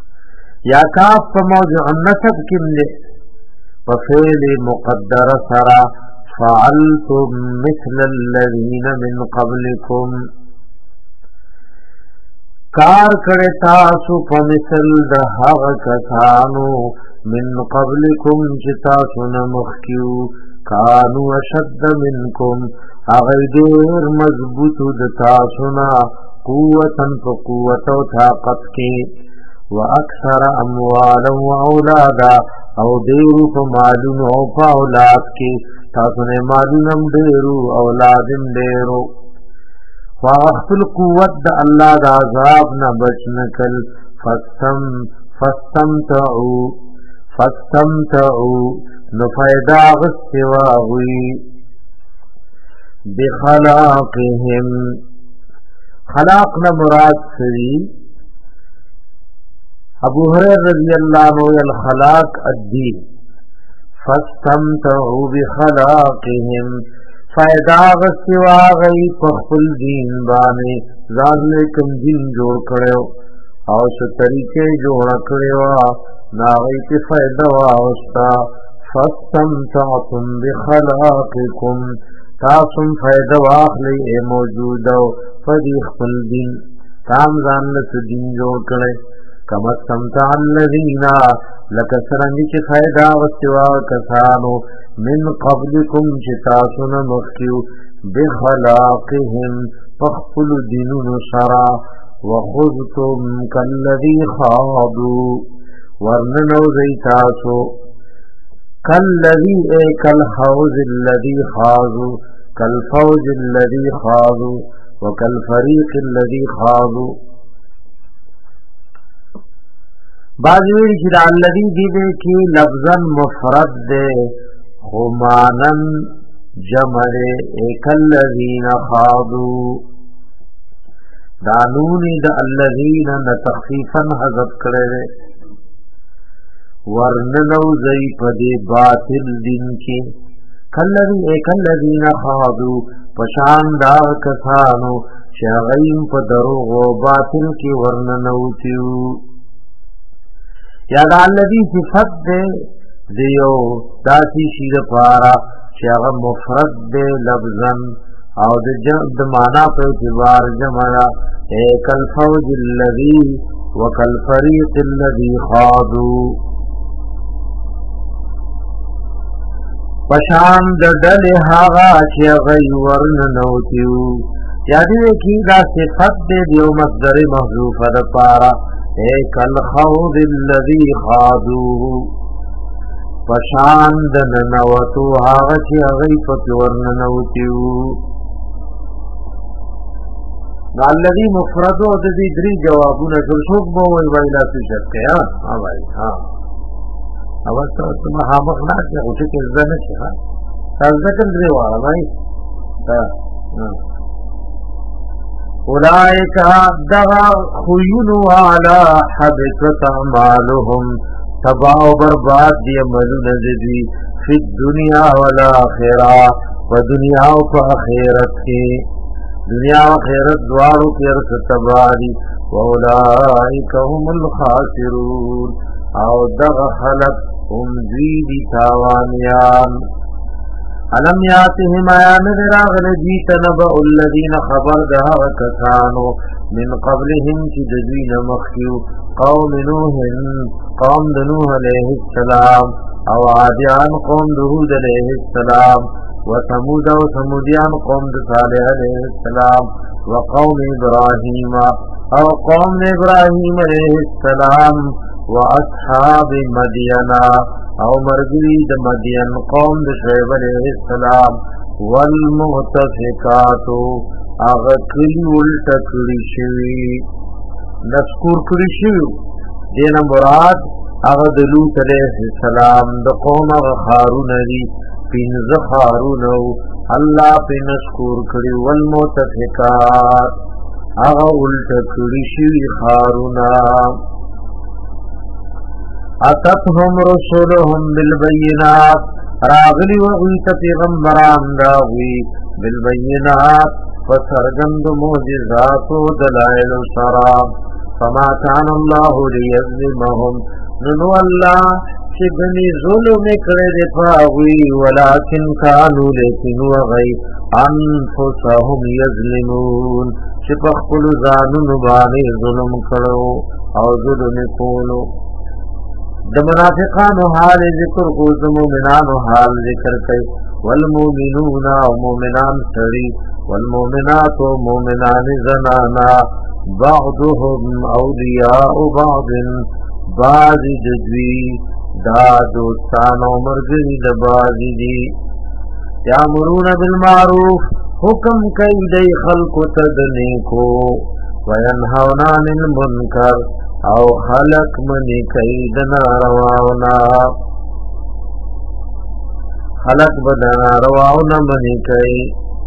یا کاف په موضع النصب کې نه په فعل مقدر سرا فعلتم مثل الذين من قبلكم کار کړه تاسو په مثل د هغه کسانو من قبلكم چې تاسو نه مخکیو کانو اشد منکم هغه ډېر مضبوط د تاسو نه قوتن په قوت او طاقت کې واکثر اموالا واولادا او ډېر په مالونو او په اولاد کې تاسو نه مالونو ډېرو اولاد ډېرو واخل قوت د الله د عذاب نه بچنکل فستم فستمتعوا فستمتعوا نو فائدہ غسوا ہوئی بخلاقهم خلاق نہ مراد سری ابو ہریرہ رضی اللہ عنہ الخلاق الدین فاستمتعوا بخلاقهم فائدہ غسوا غی پخل دین بانے ځان کوم دین جوړ کړو او څه طریقې جوړ کړو ناغی کی فائدہ واوستا فاستمتعتم بخلاقکم تاسم فائدہ واخلی اے موجودو فدی خپل دین تام ځان له دین جوړ کړي کما استمتع الذین لکسرنګ چې فائدہ واستوا کسانو من قبلکم چې تاسو نه مخکیو بخلاقهم فخپل دینونو سرا وخذتم کالذی خاضوا ورننو زیتاسو کالذی اے کالحوض الذی خاضوا کالفوج الذی خاضوا وکالفریق الذی خاضوا بعض ویل چې الذی دی دې کې لفظا مفرد ده خمانن جمع اے کالذین خاضوا دانونی دا الذین نتخفیفا حذف کرے ورننو زی پدی باطل دین کی کلذی ایک الذین خاضوا پشان دا کسانو شغیم پا دروغ و باطل کی ورننو تیو یا دا الذی صفت دے دیو داسی شیر پارا شغ مفرد دے لفظن او د د معنا په اعتبار جمع اے کل فوج الذی وکل فریق الذی خاضوا پشان د دل هغه چې غي ورن نوتیو یادی کی دا صفت دې دیو مصدر محذوف د پارا اے کل خوض الذی خاضوا پشان د نوتو هغه چې غي په ورن نوتیو الذي مفرد او د دې درې جوابونه ټول څوک مو وی ویلا څه شته ها ها وای ها اوسه ته ما مخنا چې او چې ځنه شي ها تاسو څنګه وایي وای ها اولئک دغا خيون على حبطت اعمالهم تباہ و برباد دی عملونه دي په دنیا او آخرت و دنیا او آخرت کې دنیا و خیرت دوارو کیر ستباری واولائک هم الخاسرون او دغ خلق هم دویدی تاوانیان علم یاتهم آیان دراغل جیت نبع الذین خبر دها کسانو من قبلهم چی دجوین مخیو قوم نوح قوم دنوح علیہ السلام او عادیان قوم دهود علیہ السلام وثمود و ثمودیان قوم صالح علیہ السلام وقوم ابراہیم او قوم ابراہیم علیہ السلام واصحاب مدین او مرگری د مدین قوم د شعیب علیہ السلام والمؤتفقات اغکلی والتکلی شوی نسکور کلی شوی دین مراد اغد لوت علیہ السلام د قوم غخارون ری پینز خارونو اللہ پی نسکور کری والمتفقات اغا الٹا کری شوی خارونا اتتهم رسولهم بالبینات راغلی وغیت پیغمبران داوی بالبینات فسرگند موجزات و دلائل سرا فما كان الله ليظلمهم نو الله چې بني ظلم کړي د پاوی ولکن كانوا لیکن وغي انفسهم يظلمون چې په خپل ځانونو باندې ظلم کړو او ظلم کولو. د منافقانو حال ذکر کو، د مؤمنانو حال ذکر کړي. والمؤمنون او مؤمنان سړي، والمؤمنات او مؤمنان زنانا، بعضهم اولیاء بعض، بعض جدوی دا دوستان او مرګري د بعض دي. یامرون بالمعروف حکم کوي د خلق ته د نیکو، وینهون عن المنکر او خلق منی کوي د نارواونا، خلق به د نارواونا منی کوي.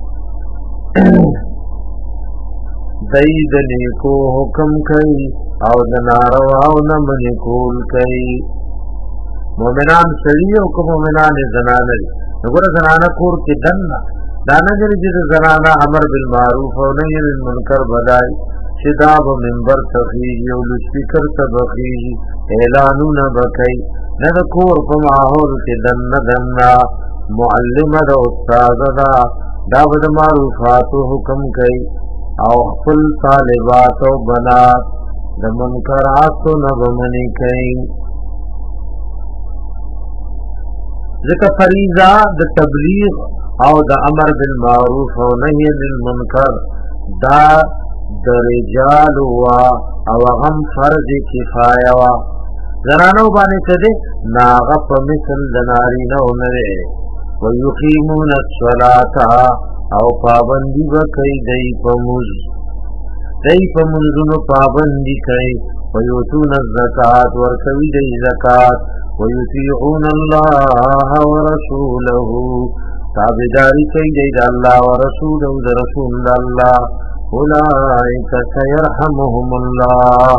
دای د نیکو حکم کوي او د نارواونا منی کول کوي. مومنان سړي او کوم مومنان زنانه دي. وګوره زنانه کور کې دنه دانه چې زنانه امر بالمعروف او نهي عن المنکر بدای چې دا به منبر تخیږي او لسپیکر ته بخیږي، اعلانونه بکای نه د کور په ماحول کې دنه دنه معلمه د استاد دا دا به د معروفاتو حکم کوي او خپل طالبات او بنات د منکراتو نه بمنی کوي. ذکر فریضہ د تبلیغ او د امر بالمعروف او نهی عن المنکر دا د رجال وا او هم فرض کفایه وا. زنانو باندې کده ناغه په مثل د نارینه او نه ويقيمون الصلاة او پابندی وکي دای په موز دای په منځونو پابندی کوي. ويؤتون الزکات ورکوي دای زکات. ويطيعون الله ورسوله تابعداري کوي د الله او رسول او د رسول الله. اولئک سيرحمهم الله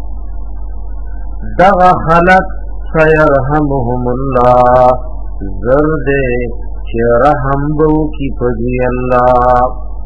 دغه خلق سيرحمهم الله زرد چې رحم بو کی پدی الله.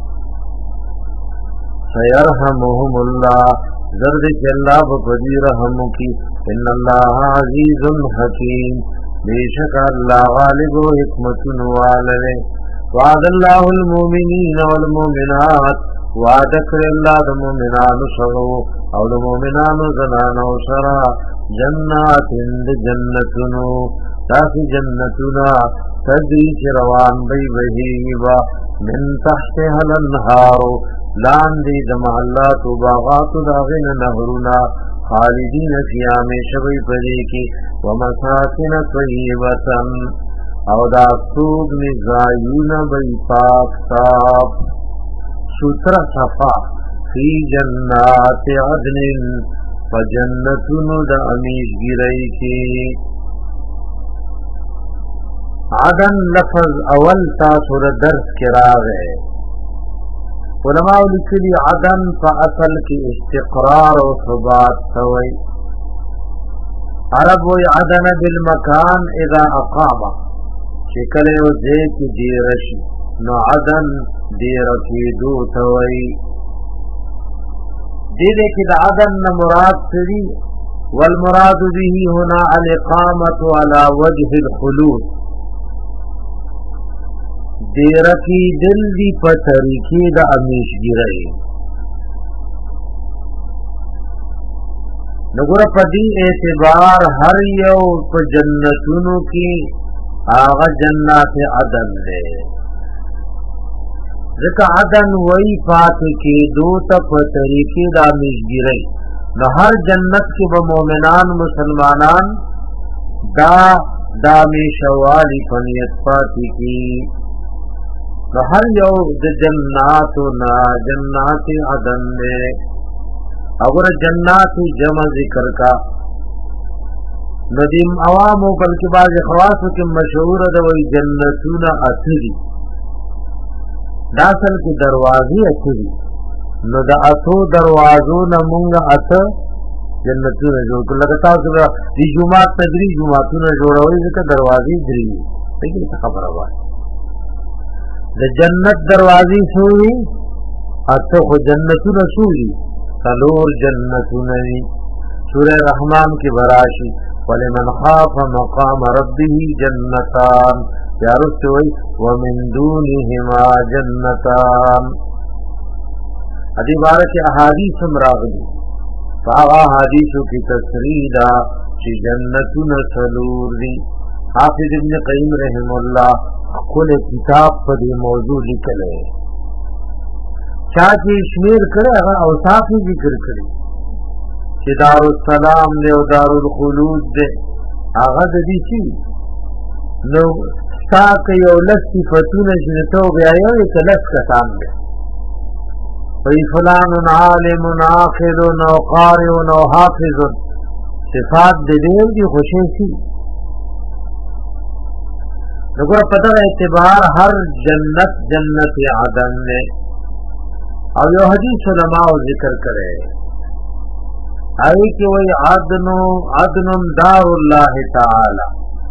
سيرحمهم الله زرد چې الله پدی رحم کی. ان الله عزیز حکیم بیشک اللہ غالب و حکمت والے. وعد اللہ المؤمنین والمؤمنات وعد کر اللہ د مؤمنان سره او د مؤمنان زنانو سره جنات اند جنتونو تاسی جنتنا تجری چروان بی بهیبا من تحتها الانهار لاندی د محلات و باغات داغن نهرنا خالدین فی همیشه وی پدې کې ومساکن طیبه او دا سوق نزایون وی پاک صاف سوترا صفا فی جنات عدن فجنتون د امیشګری کې. عدن لفظ اول تاسو د درس کې راغی. علماء لکلی عدن فا اصل کی استقرار و ثبات سوئی. عرب وی عدن بالمکان اذا اقاما شکل و زیت دیرشی نو عدن دیرکی دو توئی. دیدے کی دا عدن مراد سری والمراد به هنا الاقامت على وجه الخلود دیرکی دل دی پا طریقی دا امیشگی رئی. نگور پا دی اعتبار ہر یو پا جنتونو کی آغا جنات عدن دے. ذکا عدن وی پاتے کی دو تا پا طریقی دا امیشگی رئی. نو ہر جنت کی با مومنان مسلمانان دا دا امیشوالی پنیت پاتی کی. نو هر یو د جناتو نا جنات عدن دے. اگر جنات جمع ذکر کا ندیم عوامو بلکہ بعض خواصو کی مشہور دوئی جنتون اتری داسل کی دروازی اتری. نو دا اتو دروازو نمونگ ات جنتون جوڑ کر لگتا سبا دی جمعات ندری جمعاتون جوڑوئی ذکر دروازی دری. لیکن خبر آباد د جنت دروازی سوئی اتو خو جنتون سوئی سلور جنتنی سورہ رحمان کی براشی ولمن خاف مقام ربه جنتان یارستوی ومن دونهما جنتان ادی بارک احادیث مراغلی فاغا حدیثو کی تصریدہ چی جنتون سلور دی حافظ ابن قیم رحم اللہ کل کتاب پر دی موضوع لکلے چاچی شمیر کرے اگر اوصافی ذکر کرے چی دار السلام دے و دار الخلود دے آغا دی چی نو ساک یو لس صفتون جنتو بیایو ایک لس کسان دے وی فلان عالم عاقل و قارئ و حافظ صفات دلیل دی خوشی سی نگر پتہ اعتبار ہر جنت جنت عدن نے اور یہ حدیث علماء ذکر کرے آئی کہ وی عدن عدن دار اللہ تعالی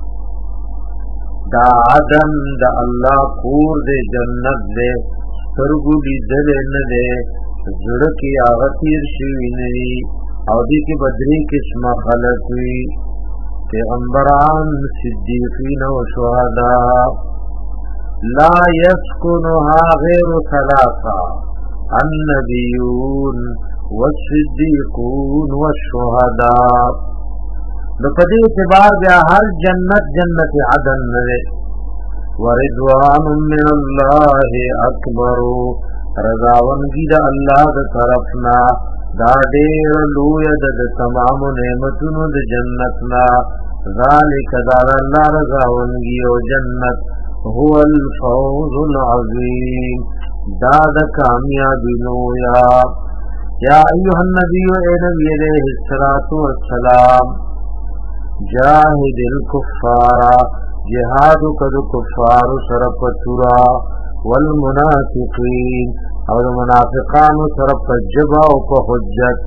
دا عدن دا اللہ کور دے جنت دے سرگولی دل ندے زڑکی آغتیر شوی نئی او دی کی بدری قسم خلق وی پیغمبران صدیقین و شہداء لا یسکنها غیر ثلاثہ النبیون والصدیقون والشہداء لپدی اعتبار بیا ہر جنت جنت عدن نوے ورضوان من اللہ اکبر رضاونگی دا اللہ دا طرفنا دا دیر لوید دا تمام نعمتون دا جنتنا ذالک دا اللہ رضاونگی و جنت هو الفوز العظیم دا دا کامیابی نویا یا ایوہ النبی اے نبی علیہ السلام جاہد الکفارا جہاد قد کفار سرپ ترا والمنافقین اور منافقان سرپ جبا و حجت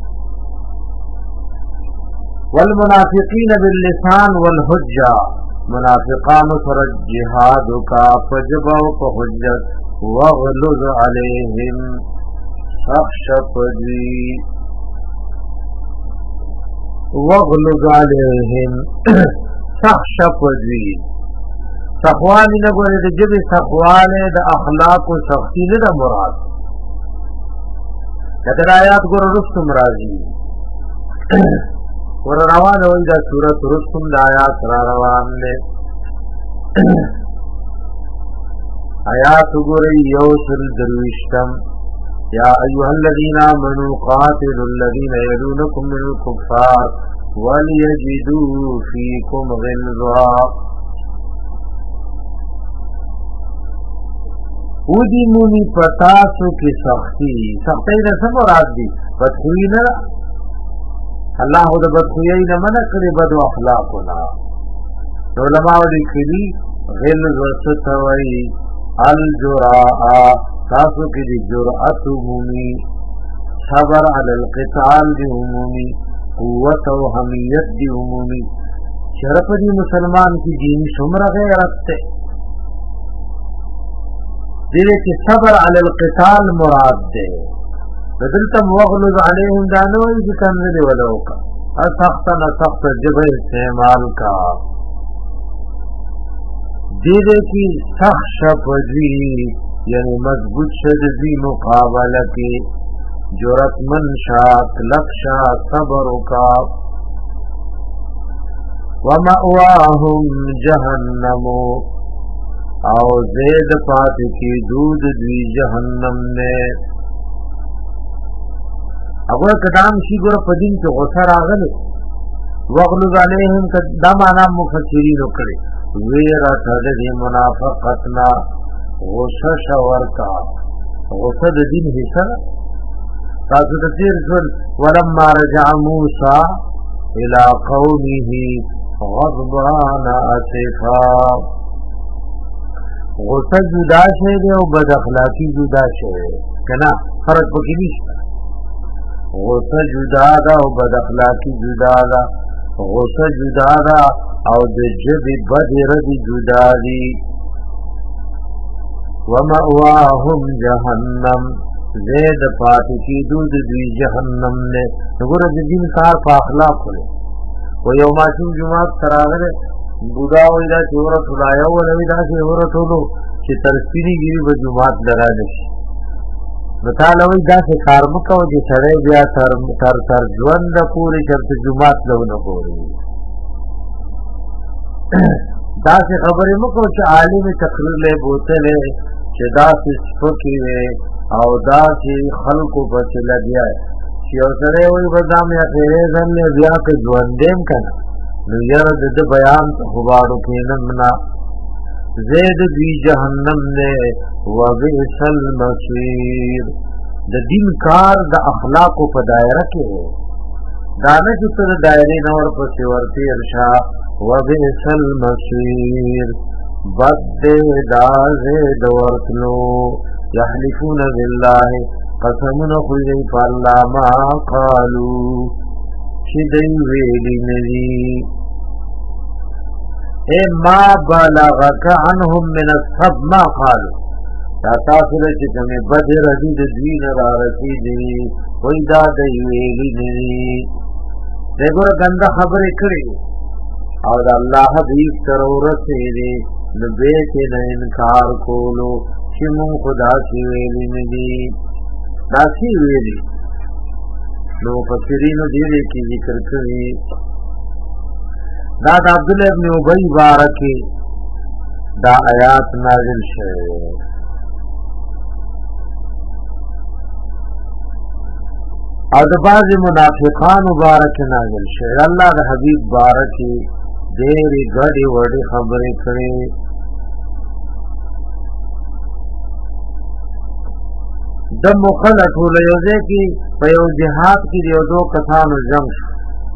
والمنافقین باللسان والحجہ منافقان سرپ جہاد کا فجبا و حجت واغلظ علیہم سخشپ دی واغلظ علیہم سخشپ دی سخوانی نگوری دا جب سخوانے دا اخلاق و سختی دا مراد لیکن آیات گورا رستم راضی گورا روان ہوئی دا سورت رستم دا آیات را روان لے آیات گوری یوسل دروشتم یا ایوہ الذین آمنوا قاتلوا الذین یلونکم من الکفار وَلْيَجِدُوا فِيكُمْ غِلْظَةً ودی مونی پتاسو کی سختی سختی دا سب مراد دی بدخوئی نا اللہ دا بدخوئی نا منع کرے بد و اخلاقنا علماء لکلی غلظت ستوئی الجراء تاسو کی دی جرأت مومی صبر علی القتال دی مومی قوت و حمیت دی عمومی شرف دی مسلمان کی دینی شمر غیرت تے دیلے کی صبر علی القتال مراد دے بدلتم وغلظ علیہم دانوئی بکن ردی ولوکا اسختا نسخت جبہ استعمال کا دیلے کی سخت شفدی یعنی مضبوط شدی مقابلہ کی جرت من شاک لکشا صبر کا ومأواہم جہنم او زید پات کی دود دی جہنم نے اگر قدام شی گر پدین تو غصر آگلے وغلظ علیہم دا مانا مفسرین اکڑے ویرت دی منافقتنا غصہ شور کا غصہ دین حصہ تاسو تفسیر سن ولما رجع موسى الى قومه غضبان اسفا غصہ جدا شے دے او بد اخلاقی جدا شے کنا فرق پکې نشته غصہ جدا دا او بد اخلاقی جدا دا غصہ جدا دا او د جبی بد ردی جدا دی ومأواهم جهنم زید پاتې کېدو د دوی جهنم نه. وګوره د دین کار په اخلاقو دی. و یو ماشوم جومات ته راغلی بوډا وایي داسې ورټولو یو ولوي داسې ورټولو چې تر سپینې ګیري به جومات ته رانشي. نو تاله وایي داسې کار مه کوه چې سړی بیا تر تر تر ژونده پورې چېرته جومات ته ونه ګوري. داسې خبرې مه کوه چې عالم تقریر لی بوتلی چې داسې سپکې وې او داسې خلکو پسې لګیا چې یو سړی وایي به دا مې اخرې ځل دی بیا که ژوندی یم که نه نو یاره د ده بیان ته خو باړو کېنم نه. زید دوی جهنم دی وبئس المصیر. د دین کار د اخلاقو په دایره کې دی، دا نه چې ته د دایرې نه ورپسې ورتېر شه. وبئس المصیر بد دی دا ځای د ورتلو. یحلفون بالله قسمونه خوري دی په الله ما قالو چې دی ویلي نه دي. اے ما بلغک عنهم من السب ما قالو، دا تاسو له چې کومې بدې ردي د دوی نه رارسېدي وایي دا دی ویلي نه دي. دی ګوره ګنده خبرې کړې او د الله حبیب سره ورسېدې نو بیا یې نه انکار کولو چې مونږ خو داسې ویلي نه دي. داسې ویلي نو مفسرینو دې کې ذکر کړي دا د عبدالله ابن ابی بارکه دا آیات نازل شوه او د بعض منافقان مبارک نازل شوه. الله د حبیب بارکه ډېرې ګډې وډې خبرې کړې. د مخله ټوله یو ځای کې په یو جهاد کې د یو دو کسانو جنګ شو،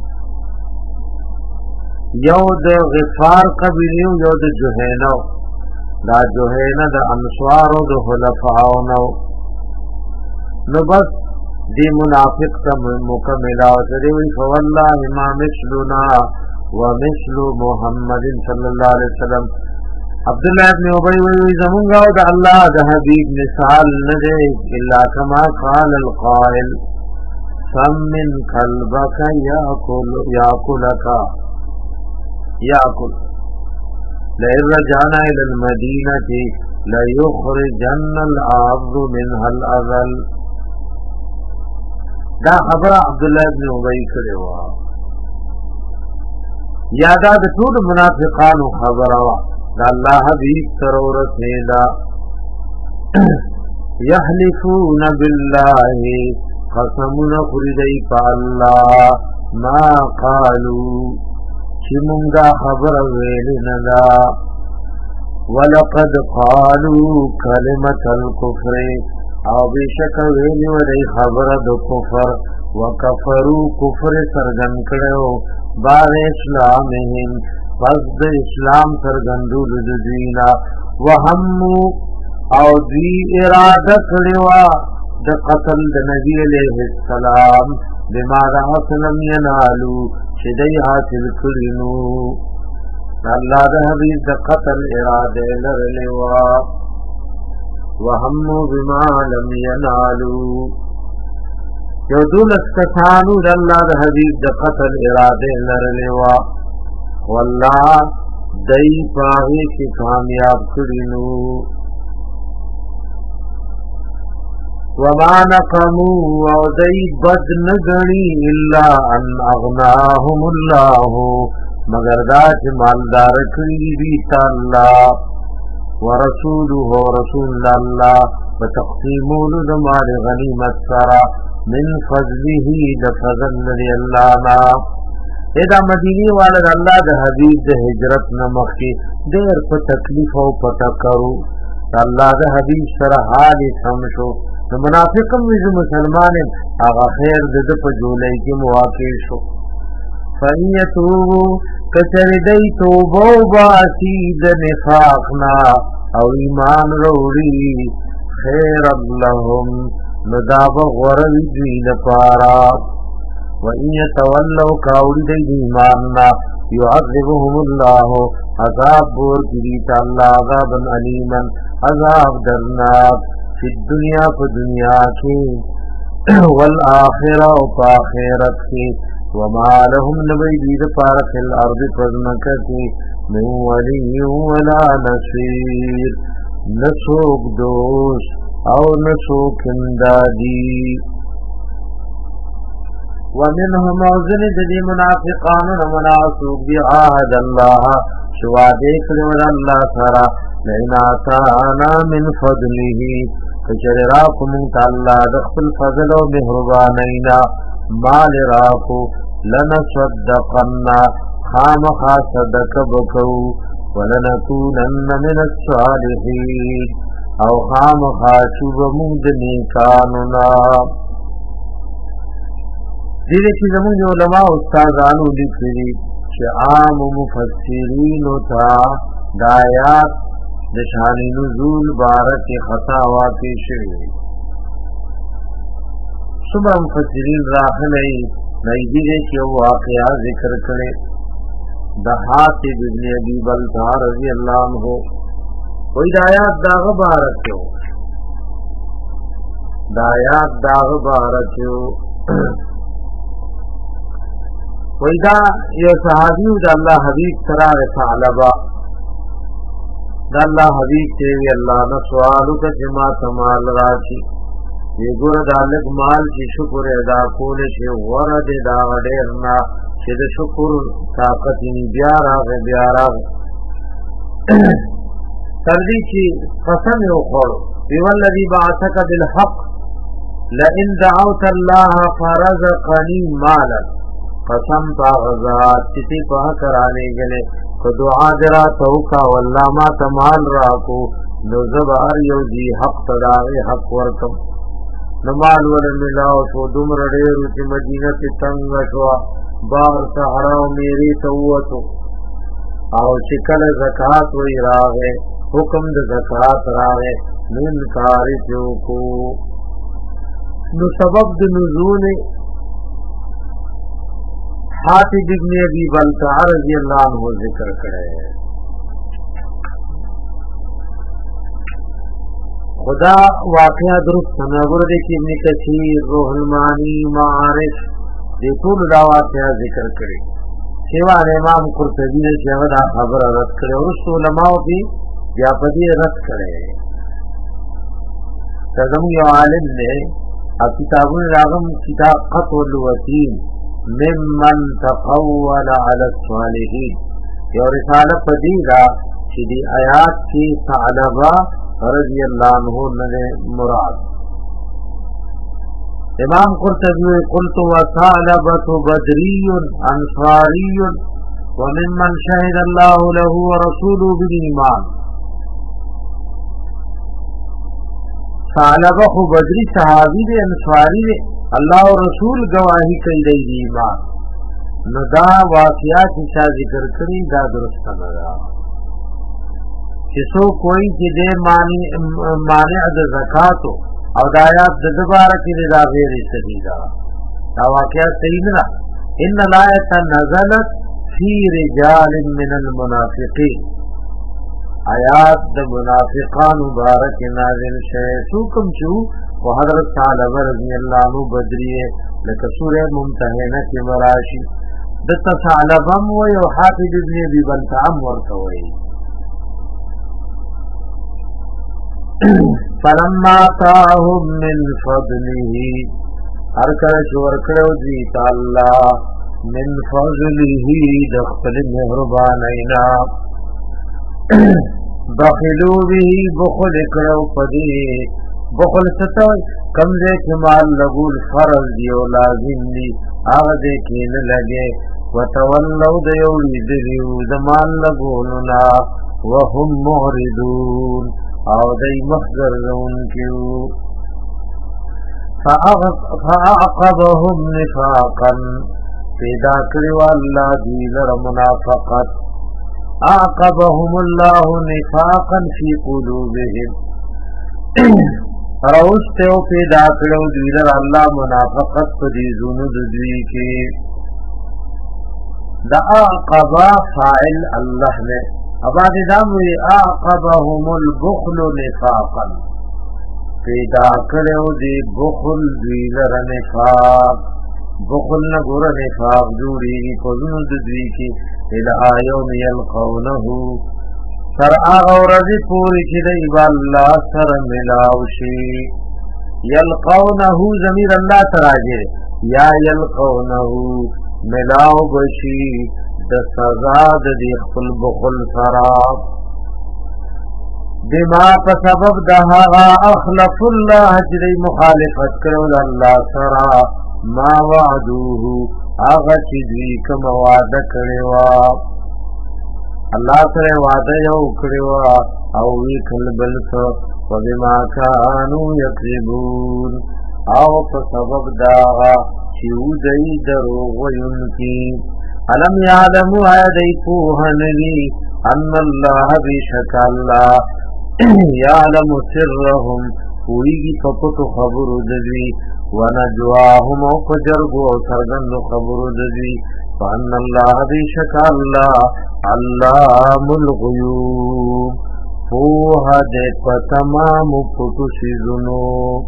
یو د غفار قبیله یو د جوهینه. دا جوهینه د انصارو د خلفاو نو نو بس دی منافق ته مکمل او سره وی فوالله ما مثلنا ومثل محمد صلی الله علیه وسلم. عبدالله ابن ابی وی زمونږ او د الله د حبیب مثال نه دی الا کما قال القائل سمن قلبك یاکل یاکلک یاکل لئن رجعنا الى المدینه لیخرجن العبد منها الاذل. دا خبر عبدالله ابن ابی کړي وا یا دا د ټول منافقانو خبره وا دا الله حبیب سره ورسېدا. یحلفون بالله قسمونه خوري دی په الله ما قالو چې مونږه خبره ویل نه دا. ولقد قالوا کلمة الكفر او بشک ویلی ودی خبره د کفر وکفروا کفر سرګن کړو بعد اسلامهم پس د اسلام سرګندول د دینا. وهمو او دی اراده کړوا د قتل د نبی علیہ السلام بما رحسنم ینالو چې دی حاصل کړینو. الله د حبیب د قتل اراده لرلوا. وهمو بما لم ینالو یو دولس کسانو د الله د حبیب د قتل اراده لرلوا والله دی پاهی کی کامیاب کړینو. وما نقموا او دی بد نگنی الا ان اغناهم الله مگر دا چې مالدار کړی دی تعالی ورسوله رسول الله وتقسيمون دمار غنیمت سرا من فضله دفضل لدی اللہ نا. ادا مدینی والد اللہ دا حبیب دا حجرت نمخی دیر پا تکلیف و پتا کرو اللہ دا حبیب سرا حالی سمشو. منافقم ویزو مسلمان آغا خیر دا پا جولی کی مواقع شو. فَإِيَّتُوبُ کچر دی توبو باسی دا نفاقنا او ایمان روڑی خیر اللہم نداب غرد دوین پارا. وَإِن يَتَوَلَّوْا کاوڑی دی ایماننا یعذبهم اللہ عذاب بور کریتا اللہ عذابا علیما عذاب درناک فی الدنیا فی دنیا کی والآخرہ و آخرت کی وما لهم نبی دید پارک الارض پزمکتی من ولی ولا نصیر نسوک دوست او نسوک امدادی ومنهم اوزن جدی منافقان مناسوک بعهد اللہ شوادے کرد اللہ سرا لئن آتانا من فضله کچر راکو منت اللہ دخل فضل و مہربانینا مال راکو لنصدقنا خام خاصدک بکو ولنکونن من الصالحین او خام خاشوب مند نیکاننا دیده چی زمان علماء استاذانو لکھری چه عام مفسرین تا دایات دشانی نزول بارک خطا واقع شوی صبح مفسرین راخلی نیدی دے چه واقعہ ذکر کرے دحاتب ابن ابی بلتہ رضی اللہ عنہ کوئی دایات داغ بارک ہو دایات داغ بارک ہو ویدا یو صحابیو دا اللہ حبیب سرار ثعلبہ دا اللہ حبیب تیوی اللہ نسوالو کا جمع تمال راشی یہ گر دا لگ مال چی شکر ادا کولے چی ورد دا غدیرنا چی دا شکر طاقتینی بیاراغ بیاراغ تردی چی قسم یو خور بیوالذی بعثک بالحق لئن دعوت اللہ فرزقنی مالا قسم پا غزات چتی پا کرانے گلے کو دعا درا توکا واللہ ما تمال راکو نو زبار یو جی حق تداغی حق ورکم نمال ولملاو شو دمر دیرو چی مدینہ کی تنگ شوا بار سحراو میری توتو او چکل زکاة وی راغے حکم د زکاة راغے من کاری چوکو نو سبب د نزول حاتب ابن ابی بلتہ رضی اللہ عنہ ذکر کرے خدا واقعہ درست سنگر دیکھی ابن کثیر روح المانی معارف دیکھول دا واقعہ ذکر کرے سیوان امام قرطبی نے شہدہ خبر رد کرے اور اس علماء بھی بیاپدی رد کرے تزمی عالم نے اب کتابون راغم کتاب قط والوتین ممن تقول على الصالحین یو رسالہ پدیدہ چی دی آیات کی ثعلبہ رضی اللہ عنہ نے مراد امام قرطبی قلت وثعلبۃ بدری انصاری وممن شهد اللہ له ورسوله بالایمان ثعلبہ بدری صحابی دے انصاری دے اللہ و رسول گواہی کئی دی ایمان نو دا واقعات چا ذکر کری دا درست ندا کسو کوئی چی دے مانع دا زکاتو او دایات دا دبارہ کی دا غیر صحیح دا دا واقعات صحیح ندا ان لایت نزلت فی رجال من المنافقین آیات دا منافقان مبارک نازل شئے سوکم چو و حضرت ثعلبہ رضی اللہ عنہ بدریه لکه سورہ ممتحنہ کی مراشی دتا ثعلبم و یو حافظ ابن ابی بلتعم ورکوئی فلما تاهم من فضله ہر کلش ورکڑو دیتا اللہ من فضله دخل مہربانینا بخلو به بخل اکڑو پدی بخل ستوئی کمزے کمال لگول فرض دیو لازم دی آغدے کین لگے وتولو دیولی دلیو دمال لگولنا وهم مغردون او دی مخزر زون کیو فاعقبهم نفاقا پیدا کریو اللہ دیلر منافقت اعقبهم اللہ نفاقا فی قلوبهم روستے او پیدا کرو دیلر اللہ منافقت پدی زند دوی کے دا اعقبا فاعل اللہ نے اباد داموی اعقبهم البخل نفاقا پیدا کړو دی بخل دوی لره نفاق بخل نه ګور نفاق جوړیږي په زونو د دوی کې الى یوم یلقونه تر هغه ورځې پورې چې دی به الله سره ملاو شي یلقونه ضمیر الله ته راځي یا یلقونه ملاو بشي د سزا د دې خپل بخل سره بما په سبب د هغه اخلف الله چې مخالفت کړو د الله سره ما وعدوه هغه چې دوی کوم وعده کړی وه الله سره وعده یو کړی وه او وی کل بل څه وبما كانوا یکذبون او په سبب د هغه چې دوی دروغ ویونکي علم یعلموا آیا دی پوه نوي ان الله بشک الله یعلم سرهم پویږي په پټو خبرو د دوی ونجواهم او په جرګو او څرګندو خبرو د دوی فان الله بشک الله علام الغیوب پوه دې په تمام پټو شیزونو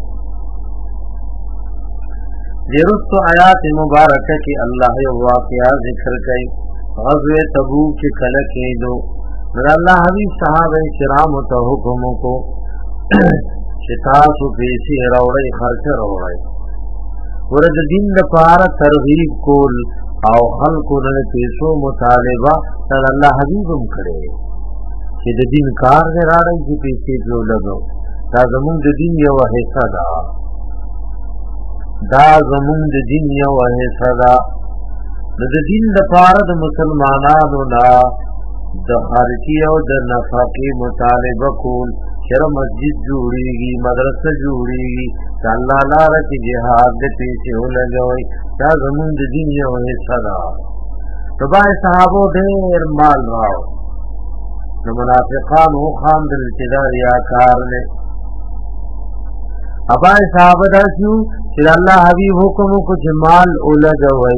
درست آیات مبارکه کی الله یو واقعا ذکر کړي غزوه تبوک کې کله کېدو نو الله حبیب صحابه کرام ته حکم کو چې تاسو پیسې راوړی خرچ راوړی ورته دین لپاره ترغیب کول او خلکو نه پیسو مطالبه تر الله حبیب هم کړي چې د دین کار نه راړی چې پیسې جو لګو دا زموږ د دین یو حصہ ده دا زمون د دین یو حصہ ده د دین د پاره د مسلمانانو نه د خارجي او د نفقي مطالبه کول شر مسجد جوړیږي مدرسه جوړیږي الله لپاره کې جهاد د پیسې ولګوي دا زمون د دین یو حصہ ده تبع صحابه ډېر مال راو د منافقانو خاندل چې دا ریاکار نه ابا صحابه دا شو چې الله حبیب حکم کو چې مال اولګوي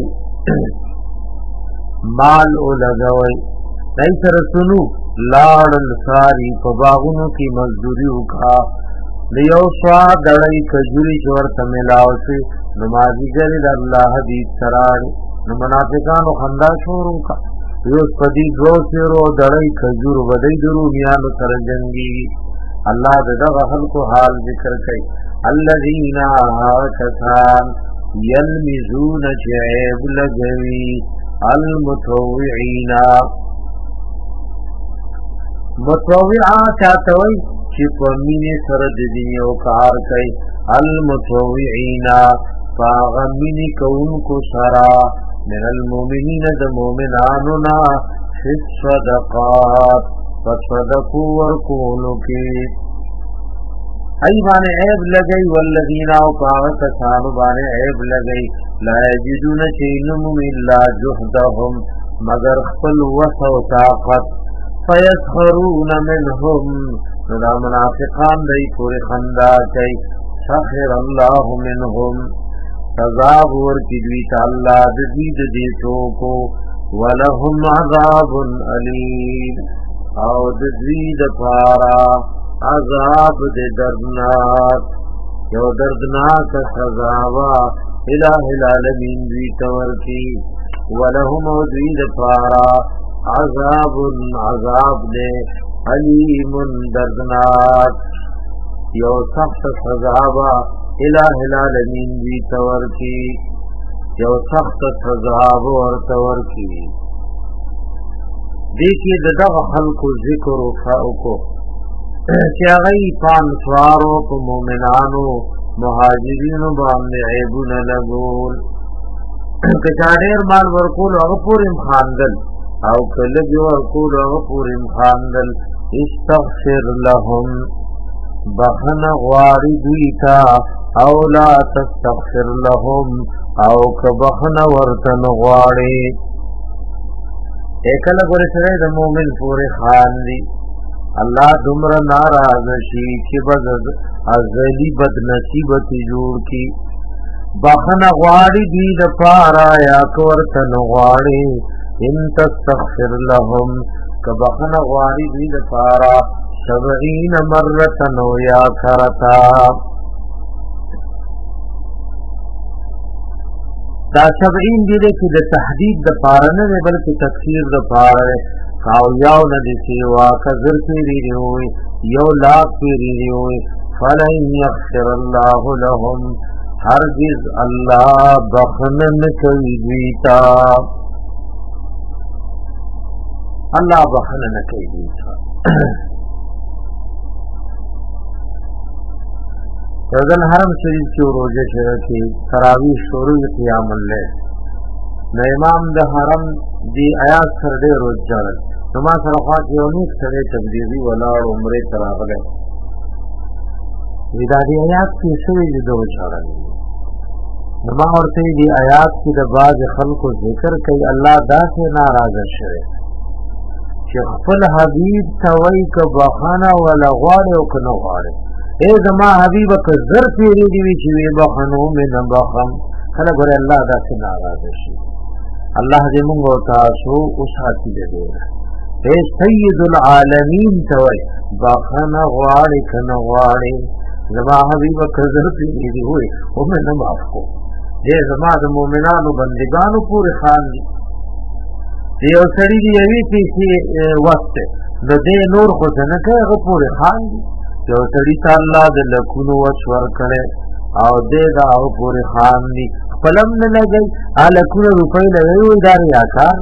مال اولګوي دای سره سنو لاړل ساری په باغونو کې مزدوری وکړه دیو سوا دړی کجوري چور تملاو سي نمازی ګری د الله حبیب سره نو منافقانو خندا شروع کا یو پدی دو سیرو دړی کجور ودی درو میانو سره جنگي الله دغه خلکو حال ذکر کوي الذين كسان يلمزون شعيب لغوي المتوعين متوعا چاہتوي چې په مینه سره د دې یو کار کوي المتوعين فاغمني کوونکو سره من المؤمنين د مؤمنانو نا صدقات فصدقوا ورکولو کې ای باندې عیب لګئی والذین او کسانو باندې عیب لګئی لا یجدون شیئا الا جهدهم مگر خپل وس او طاقت فیسخرون منهم دا منافقان دی پوری خندا کوي سخر الله منهم عذاب ورکی دوی تعالی د دې د دې ټوکو ولهم عذاب الیم او د دې د پارا عذاب دے دردناک یو دردناک سزاوا الہ العالمین دوی تور کی ولہم دوی دپارا عذاب عذاب دے علیم دردناک یو سخت سزاوا الہ العالمین دوی تور کی یو سخت سزاوا اور تور کی دیکھئے دغه خلق ذکر و فاؤکو چې هغه پان سوارو په مؤمنانو مهاجرینو باندې عیبونه لګول که چا ډېر مال ورکول هغه پورې خاندل او کله به ورکول هغه پورې خاندل استغفر لهم بخنه غواړي دوی ته او لا تستغفر لهم او که بخنه ورته نه غواړي کله ګورې سره د مؤمن پورې خاندي الله دمر ناراض شي چې بد ازلی بد نصیبت جوړ کی بخنه غواړي دی د پارا یا کورته غواړي ان تستغفر لهم که بخنه غواړي دی د پارا سبعین مرتن و یا کرتا. دا سبعین دیده که دا تحدید دا پارنه ده بلکه تفسیر دا پارنه کاو یاو ندی سیوا کذر پیری دیوئی یو لاک پیری دیوئی فلن یغفر اللہ لهم ہرگز اللہ بخنن کوي دیتا اللہ بخنن کوي دیتا. رضل حرم شریف کی روزه شروع کی تراویح شروع قیام اللیل نو امام د حرم دی آیات سره ډېر روز جوړل نو ما سره خوا کې یو نیک سره تبلیغي ولاړ عمره تراغله وی دا دی آیات کې سوي دي دوه جوړل نو ما ورته دی آیات کې د باز خلکو ذکر کوي الله داسې ناراضه شوی چې خپل حبیب توي ک بخانه ولا غواړي او ک نه غواړي. اے زما حبیب که زر پیری دیوی چوی بخنو من بخم کله ګره الله دا څنګه ناراض شي. الله دې موږ او تاسو اوساتی دې. اے سید العالمین توي بخنه غواړي کنه غواړي زما حبیب که زر پیری دیوی او من معفو دې زما د مؤمنانو بندگانو پورې خان دي. یو سړي دی یوي پیسې وخت د دې نور خو څنګه هغه پورې خان دي. یو سړی ته الله د لکونو وشور کړي او دې دا او پورې خان دي خپلم نه لګي الکونو روپۍ لګي وي دا ریاکار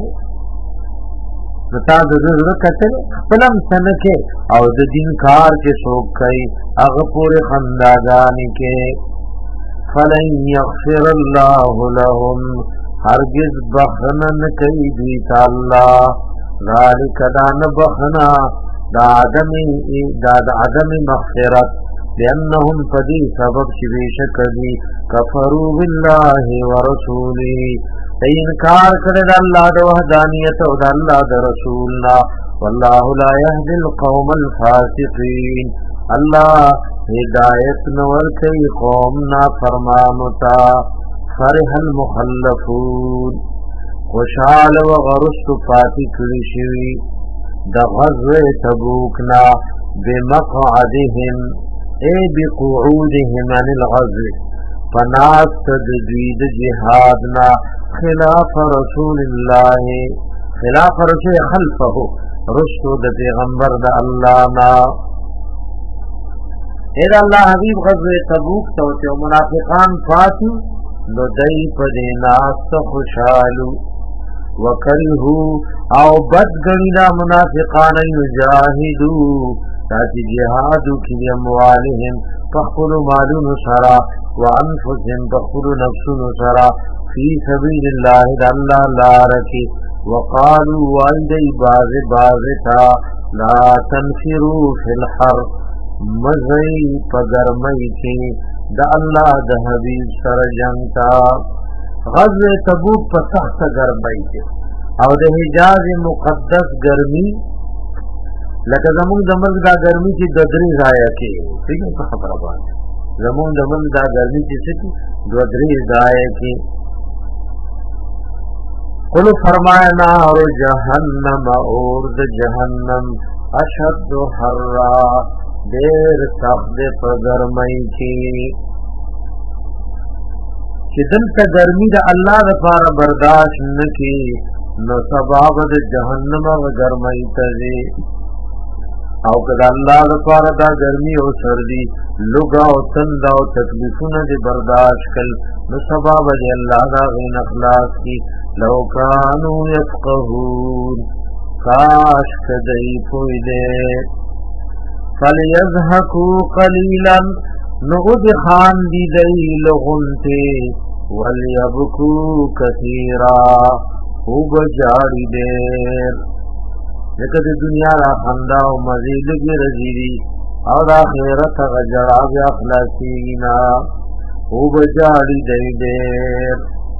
نتا د زړه کته خپلم سنکه او د دین کار کې څوک کوي هغه پورې خنداګانی کې فلن یغفر الله لهم هرگز بخنن کوي دی الله ذالک دان بخنا دا عدم دا دا عدم مغفرت لأنهم فدی سبب شبیشک دی کفروا بالله ورسوله انکار کرد اللہ دا وحدانیت و دا اللہ دا رسولنا واللہ لا يهدي القوم الفاسقین اللہ ہدایت نور کئی قومنا فرمانتا. فرح المخلفون خوشحال و غرست پاتی کلی شوی دا غزو تبوکنا بمقعدهم اے بقعودهم عن الغزو فناس تدوید جہادنا خلاف رسول اللہ خلاف رسول خلفه رسول دا پیغمبر دا اللہ نا. اے دا اللہ حبیب غزو تبوک توتے و منافقان فاتی نو دی پدیناست خوشحالو وکرهو او بد گنینا منافقان یجاہدو تاتی جہادو کی اموالهم فخلو مالون سرا وانفسهم فخلو نفسون سرا فی سبیل اللہ دا اللہ لارکی وقالو والدی باز بازتا لا تنفرو فی الحر مزئی پگرمئی کی دا اللہ دا حبیب سر جنگتا. غزوه تبوک په سخت ګرمۍ کې او د حجاز مقدس ګرمي لکه زمونږ د ملک دا ګرمي چې د درې ځایه کې څنګه په خبره باندې زمونږ د ملک دا ګرمي چې څه د درې ځایه کې قلو فرمایا نار جهنم اور د جهنم اشد حرا ډېر سخت په ګرمۍ کې چې دلته ګرمي د الله لپاره برداشت نکي نو سبب د جهنم او ګرمۍ ته دي او کله الله لپاره دا ګرمي او سردي لوګا او تند او تکلیفونه دي برداشت کړ نو سبب د الله دا غین اخلاص کی لو کانوا يفقهون کاش کدی پوی دې فلیضحکوا قلیلا نغد خان دی دی لغنتے ولیبکو کثیرا خوب جاری دیر لکہ دی دنیا را خندہ و مزید کی رزیدی اور آخیرت غجر آبی اخلاصینا خوب جاری دی دیر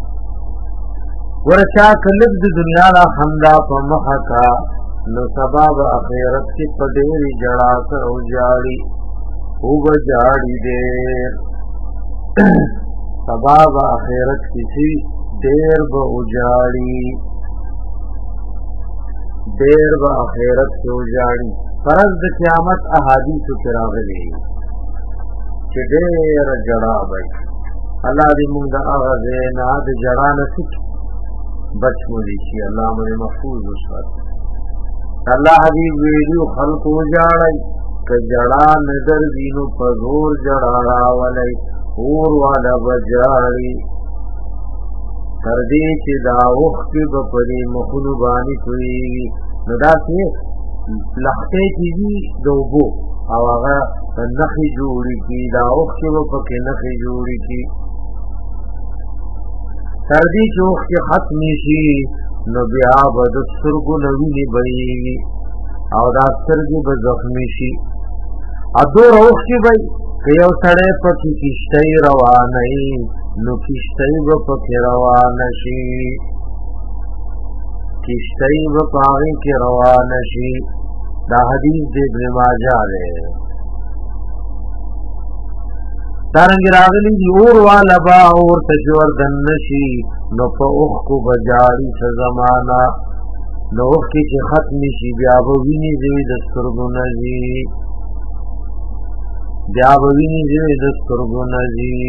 ورچا کلب دی دنیا را خندہ پا مخکا نو سباب اخیرت کی پدیری جڑا کر او جاری خوب جاری دیر سباب آخرت کسی دیر با اجاڑی دیر با آخرت کی اجاڑی فرض د قیامت احادیث کې راغلي چې ډېر جړا وي الله دې موږ د هغه نه د جړا نه بچ مولي شي الله موږ محفوظ وساتي الله حبيب ویلو خلق وجاړي ک جړا نظر دینو په زور جړا راولي اور والا بجاړي تر دې چې دا وخت کې په پرې مخونو باندې کوي نو دا څه لخته کیږي دوبو او هغه نخي جوړي کی دا وخت کې په کې نخي جوړي کی تر دې چې وخت ختم شي نو بیا بد سترګو نوی بېږي او دا سترګې به زخمی شي ادو روخي وي که یو سړی پکې کشتۍ روانوي نو کشتۍ به پکې روانه شي کشتۍ به په هغې کې روانه شي دا حدیث د ابن ماجه دی دارنګ راغلی دی اور والا با اور ته چې وردننه شي نو په اوښکو به جاړي څه زمانه نو اوښکې چې ختمې شي بیا به وینې ځوي د سترګو نه ځي بیا به وینې ځوي د سترګو نه ځي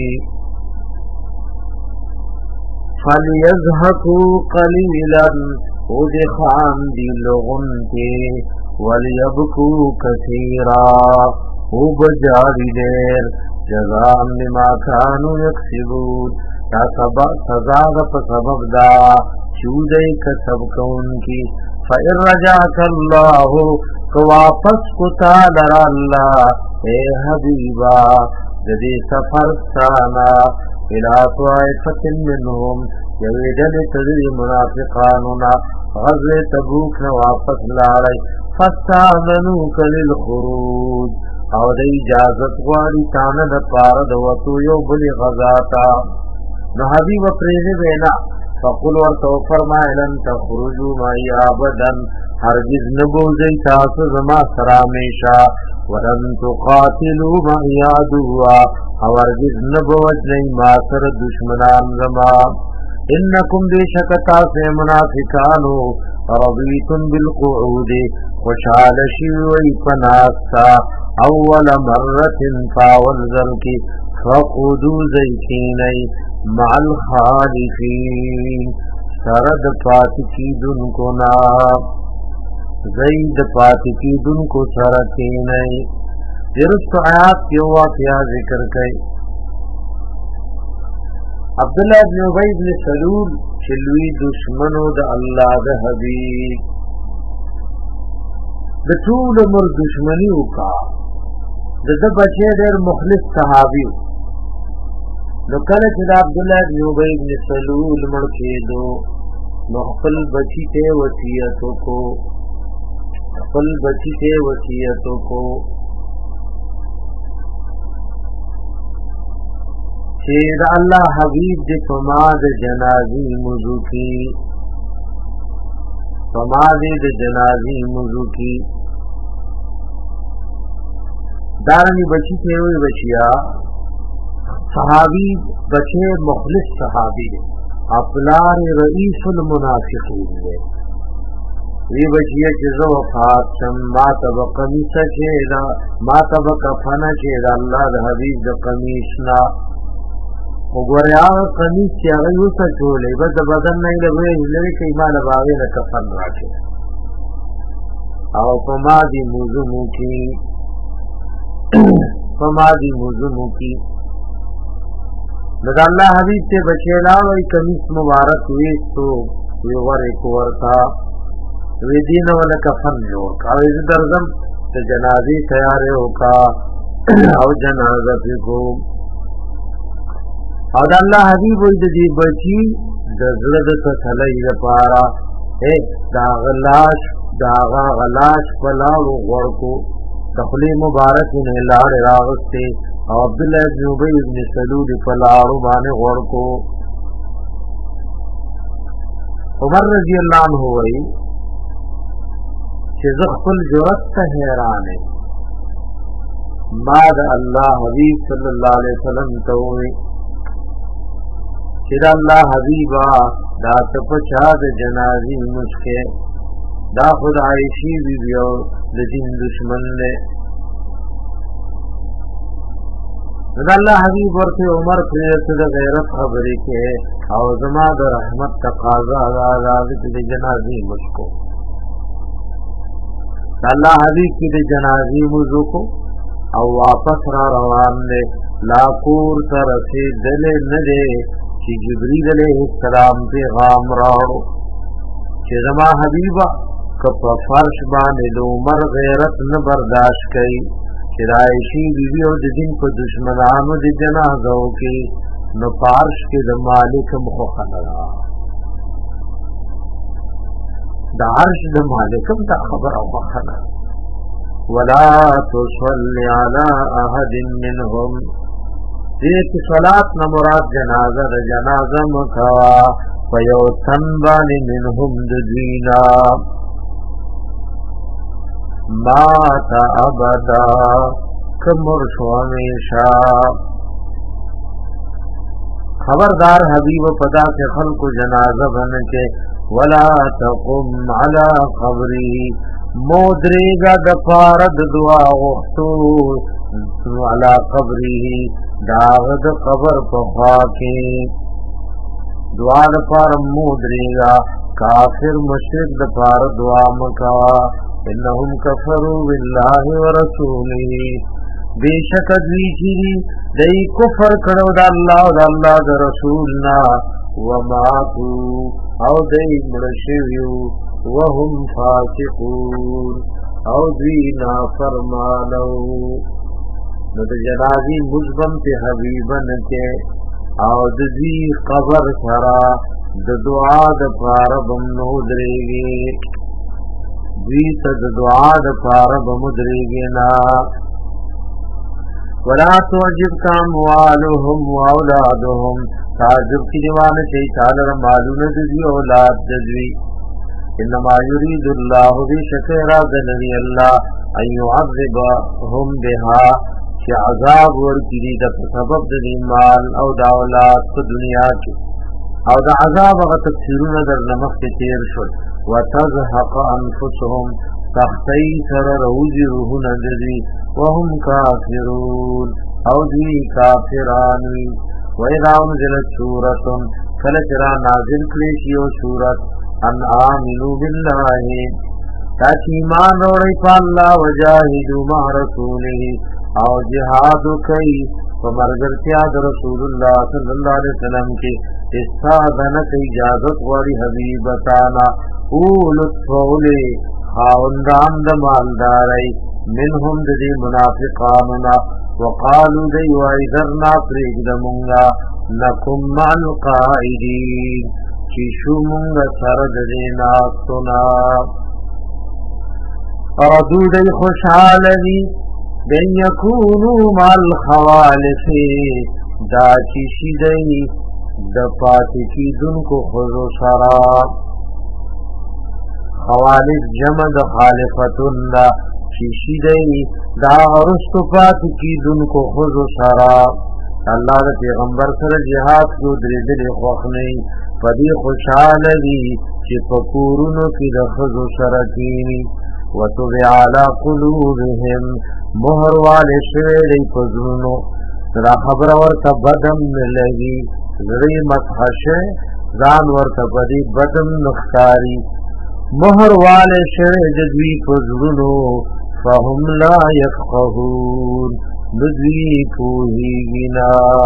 فَلْيَضْحَكُوا قَلِيلًا او دې خاندي لغونکې وَلْيَبْكُوا كَثِيرًا او به جاړي ډېر جزاء بما كانوا يكسبون دا سبا سزا دا په سبب دا چودای کسب کونکی فإن رجعك الله کو واپس کو تا در الله اے حبیبا جدی سفر سانا الى طائفة منهم یویدن تدری منافقانونا غزو تبوک نا واپس لاری فاستاذنوک للخروج او د اجازت غواړي تانه د پاره د وتو یو بلی غزاتا نو حبیب پریزه وینا فقل ورته فرمایلن تخرجوا معي ابدا هرگز نبوزي تاسو زما سره همیشه ولن تقاتلوا معي عدوا او هرگز نبوزي ما سره دشمنان زما انکم بشکتا سے منافقانو رضیتم بالقعود خوشحال شوی پناستا اول مرت فاول ذلکی فقودو زیکینی مع الخالفین سرد پاتکی دن کو نا زید پاتکی دن کو سرکینی درست آیات کیو واقعہ ذکر کئی عبداللہ ابن عبی بن سلول چلوی دشمنو دا اللہ دا حبیب دا طول عمر دشمنیو کا دا دا بچے دیر مخلص صحابیو نو کله چې دا عبداللہ ابن عبی بن سلول مړ کېدو نو خپل بچی ته وصیت وکړو خپل بچی ته وصیت وکړو چې دا الله حبیب دې په ما د جنازې موضوع کې په ما دې د جنازې موضوع کې دارنګ بچی ته وی بچیا صحابی بچے مخلص صحابی اپلار رئیس المنافقین دے وی بچیا چیزا وفات شم ما تب قمیسا چیدا ما تب کفنا چیدا اللہ دا حبیب دا قمیسنا وګوریا قمیص چې هغه وسه چولې بس د بدن نه لوي لري کې ایمان باغې نه کفن راکې او په ما دي موضوع مو کې په ما دي موضوع مو کې لذا الله حبیب ته بچیلا وای قمیص مبارک وېستو وی ورې کو ورتا وی دین ول کفن جوړ کا وی درځم ته جنازي تیار وکا او جنازه کو او د الله حبیب وي د دې بچي د زړه د تسلی لپاره اے دا غلاش دا غلاش پلاو ورکو دخلی مبارک نه لاړ راغسته او عبد الله بن ابي بن سلول پلاو باندې ورکو عمر رضی الله عنه وي چې زه خپل جرأت ته حیران ما د الله حبیب صلی الله علیه وسلم ته وي چې الله حبیبا دا ته په چا د جنازې مشکه دا خود عائشی بی بیو دا دین دشمن لے دا اللہ حبیب ورطے عمر پریت دا غیرت خبری کے او زما دا رحمت تقاضا دا عزازت دا جنازی مشکو دا اللہ حبیب کی دا جنازی مزو کو او واپس را روان لے لاکور ترسی دل ندے چی جبریل علیہ السلام پیغام راڑو چی زما حبیبا کپ فرش بانے دو عمر غیرت نبرداشت کئی چی رائشی بیوی او دی دن پا دشمنانو دی جنازو کی نو پارش کی دا مالکم خوخنرا دا عرش دا مالکم دا خبر او خوخنرا ولا تصلی علی احد منهم دیکھ صلاة نمراد جنازہ دا جنازہ مکوا فیو تنبانی منهم ددوینا مات ابدا کمر شوامیشا خبردار حبیب پدا کے خلق جنازہ بن کے ولا تقم علی قبری مودریگا دفارد دعا غختو علی قبری داغد قبر پخواکی دعا دفار مودریگا کافر مشرک دفار دعا مکا انہم کفروا باللہ ورسولہ بیشک دوی چیری دی کفر کرو دا اللہ دا اللہ دا رسولنا وماتو او دی مرشویو وهم فاسقون او دوی نافرمانو نو دا جنازی مزبن تی حبیبن کے او دوی قبر سرا دا دعا دا پاربم نو دریگی دوی تا دا دعا دا پاربم دریگینا ولا تعجبك اموالهم واولادهم تعجب کی دیوان چاہی تعالی مالون دزوی اولاد دزوی انما یرید اللہ بشکر ذنبی اللہ ان يعذبهم بها چی عذاب ورکی دا سبب دی مال او دا اولاد په دنیا کی او دا عذاب اغا تکسیرون در نمخ تیر شد وتزحق انفسهم تختی سر روزی روحون دزوی وهم کافرون او دی کافرانوی وَإِذَا أُنزِلَتْ سُورَةٌ کلچرا نازل کلیشیو سورت ان آمنوا باللہ تاکی ایمان روڑی پا اللہ وجاہدوا مع رسولہ او جہاد کئی فمرگرتیاد رسول اللہ صلی اللہ علیہ وسلم کی استاذنک اجازت غوری حبیبتانا اولت فولے خاوندان دمالدارئی منهم دی منافقاننا وقالوا دی وعیدرنا پریگ دمونگا نکم مع القائدین چیشو مونگا سرد دیناستنا اردو دی خوشحال دی بین یکونو مع الخوالف دا چیشی دی دپاتی کی دن کو خضو سرا خوالف جمع دا خالفتن دا چیشی دی دا غرست پاتی کی دن کو خضو سرا اللہ دا پیغمبر سر جہاد کو دردل خوخنی پدی خوشحال دی چی پکورونو کی دا خضو سرکینی وطبع علا قلوبهم مہر والے شویلی پزرونو دا خبر ورطا بدم نلگی زری متحشے زان ورطا پدی بدم نختاری مہر والے شویل جدوی پزرونو فهم لا یفقهون ندوی پوہیگینا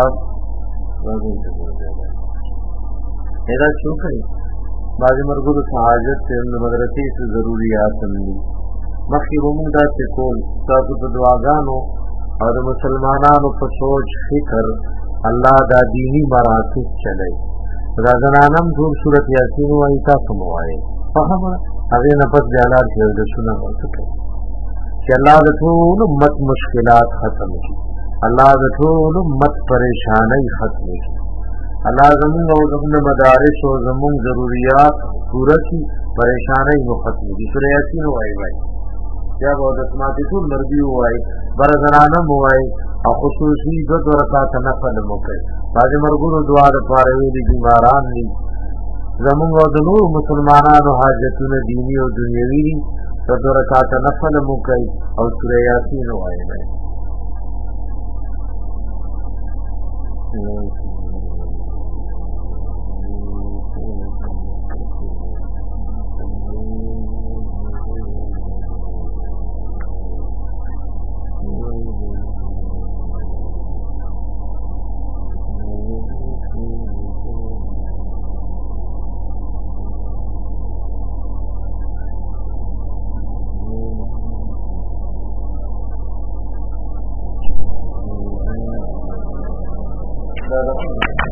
ایدہ شو کئی بعضی مرگو سحاجت سے مدرسی سے ضروریات سمنی مخی بمونگ دا چکول تاسو تا دعاگانو اور مسلمانانو پا سوچ فکر اللہ دا دینی مراکز چلے دا زنانم دور صورت یاسین وائی تاسو موائے فهم اغیر نفت دیالار کے ودسونا ہو سکے کہ اللہ دا طول امت مشکلات ختم کی اللہ دا طول امت پریشانی ختم کی اللہ زمون و زمون مدارس و زمون ضروریات پورا کی پریشانی و ختم کی سورہ یاسین وائی وائی جب و دسماتی طول مربی وائی برزنانم وائی اور خصوصی دو دو رکات نفل موقع بعض مرگون دعا دا پارویلی بیماران لی زمونږ او د نور مسلمانانو حاجتونه دینی او دنیوي دي د دوه رکعاته نفل مو کوي او سوره یاسین وایي. Gracias.